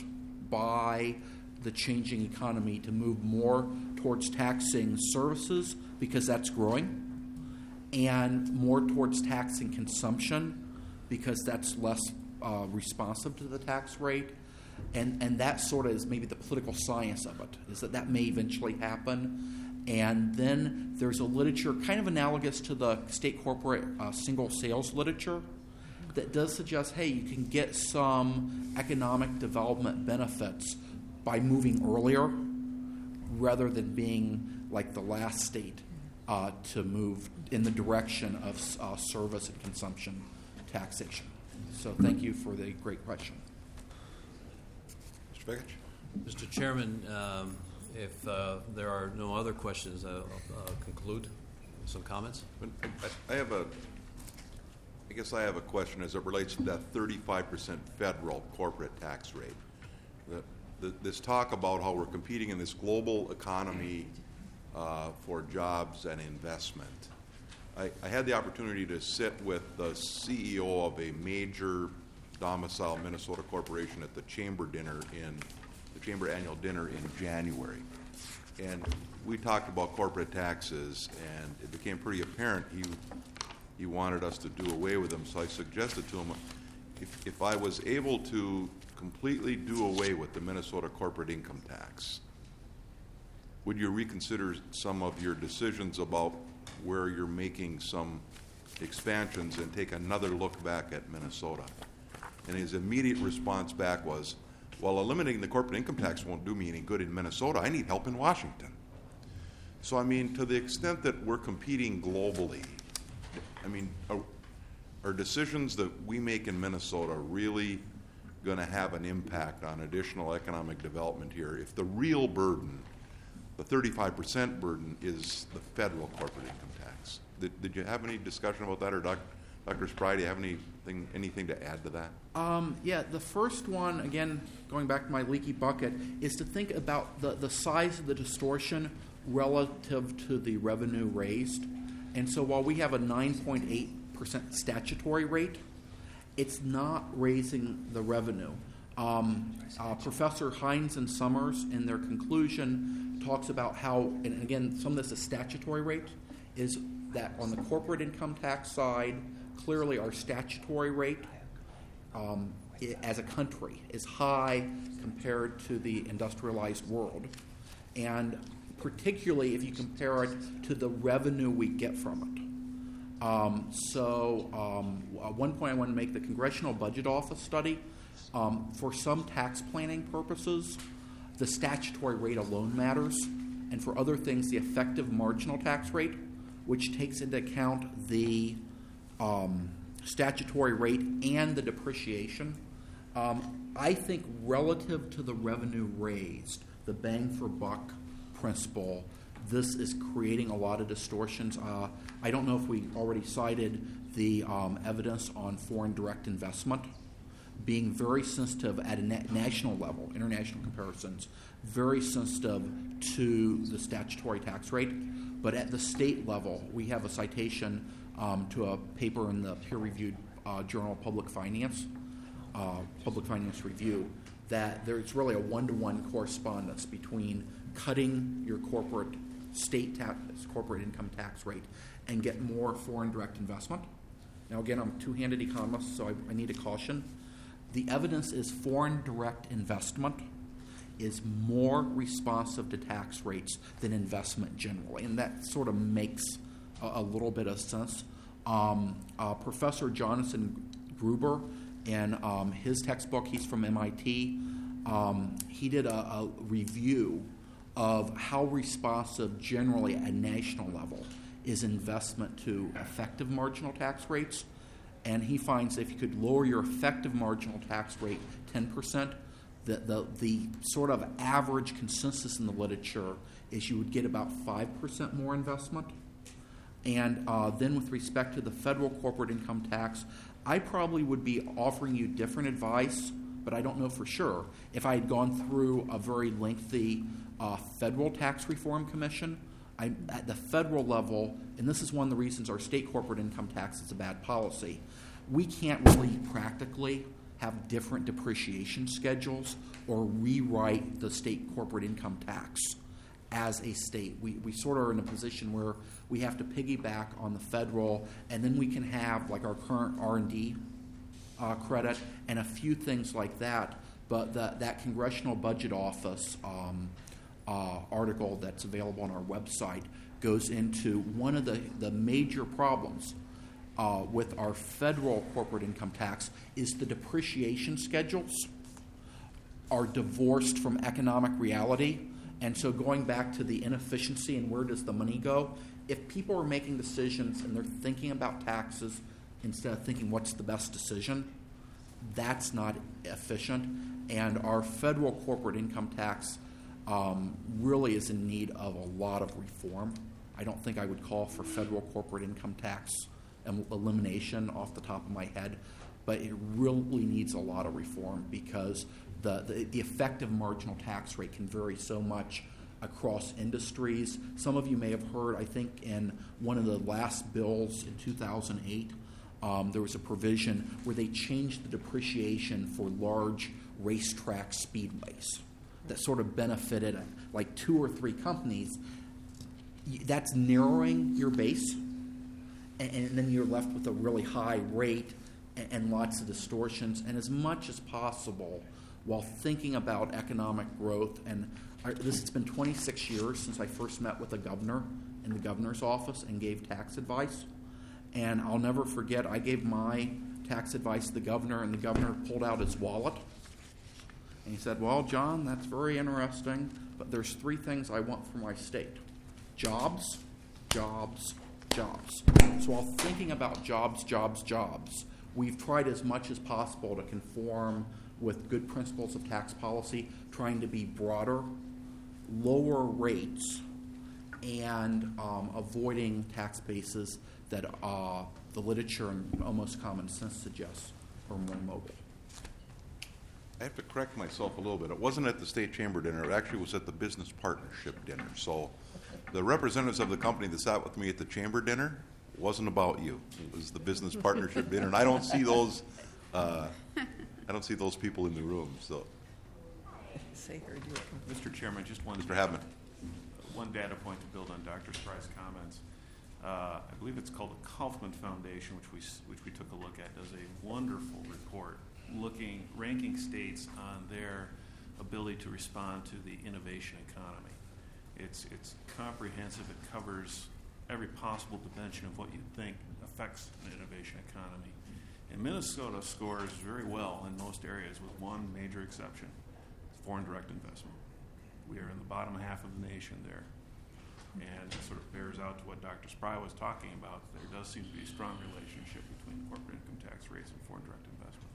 by the changing economy to move more towards taxing services because that's growing, and more towards taxing consumption because that's less uh, responsive to the tax rate. And and that sort of is maybe the political science of it, is that that may eventually happen. And then there's a literature kind of analogous to the state corporate uh, single sales literature that does suggest, hey, you can get some economic development benefits by moving earlier rather than being like the last state uh, to move in the direction of uh, service and consumption taxation. So thank you for the great question. Mister Begich? Mister Chairman, um, if uh, there are no other questions, I'll uh, conclude. Some comments? I, I have a, I guess I have a question as it relates to that thirty-five percent federal corporate tax rate. The, the, this talk about how we're competing in this global economy uh, for jobs and investment. I, I had the opportunity to sit with the C E O of a major domicile Minnesota corporation at the chamber dinner in the chamber annual dinner in January, and we talked about corporate taxes, and it became pretty apparent he he wanted us to do away with them. So I suggested to him, if if I was able to completely do away with the Minnesota corporate income tax, would you reconsider some of your decisions about where you're making some expansions and take another look back at Minnesota? And his immediate response back was, well, eliminating the corporate income tax won't do me any good in Minnesota. I need help in Washington. So, I mean, to the extent that we're competing globally, I mean, are, are decisions that we make in Minnesota really going to have an impact on additional economic development here if the real burden, the thirty-five percent burden, is the federal corporate income tax? Did, did you have any discussion about that, or Doctor Doctor Spry, do you have anything anything to add to that? Um, yeah, the first one, again, going back to my leaky bucket, is to think about the, the size of the distortion relative to the revenue raised. And so while we have a nine point eight percent statutory rate, it's not raising the revenue. Um, uh, Professor Hines and Summers, in their conclusion, talks about how, and again, some of this is statutory rate, is that on the corporate income tax side, clearly our statutory rate um, i- as a country is high compared to the industrialized world. And particularly if you compare it to the revenue we get from it. Um, so, um, at one point, I want to make the Congressional Budget Office study. Um, for some tax planning purposes, the statutory rate alone matters, and for other things, the effective marginal tax rate, which takes into account the um, statutory rate and the depreciation. Um, I think relative to the revenue raised, the bang for buck principle, this is creating a lot of distortions. Uh, I don't know if we already cited the um, evidence on foreign direct investment being very sensitive at a na- national level, international comparisons, very sensitive to the statutory tax rate. But at the state level, we have a citation um, to a paper in the peer-reviewed uh, Journal of Public Finance, uh, Public Finance Review, that there's really a one-to-one correspondence between cutting your corporate state tax, corporate income tax rate and get more foreign direct investment. Now, again, I'm a two-handed economist, so I, I need a caution. The evidence is foreign direct investment is more responsive to tax rates than investment generally, and that sort of makes a, a little bit of sense. Um, uh, Professor Jonathan Gruber, in um, his textbook, he's from M I T, um, he did a, a review of how responsive generally at a national level is investment to effective marginal tax rates. And he finds that if you could lower your effective marginal tax rate ten percent, the, the, the sort of average consensus in the literature is you would get about five percent more investment. And uh, then with respect to the federal corporate income tax, I probably would be offering you different advice, but I don't know for sure. If I had gone through a very lengthy uh, federal tax reform commission, I, at the federal level, and this is one of the reasons our state corporate income tax is a bad policy, we can't really practically have different depreciation schedules or rewrite the state corporate income tax as a state. We, we sort of are in a position where we have to piggyback on the federal, and then we can have like our current R and D uh, credit and a few things like that. But the, that Congressional Budget Office um, uh, article that's available on our website goes into one of the, the major problems uh, with our federal corporate income tax is the depreciation schedules are divorced from economic reality. And so going back to the inefficiency and where does the money go, if people are making decisions and they're thinking about taxes instead of thinking what's the best decision, that's not efficient. And our federal corporate income tax um, really is in need of a lot of reform. I don't think I would call for federal corporate income tax elimination off the top of my head, but it really needs a lot of reform because the, the, the effective marginal tax rate can vary so much across industries. Some of you may have heard, I think, in one of the last bills in two thousand eight, um, there was a provision where they changed the depreciation for large racetrack speedways that sort of benefited like two or three companies. That's narrowing your base, and, and then you're left with a really high rate and, and lots of distortions. And as much as possible, while thinking about economic growth, and I, this has been twenty-six years since I first met with the governor in the governor's office and gave tax advice. And I'll never forget, I gave my tax advice to the governor, and the governor pulled out his wallet. And he said, well, John, that's very interesting, but there's three things I want for my state. Jobs, jobs, jobs. So while thinking about jobs, jobs, jobs, we've tried as much as possible to conform with good principles of tax policy, trying to be broader, lower rates, and um, avoiding tax bases that uh, the literature and almost common sense suggests are more mobile. I have to correct myself a little bit. It wasn't at the State Chamber dinner. It actually was at the Business Partnership dinner. So the representatives of the company that sat with me at the Chamber dinner wasn't about you. It was the Business Partnership dinner, and I don't see those. Uh, I don't see those people in the room. So, Mister Chairman, just one. Mister Habman. One data point to build on Doctor Spry's comments. Uh, I believe it's called the Kaufman Foundation, which we which we took a look at, does a wonderful report looking ranking states on their ability to respond to the innovation economy. It's it's comprehensive. It covers every possible dimension of what you think affects an innovation economy. And Minnesota scores very well in most areas with one major exception, foreign direct investment. We are in the bottom half of the nation there. And it sort of bears out to what Doctor Spry was talking about. There does seem to be a strong relationship between corporate income tax rates and foreign direct investment.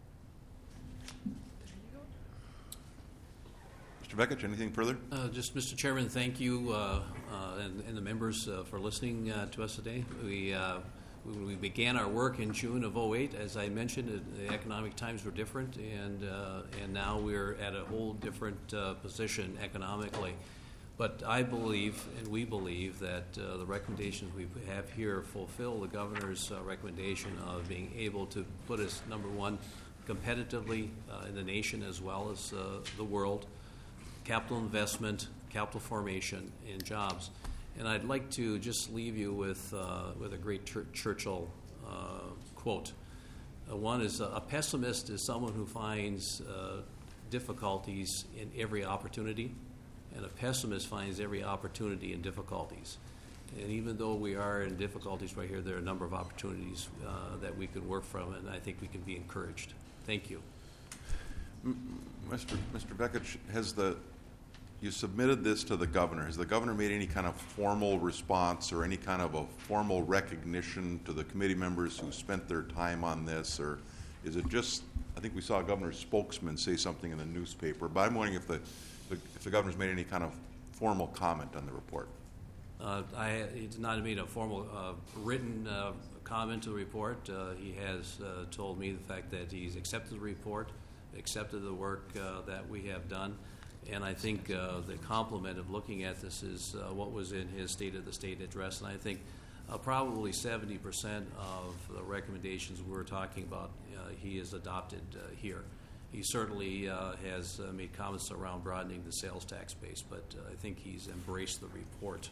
Mister Bekich, anything further? Uh, just, Mister Chairman, thank you uh, uh, and, and the members uh, for listening uh, to us today. We, uh, when we began our work in June of oh eight, as I mentioned, uh, the economic times were different, and uh, and now we're at a whole different uh, position economically. But I believe, and we believe, that uh, the recommendations we have here fulfill the governor's uh, recommendation of being able to put us, number one, competitively uh, in the nation as well as uh, the world, capital investment, capital formation, and jobs. And I'd like to just leave you with uh, with a great Chur- Churchill uh, quote. Uh, one is, uh, a pessimist is someone who finds uh, difficulties in every opportunity, and a pessimist finds every opportunity in difficulties. And even though we are in difficulties right here, there are a number of opportunities uh, that we can work from, and I think we can be encouraged. Thank you. Mister Mister Bekich, has the you submitted this to the governor. Has the governor made any kind of formal response or any kind of a formal recognition to the committee members who spent their time on this, or is it just? I think we saw a governor's spokesman say something in the newspaper, but I'm wondering if the if the governor's made any kind of formal comment on the report. Uh, I he's not made a formal uh, written uh, comment to the report. Uh, he has uh, told me the fact that he's accepted the report, accepted the work uh, that we have done, and I think uh, the complement of looking at this is uh, what was in his State of the State address, and I think uh, probably seventy percent of the recommendations we're talking about uh, he has adopted uh, here. He certainly uh, has uh, made comments around broadening the sales tax base, but uh, I think he's embraced the report.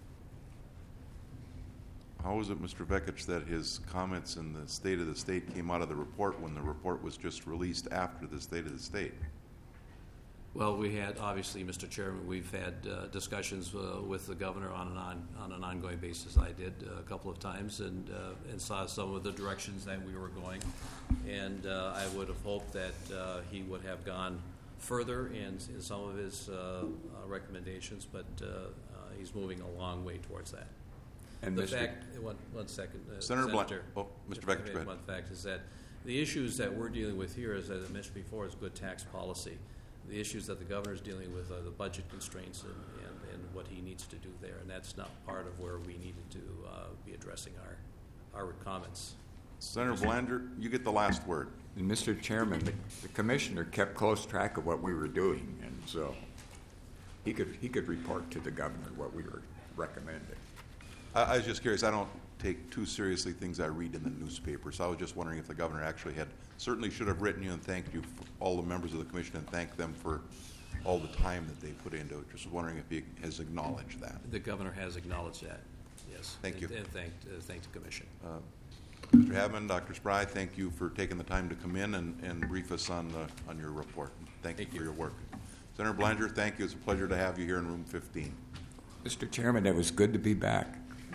How is it, Mister Bekich, that his comments in the State of the State came out of the report when the report was just released after the State of the State? Well, we had, obviously, Mister Chairman, we've had uh, discussions uh, with the governor on an on, on an ongoing basis. I did uh, a couple of times and uh, and saw some of the directions that we were going, and uh, I would have hoped that uh, he would have gone further in, in some of his uh, uh, recommendations, but uh, uh, he's moving a long way towards that. And the Mister fact, one, one second, uh, Senator Blunt. Senator, Oh, Mister Bekich, go ahead. One fact is that the issues that we're dealing with here, as I mentioned before, is good tax policy. The issues that the governor is dealing with are the budget constraints and, and, and what he needs to do there, and that's not part of where we needed to uh, be addressing our our comments. Senator Blander, you get the last word. And Mister Chairman, the, the commissioner kept close track of what we were doing, and so he could he could report to the governor what we were recommending. I, I was just curious. I don't take too seriously things I read in the newspaper, so I was just wondering if the governor actually had certainly should have written you and thanked you for all the members of the commission and thanked them for all the time that they put into it. Just wondering if he has acknowledged that. The governor has acknowledged that, yes. Thank you. And, and thanked, uh, thanked the commission. Uh, Mister Havman, Doctor Spry, thank you for taking the time to come in and, and brief us on the on your report. Thank, Thank you for you. your work. Senator Blanger, thank you. It's a pleasure to have you here in room fifteen. Mister Chairman, it was good to be back.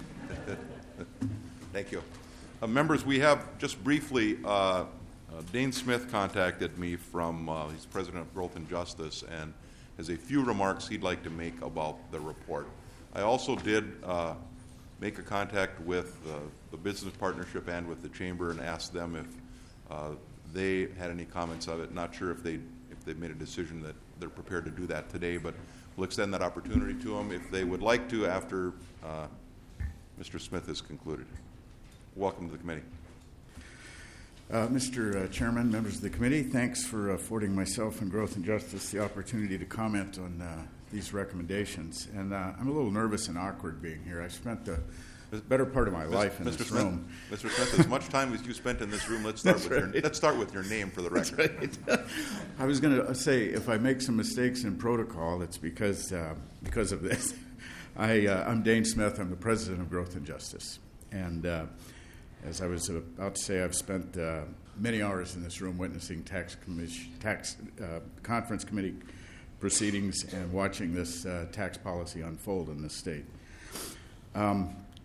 Thank you. Uh, members, we have just briefly, uh, uh, Dane Smith contacted me from, uh, he's president of Growth and Justice, and has a few remarks he'd like to make about the report. I also did uh, make a contact with uh, the business partnership and with the chamber and asked them if uh, they had any comments of it. Not sure if they if they've made a decision that they're prepared to do that today, but we'll extend that opportunity to them if they would like to after uh, Mister Smith has concluded. Welcome to the committee. Uh, Mister Uh, Chairman, members of the committee, thanks for affording myself and Growth and Justice the opportunity to comment on uh, these recommendations. And uh, I'm a little nervous and awkward being here. I spent the better part of my life in Mister this Smith, room. Mister Smith, as much time as you spent in this room, let's start That's with right. your let's start with your name for the record. Right. I was going to say, if I make some mistakes in protocol, it's because uh, because of this. I, uh, I'm Dane Smith. I'm the president of Growth and Justice. And uh, as I was about to say, I've spent uh, many hours in this room witnessing tax, commission, tax uh, conference committee proceedings and watching this uh, tax policy unfold in this state. Um,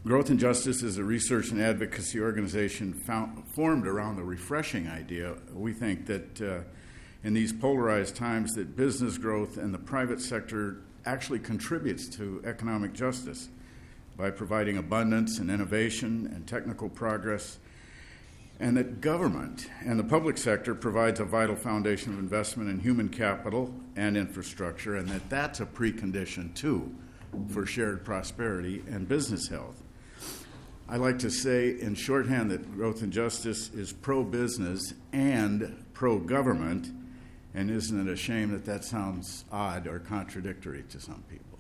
Growth and Justice is a research and advocacy organization found, formed around the refreshing idea, we think, that uh, in these polarized times that business growth and the private sector actually contributes to economic justice by providing abundance and innovation and technical progress, and that government and the public sector provides a vital foundation of investment in human capital and infrastructure, and that that's a precondition, too, for shared prosperity and business health. I like to say in shorthand that Growth and Justice is pro-business and pro-government, and isn't it a shame that that sounds odd or contradictory to some people?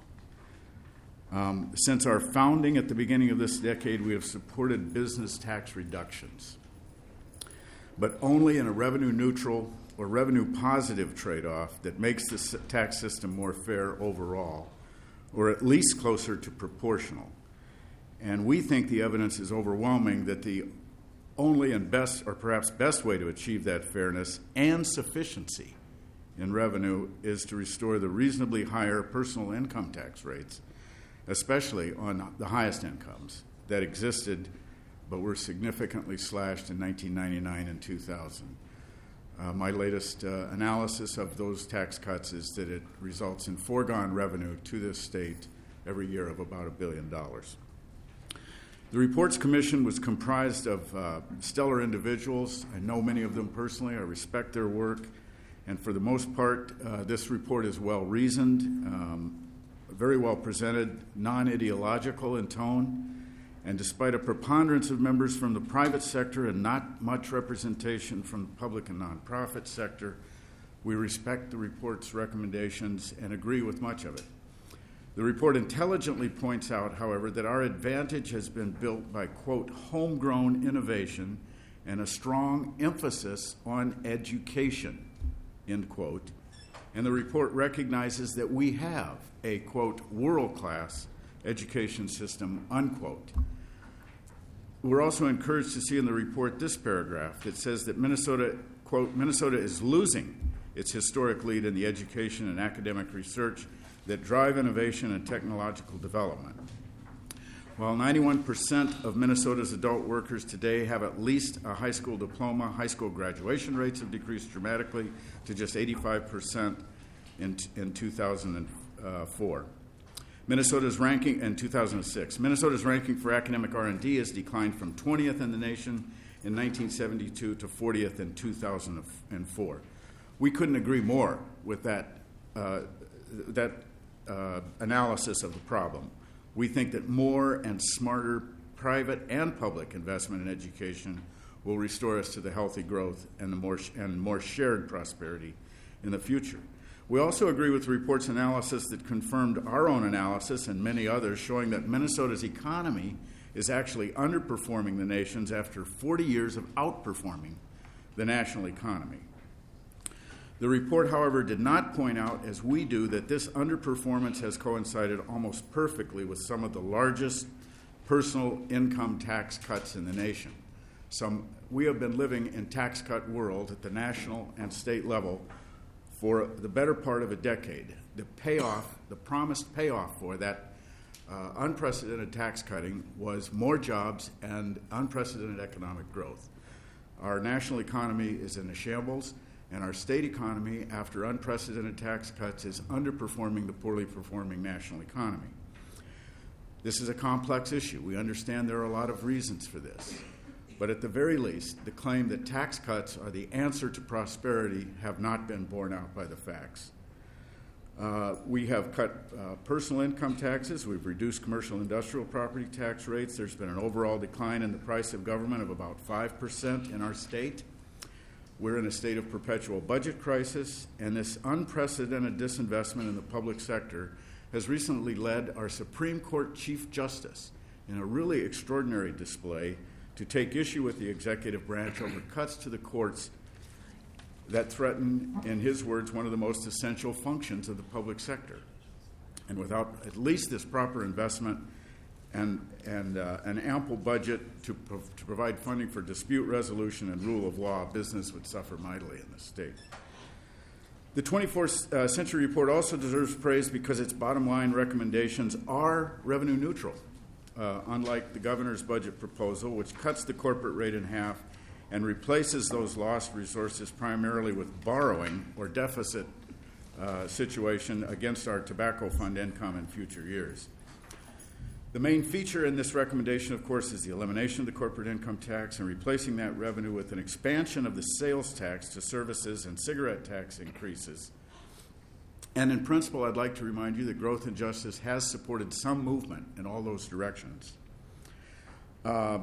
Um, since our founding at the beginning of this decade, we have supported business tax reductions, but only in a revenue-neutral or revenue-positive trade-off that makes the tax system more fair overall, or at least closer to proportional. And we think the evidence is overwhelming that the only and best, or perhaps best way to achieve that fairness and sufficiency in revenue is to restore the reasonably higher personal income tax rates, especially on the highest incomes that existed but were significantly slashed in nineteen ninety-nine and two thousand. Uh, my latest uh, analysis of those tax cuts is that it results in foregone revenue to this state every year of about a billion dollars. The Reports Commission was comprised of uh, stellar individuals. I know many of them personally. I respect their work. And for the most part, uh, this report is well-reasoned, um, very well presented, non-ideological in tone. And despite a preponderance of members from the private sector and not much representation from the public and nonprofit sector, we respect the report's recommendations and agree with much of it. The report intelligently points out, however, that our advantage has been built by, quote, homegrown innovation and a strong emphasis on education, end quote. And the report recognizes that we have a, quote, world-class education system, unquote. We're also encouraged to see in the report this paragraph that says that Minnesota, quote, Minnesota is losing its historic lead in the education and academic research that drive innovation and technological development. While ninety-one percent of Minnesota's adult workers today have at least a high school diploma, high school graduation rates have decreased dramatically to just eighty-five percent in, in two thousand four. Minnesota's ranking in two thousand six. Minnesota's ranking for academic R and D has declined from twentieth in the nation in nineteen seventy-two to fortieth in two thousand four. We couldn't agree more with that, uh, that uh, analysis of the problem. We think that more and smarter private and public investment in education will restore us to the healthy growth and the more sh- and more shared prosperity in the future. We also agree with the report's analysis that confirmed our own analysis and many others, showing that Minnesota's economy is actually underperforming the nation's after forty years of outperforming the national economy. The report, however, did not point out, as we do, that this underperformance has coincided almost perfectly with some of the largest personal income tax cuts in the nation. Some, we have been living in tax cut world at the national and state level for the better part of a decade. The payoff, the promised payoff for that uh, unprecedented tax cutting was more jobs and unprecedented economic growth. Our national economy is in a shambles, and our state economy, after unprecedented tax cuts, is underperforming the poorly performing national economy. This is a complex issue. We understand there are a lot of reasons for this. But at the very least, the claim that tax cuts are the answer to prosperity have not been borne out by the facts. Uh, we have cut uh, personal income taxes. We've reduced commercial industrial property tax rates. There's been an overall decline in the price of government of about five percent in our state. We're in a state of perpetual budget crisis, and this unprecedented disinvestment in the public sector has recently led our Supreme Court Chief Justice in a really extraordinary display to take issue with the executive branch over cuts to the courts that threaten, in his words, one of the most essential functions of the public sector. And without at least this proper investment and, and uh, an ample budget to, pro- to provide funding for dispute resolution and rule of law, business would suffer mightily in this state. The twenty-fourth uh, Century Report also deserves praise because its bottom line recommendations are revenue neutral. uh, unlike the governor's budget proposal, which cuts the corporate rate in half and replaces those lost resources primarily with borrowing or deficit uh, situation against our tobacco fund income in future years. The main feature in this recommendation, of course, is the elimination of the corporate income tax and replacing that revenue with an expansion of the sales tax to services and cigarette tax increases. And in principle, I'd like to remind you that Growth and Justice has supported some movement in all those directions. Uh,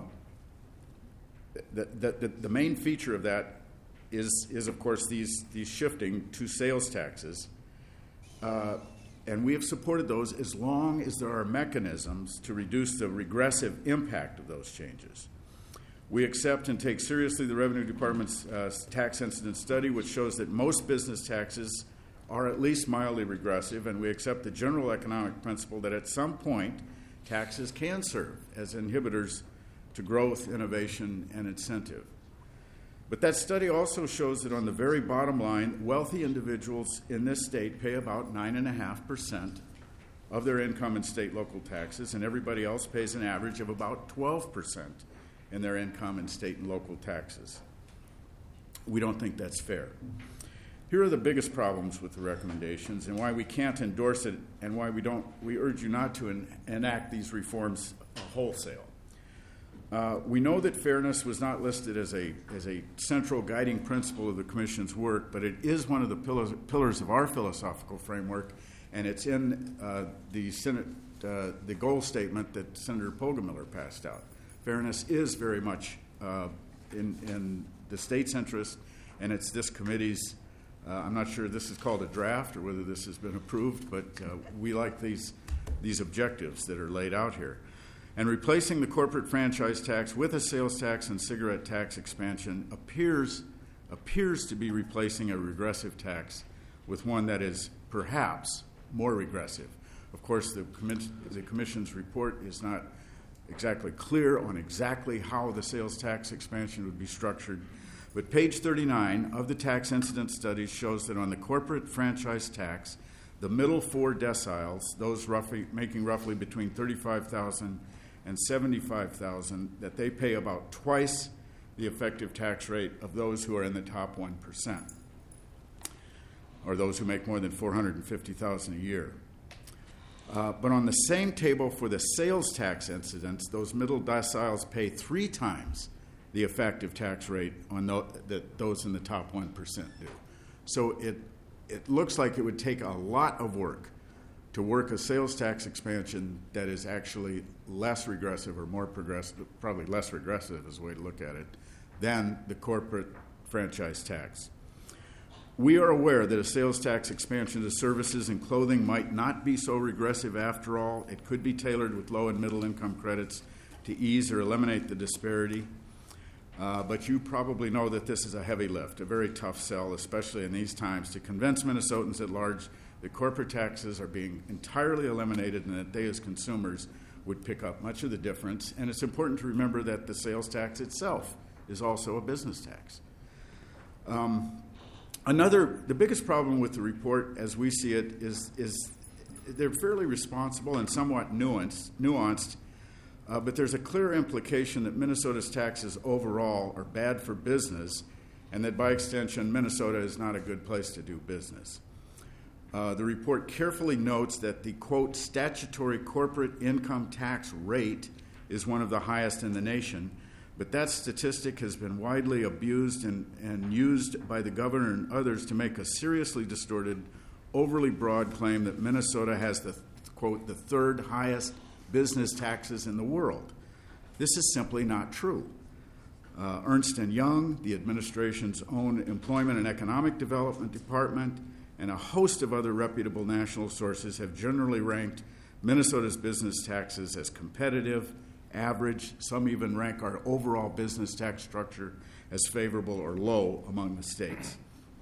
the, the, the main feature of that is, is of course, these, these shifting to sales taxes. Uh, And we have supported those as long as there are mechanisms to reduce the regressive impact of those changes. We accept and take seriously the Revenue Department's uh, tax incidence study, which shows that most business taxes are at least mildly regressive, and we accept the general economic principle that at some point taxes can serve as inhibitors to growth, innovation, and incentive. But that study also shows that on the very bottom line, wealthy individuals in this state pay about nine point five percent of their income in state local taxes, and everybody else pays an average of about twelve percent in their income in state and local taxes. We don't think that's fair. Here are the biggest problems with the recommendations and why we can't endorse it and why we don't. We urge you not to en- enact these reforms wholesale. Uh, we know that fairness was not listed as a, as a central guiding principle of the Commission's work, but it is one of the pillars, pillars of our philosophical framework, and it's in uh, the Senate, uh, the goal statement that Senator Poggemiller passed out. Fairness is very much uh, in, in the state's interest, and it's this committee's. Uh, I'm not sure this is called a draft or whether this has been approved, but uh, we like these, these objectives that are laid out here. And replacing the corporate franchise tax with a sales tax and cigarette tax expansion appears, appears to be replacing a regressive tax with one that is perhaps more regressive. Of course, the, commi- the Commission's report is not exactly clear on exactly how the sales tax expansion would be structured, but page thirty-nine of the tax incidence study shows that on the corporate franchise tax, the middle four deciles, those roughly making roughly between thirty-five thousand dollars and seventy-five thousand dollars, that they pay about twice the effective tax rate of those who are in the top one percent, or those who make more than four hundred fifty thousand dollars a year. Uh, but on the same table for the sales tax incidence, those middle deciles pay three times the effective tax rate on the, that those in the top one percent do. So it, it looks like it would take a lot of work to work a sales tax expansion that is actually less regressive or more progressive, probably less regressive is the way to look at it, than the corporate franchise tax. We are aware that a sales tax expansion to services and clothing might not be so regressive after all. It could be tailored with low and middle income credits to ease or eliminate the disparity. Uh, but you probably know that this is a heavy lift, a very tough sell, especially in these times, to convince Minnesotans at large that corporate taxes are being entirely eliminated and that they as consumers would pick up much of the difference. And it's important to remember that the sales tax itself is also a business tax. Um, another, the biggest problem with the report as we see it is, is they're fairly responsible and somewhat nuanced, nuanced uh, but there's a clear implication that Minnesota's taxes overall are bad for business and that by extension Minnesota is not a good place to do business. Uh, the report carefully notes that the, quote, statutory corporate income tax rate is one of the highest in the nation, but that statistic has been widely abused and, and used by the governor and others to make a seriously distorted, overly broad claim that Minnesota has the, quote, the third highest business taxes in the world. This is simply not true. Uh, Ernst and Young, the administration's own Employment and Economic Development Department, and a host of other reputable national sources have generally ranked Minnesota's business taxes as competitive, average. Some even rank our overall business tax structure as favorable or low among the states.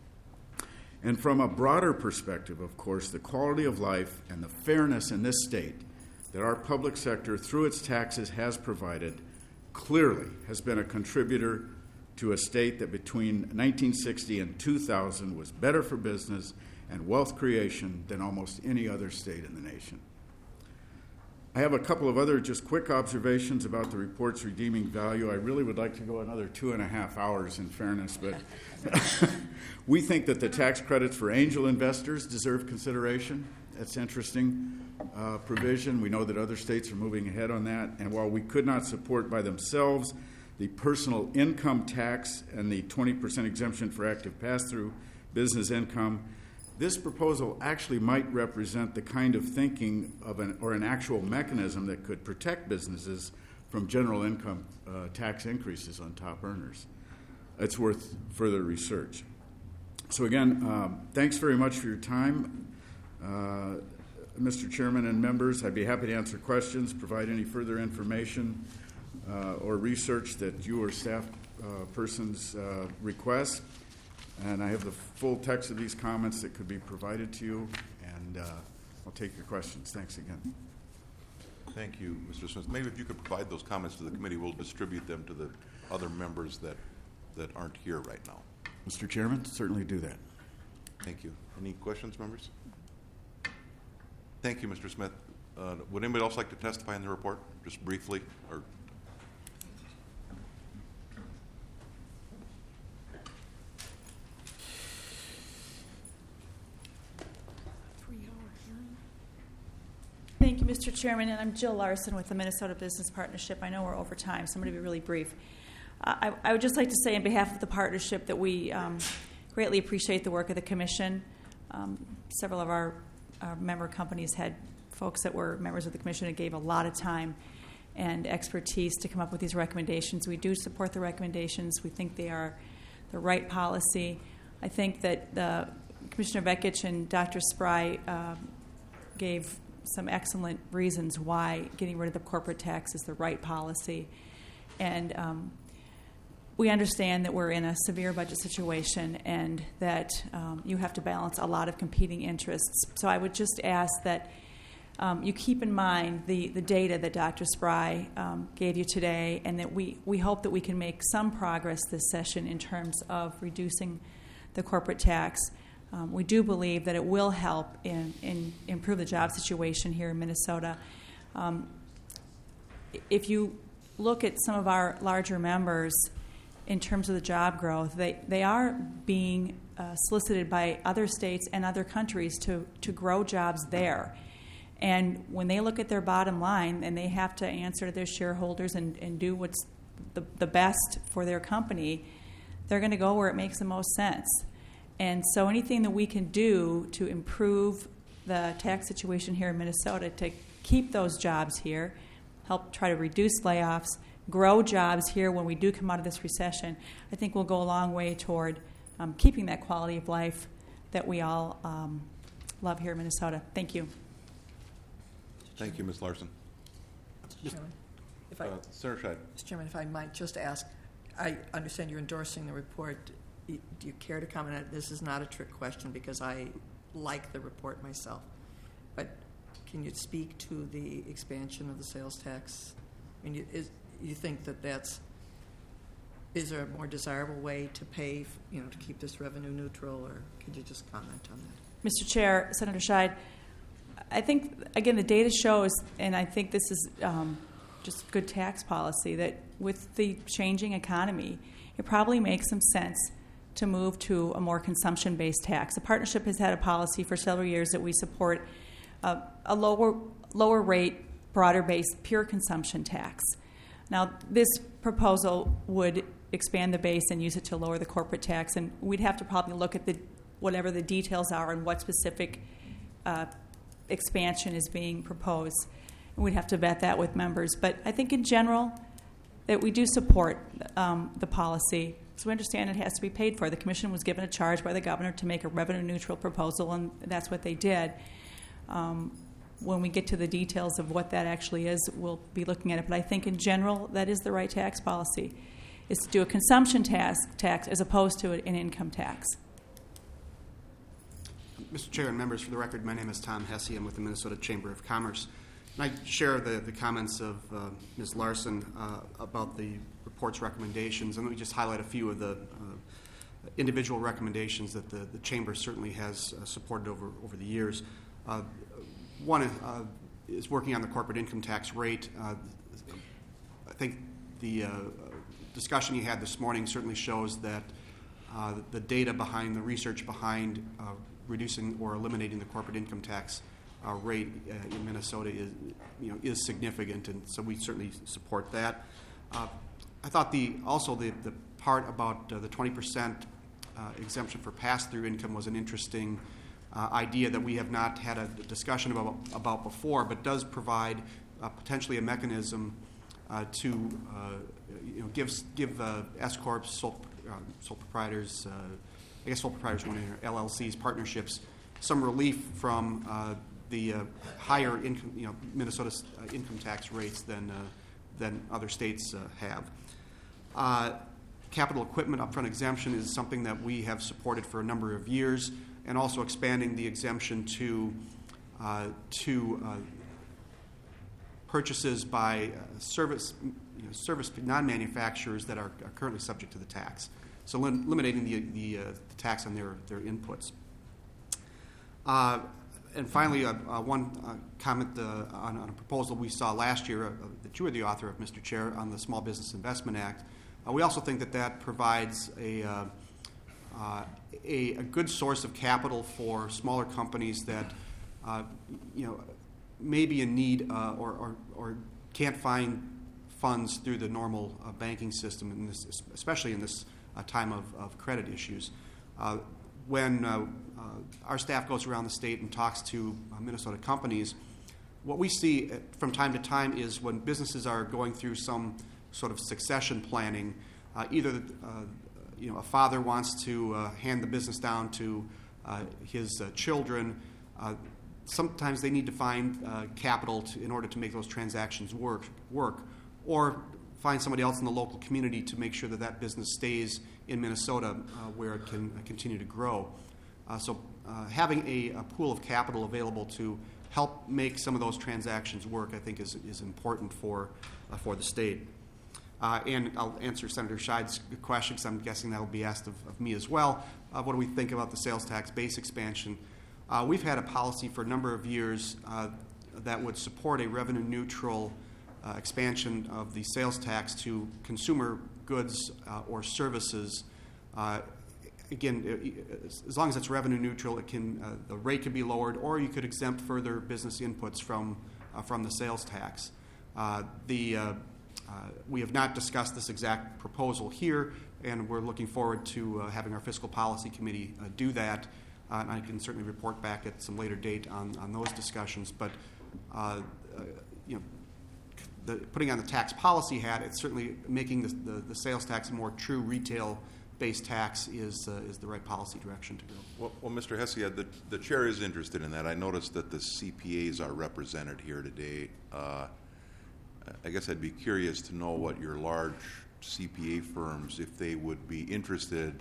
And from a broader perspective, of course, the quality of life and the fairness in this state that our public sector, through its taxes, has provided clearly has been a contributor to a state that between nineteen sixty and two thousand was better for business and wealth creation than almost any other state in the nation. I have a couple of other just quick observations about the report's redeeming value. I really would like to go another two and a half hours in fairness, but we think that the tax credits for angel investors deserve consideration. That's interesting uh, provision. We know that other states are moving ahead on that. And while we could not support by themselves the personal income tax and the twenty percent exemption for active pass-through business income, this proposal actually might represent the kind of thinking of an or an actual mechanism that could protect businesses from general income uh, tax increases on top earners. It's worth further research. So again, um, thanks very much for your time. Uh, Mister Chairman and members, I'd be happy to answer questions, provide any further information uh, or research that you or staff uh, persons uh, request. And I have the full text of these comments that could be provided to you, and uh, I'll take your questions. Thanks again. Thank you, Mister Smith. Maybe if you could provide those comments to the committee, we'll distribute them to the other members that, that aren't here right now. Mister Chairman, certainly do that. Thank you. Any questions, members? Thank you, Mister Smith. Uh, would anybody else like to testify in the report, just briefly? Or Thank you, Mister Chairman, and I'm Jill Larson with the Minnesota Business Partnership. I know we're over time, so I'm going to be really brief. Uh, I, I would just like to say on behalf of the partnership that we um, greatly appreciate the work of the Commission. Um, several of our, our member companies had folks that were members of the Commission and gave a lot of time and expertise to come up with these recommendations. We do support the recommendations. We think they are the right policy. I think that uh, Commissioner Vekic and Doctor Spry uh, gave some excellent reasons why getting rid of the corporate tax is the right policy. And um, we understand that we're in a severe budget situation and that um, you have to balance a lot of competing interests. So I would just ask that um, you keep in mind the, the data that Doctor Spry um, gave you today, and that we, we hope that we can make some progress this session in terms of reducing the corporate tax. Um, we do believe that it will help in, in improve the job situation here in Minnesota. Um, if you look at some of our larger members in terms of the job growth, they, they are being uh, solicited by other states and other countries to, to grow jobs there. And when they look at their bottom line and they have to answer to their shareholders and, and do what's the, the best for their company, they're going to go where it makes the most sense. And so anything that we can do to improve the tax situation here in Minnesota to keep those jobs here, help try to reduce layoffs, grow jobs here when we do come out of this recession, I think will go a long way toward um, keeping that quality of life that we all um, love here in Minnesota. Thank you. thank you, Miz Larson. Mister Chairman, if I, uh, Senator Scheid. Mister Chairman, if I might just ask, I understand you're endorsing the report. Do you care to comment on it? This is not a trick question because I like the report myself. But can you speak to the expansion of the sales tax? I mean, is, you think that that's, is there a more desirable way to pay, you know, to keep this revenue neutral, or could you just comment on that? Mister Chair, Senator Scheid, I think, again, the data shows, and I think this is um, just good tax policy, that with the changing economy, it probably makes some sense to move to a more consumption-based tax. The partnership has had a policy for several years that we support uh, a lower lower rate, broader-based, pure consumption tax. Now, this proposal would expand the base and use it to lower the corporate tax, and we'd have to probably look at the whatever the details are and what specific uh, expansion is being proposed. And we'd have to vet that with members. But I think in general that we do support um, the policy. So we understand it has to be paid for. The Commission was given a charge by the governor to make a revenue-neutral proposal, and that's what they did. Um, when we get to the details of what that actually is, we'll be looking at it. But I think in general, that is the right tax policy, is to do a consumption tax, tax as opposed to an income tax. Mister Chair and members, for the record, my name is Tom Hesse. I'm with the Minnesota Chamber of Commerce. And I share the, the comments of uh, Miz Larson uh, about the report's recommendations. And let me just highlight a few of the uh, individual recommendations that the, the Chamber certainly has uh, supported over, over the years. Uh, one, uh, is working on the corporate income tax rate. Uh, I think the uh, discussion you had this morning certainly shows that uh, the data behind, the research behind uh, reducing or eliminating the corporate income tax uh, rate uh, in Minnesota is, you know, is significant, and so we certainly support that. Uh, I thought the also the, the part about uh, the twenty percent uh, exemption for pass-through income was an interesting uh, idea that we have not had a discussion about, about before, but does provide uh, potentially a mechanism uh, to uh, you know give give uh, S corps, sole, uh, sole proprietors, uh, I guess sole proprietors, one in L L Cs, partnerships, some relief from uh, the uh, higher income, you know, Minnesota's uh, income tax rates than uh, than other states uh, have. Uh, capital equipment upfront exemption is something that we have supported for a number of years, and also expanding the exemption to uh, to uh, purchases by uh, service you know, service non-manufacturers that are, are currently subject to the tax. So lim- eliminating the the, uh, the tax on their their inputs. Uh, And finally, uh, uh, one uh, comment uh, on, on a proposal we saw last year uh, that you were the author of, Mister Chair, on the Small Business Investment Act. Uh, we also think that that provides a, uh, uh, a, a good source of capital for smaller companies that uh, you know may be in need uh, or, or, or can't find funds through the normal uh, banking system, in this, especially in this uh, time of, of credit issues. Uh, when uh, uh, our staff goes around the state and talks to uh, Minnesota companies, what we see from time to time is when businesses are going through some sort of succession planning, uh, either uh, you know a father wants to uh, hand the business down to uh, his uh, children. Uh, sometimes they need to find uh, capital to, in order to make those transactions work, work, or find somebody else in the local community to make sure that that business stays in Minnesota uh, where it can uh, continue to grow. Uh, so uh, having a, a pool of capital available to help make some of those transactions work, I think, is, is important for, uh, for the state. Uh, and I'll answer Senator Scheid's question, because I'm guessing that will be asked of, of me as well. Uh, what do we think about the sales tax base expansion? Uh, we've had a policy for a number of years uh, that would support a revenue-neutral uh, expansion of the sales tax to consumer goods uh, or services. Uh, again, as long as it's revenue-neutral, it can uh, the rate could be lowered, or you could exempt further business inputs from uh, from the sales tax. Uh, the uh, uh, we have not discussed this exact proposal here, and we're looking forward to uh, having our fiscal policy committee uh, do that. Uh, and I can certainly report back at some later date on, on those discussions. But uh, uh, you know, the, putting on the tax policy hat, it's certainly making the, the, the sales tax a more true retail-based tax is uh, is the right policy direction to go. Well, well Mister Hesiad, the, the chair is interested in that. I noticed that the C P As are represented here today. Uh, I guess I'd be curious to know what your large C P A firms, if they would be interested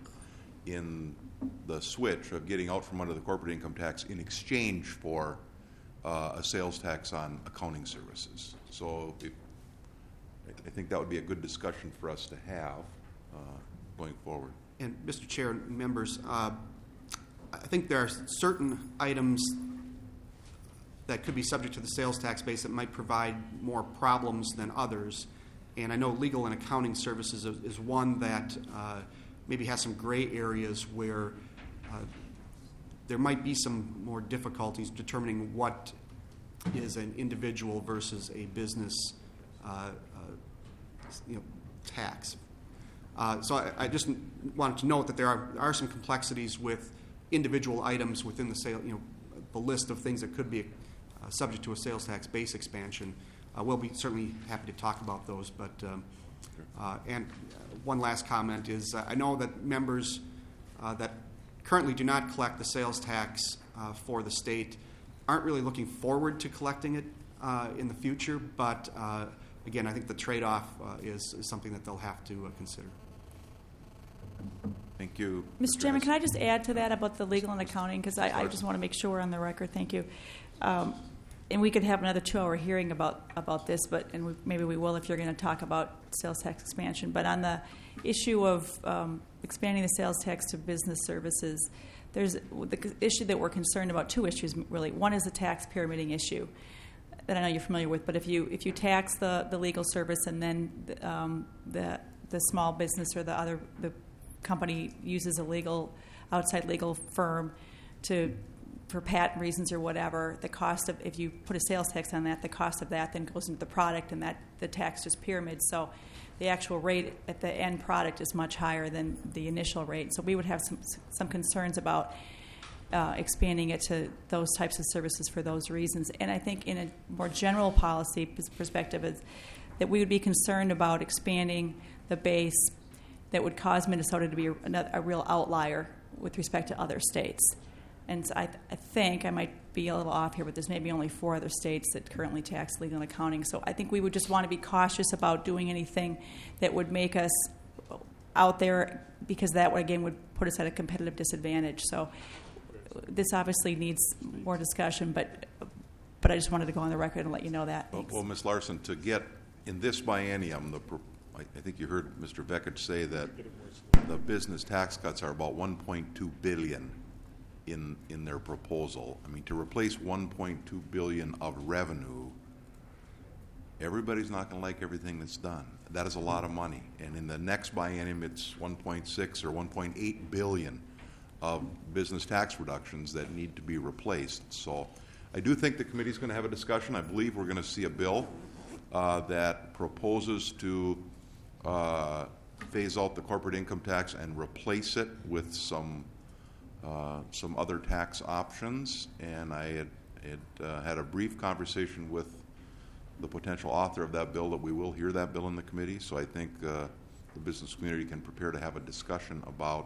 in the switch of getting out from under the corporate income tax in exchange for uh, a sales tax on accounting services. So if, I think that would be a good discussion for us to have uh, going forward. And Mister Chair and members, uh, I think there are certain items that could be subject to the sales tax base that might provide more problems than others. And I know legal and accounting services is, is one that uh, maybe has some gray areas where uh, there might be some more difficulties determining what is an individual versus a business uh, uh, you know, tax. Uh, so I, I just wanted to note that there are, are some complexities with individual items within the sale, you know, the list of things that could be uh, subject to a sales tax base expansion. Uh, we'll be certainly happy to talk about those, but um, uh, and one last comment is uh, I know that members uh, that currently do not collect the sales tax uh, for the state aren't really looking forward to collecting it uh, in the future, but uh, again, I think the trade-off uh, is, is something that they'll have to uh, consider. Thank you. Mister Chairman, can I just add to that about the legal and accounting? Because I, I just want to make sure we're on the record. Thank you. Um, and we could have another two-hour hearing about, about this, but and we, maybe we will if you're going to talk about sales tax expansion. But on the issue of um, expanding the sales tax to business services, there's the issue that we're concerned about, two issues really. One is the tax pyramiding issue. that I know you're familiar with, but if you if you tax the, the legal service and then um, the the small business or the other the company uses a legal outside legal firm to for patent reasons or whatever, the cost of if you put a sales tax on that, the cost of that then goes into the product, and that the tax just pyramids. So the actual rate at the end product is much higher than the initial rate. So we would have some some concerns about uh, expanding it to those types of services for those reasons. And I think in a more general policy perspective is that we would be concerned about expanding the base that would cause Minnesota to be a, a real outlier with respect to other states. And so I, th- I think, I might be a little off here, but there's maybe only four other states that currently tax legal and accounting. So I think we would just want to be cautious about doing anything that would make us out there, because that, again, would put us at a competitive disadvantage. So this obviously needs more discussion, but but I just wanted to go on the record and let you know that. Well, well, Miz Larson, to get in this biennium, the pro- I, I think you heard Mister Vekich say that the business tax cuts are about one point two billion dollars in in their proposal. I mean, to replace one point two billion dollars of revenue, everybody's not going to like everything that's done. That is a lot of money. And in the next biennium, it's one point six or one point eight billion dollars of business tax reductions that need to be replaced. So I do think the committee's going to have a discussion. I believe we're going to see a bill uh, that proposes to uh, phase out the corporate income tax and replace it with some uh, some other tax options. And I had, had, uh, had a brief conversation with the potential author of that bill that we will hear that bill in the committee. So I think uh, the business community can prepare to have a discussion about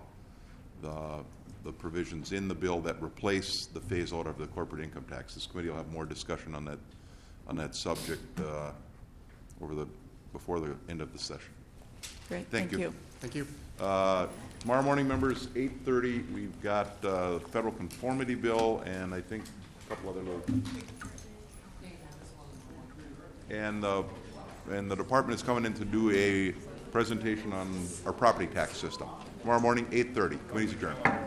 the the provisions in the bill that replace the phase out of the corporate income tax. This committee will have more discussion on that on that subject uh, over the before the end of the session. Great. Thank, Thank you. you. Thank you. Uh, tomorrow morning, members, eight thirty. We've got uh, the federal conformity bill and I think a couple other little. And the and the department is coming in to do a presentation on our property tax system. Tomorrow morning, eight thirty. Committee's adjourned.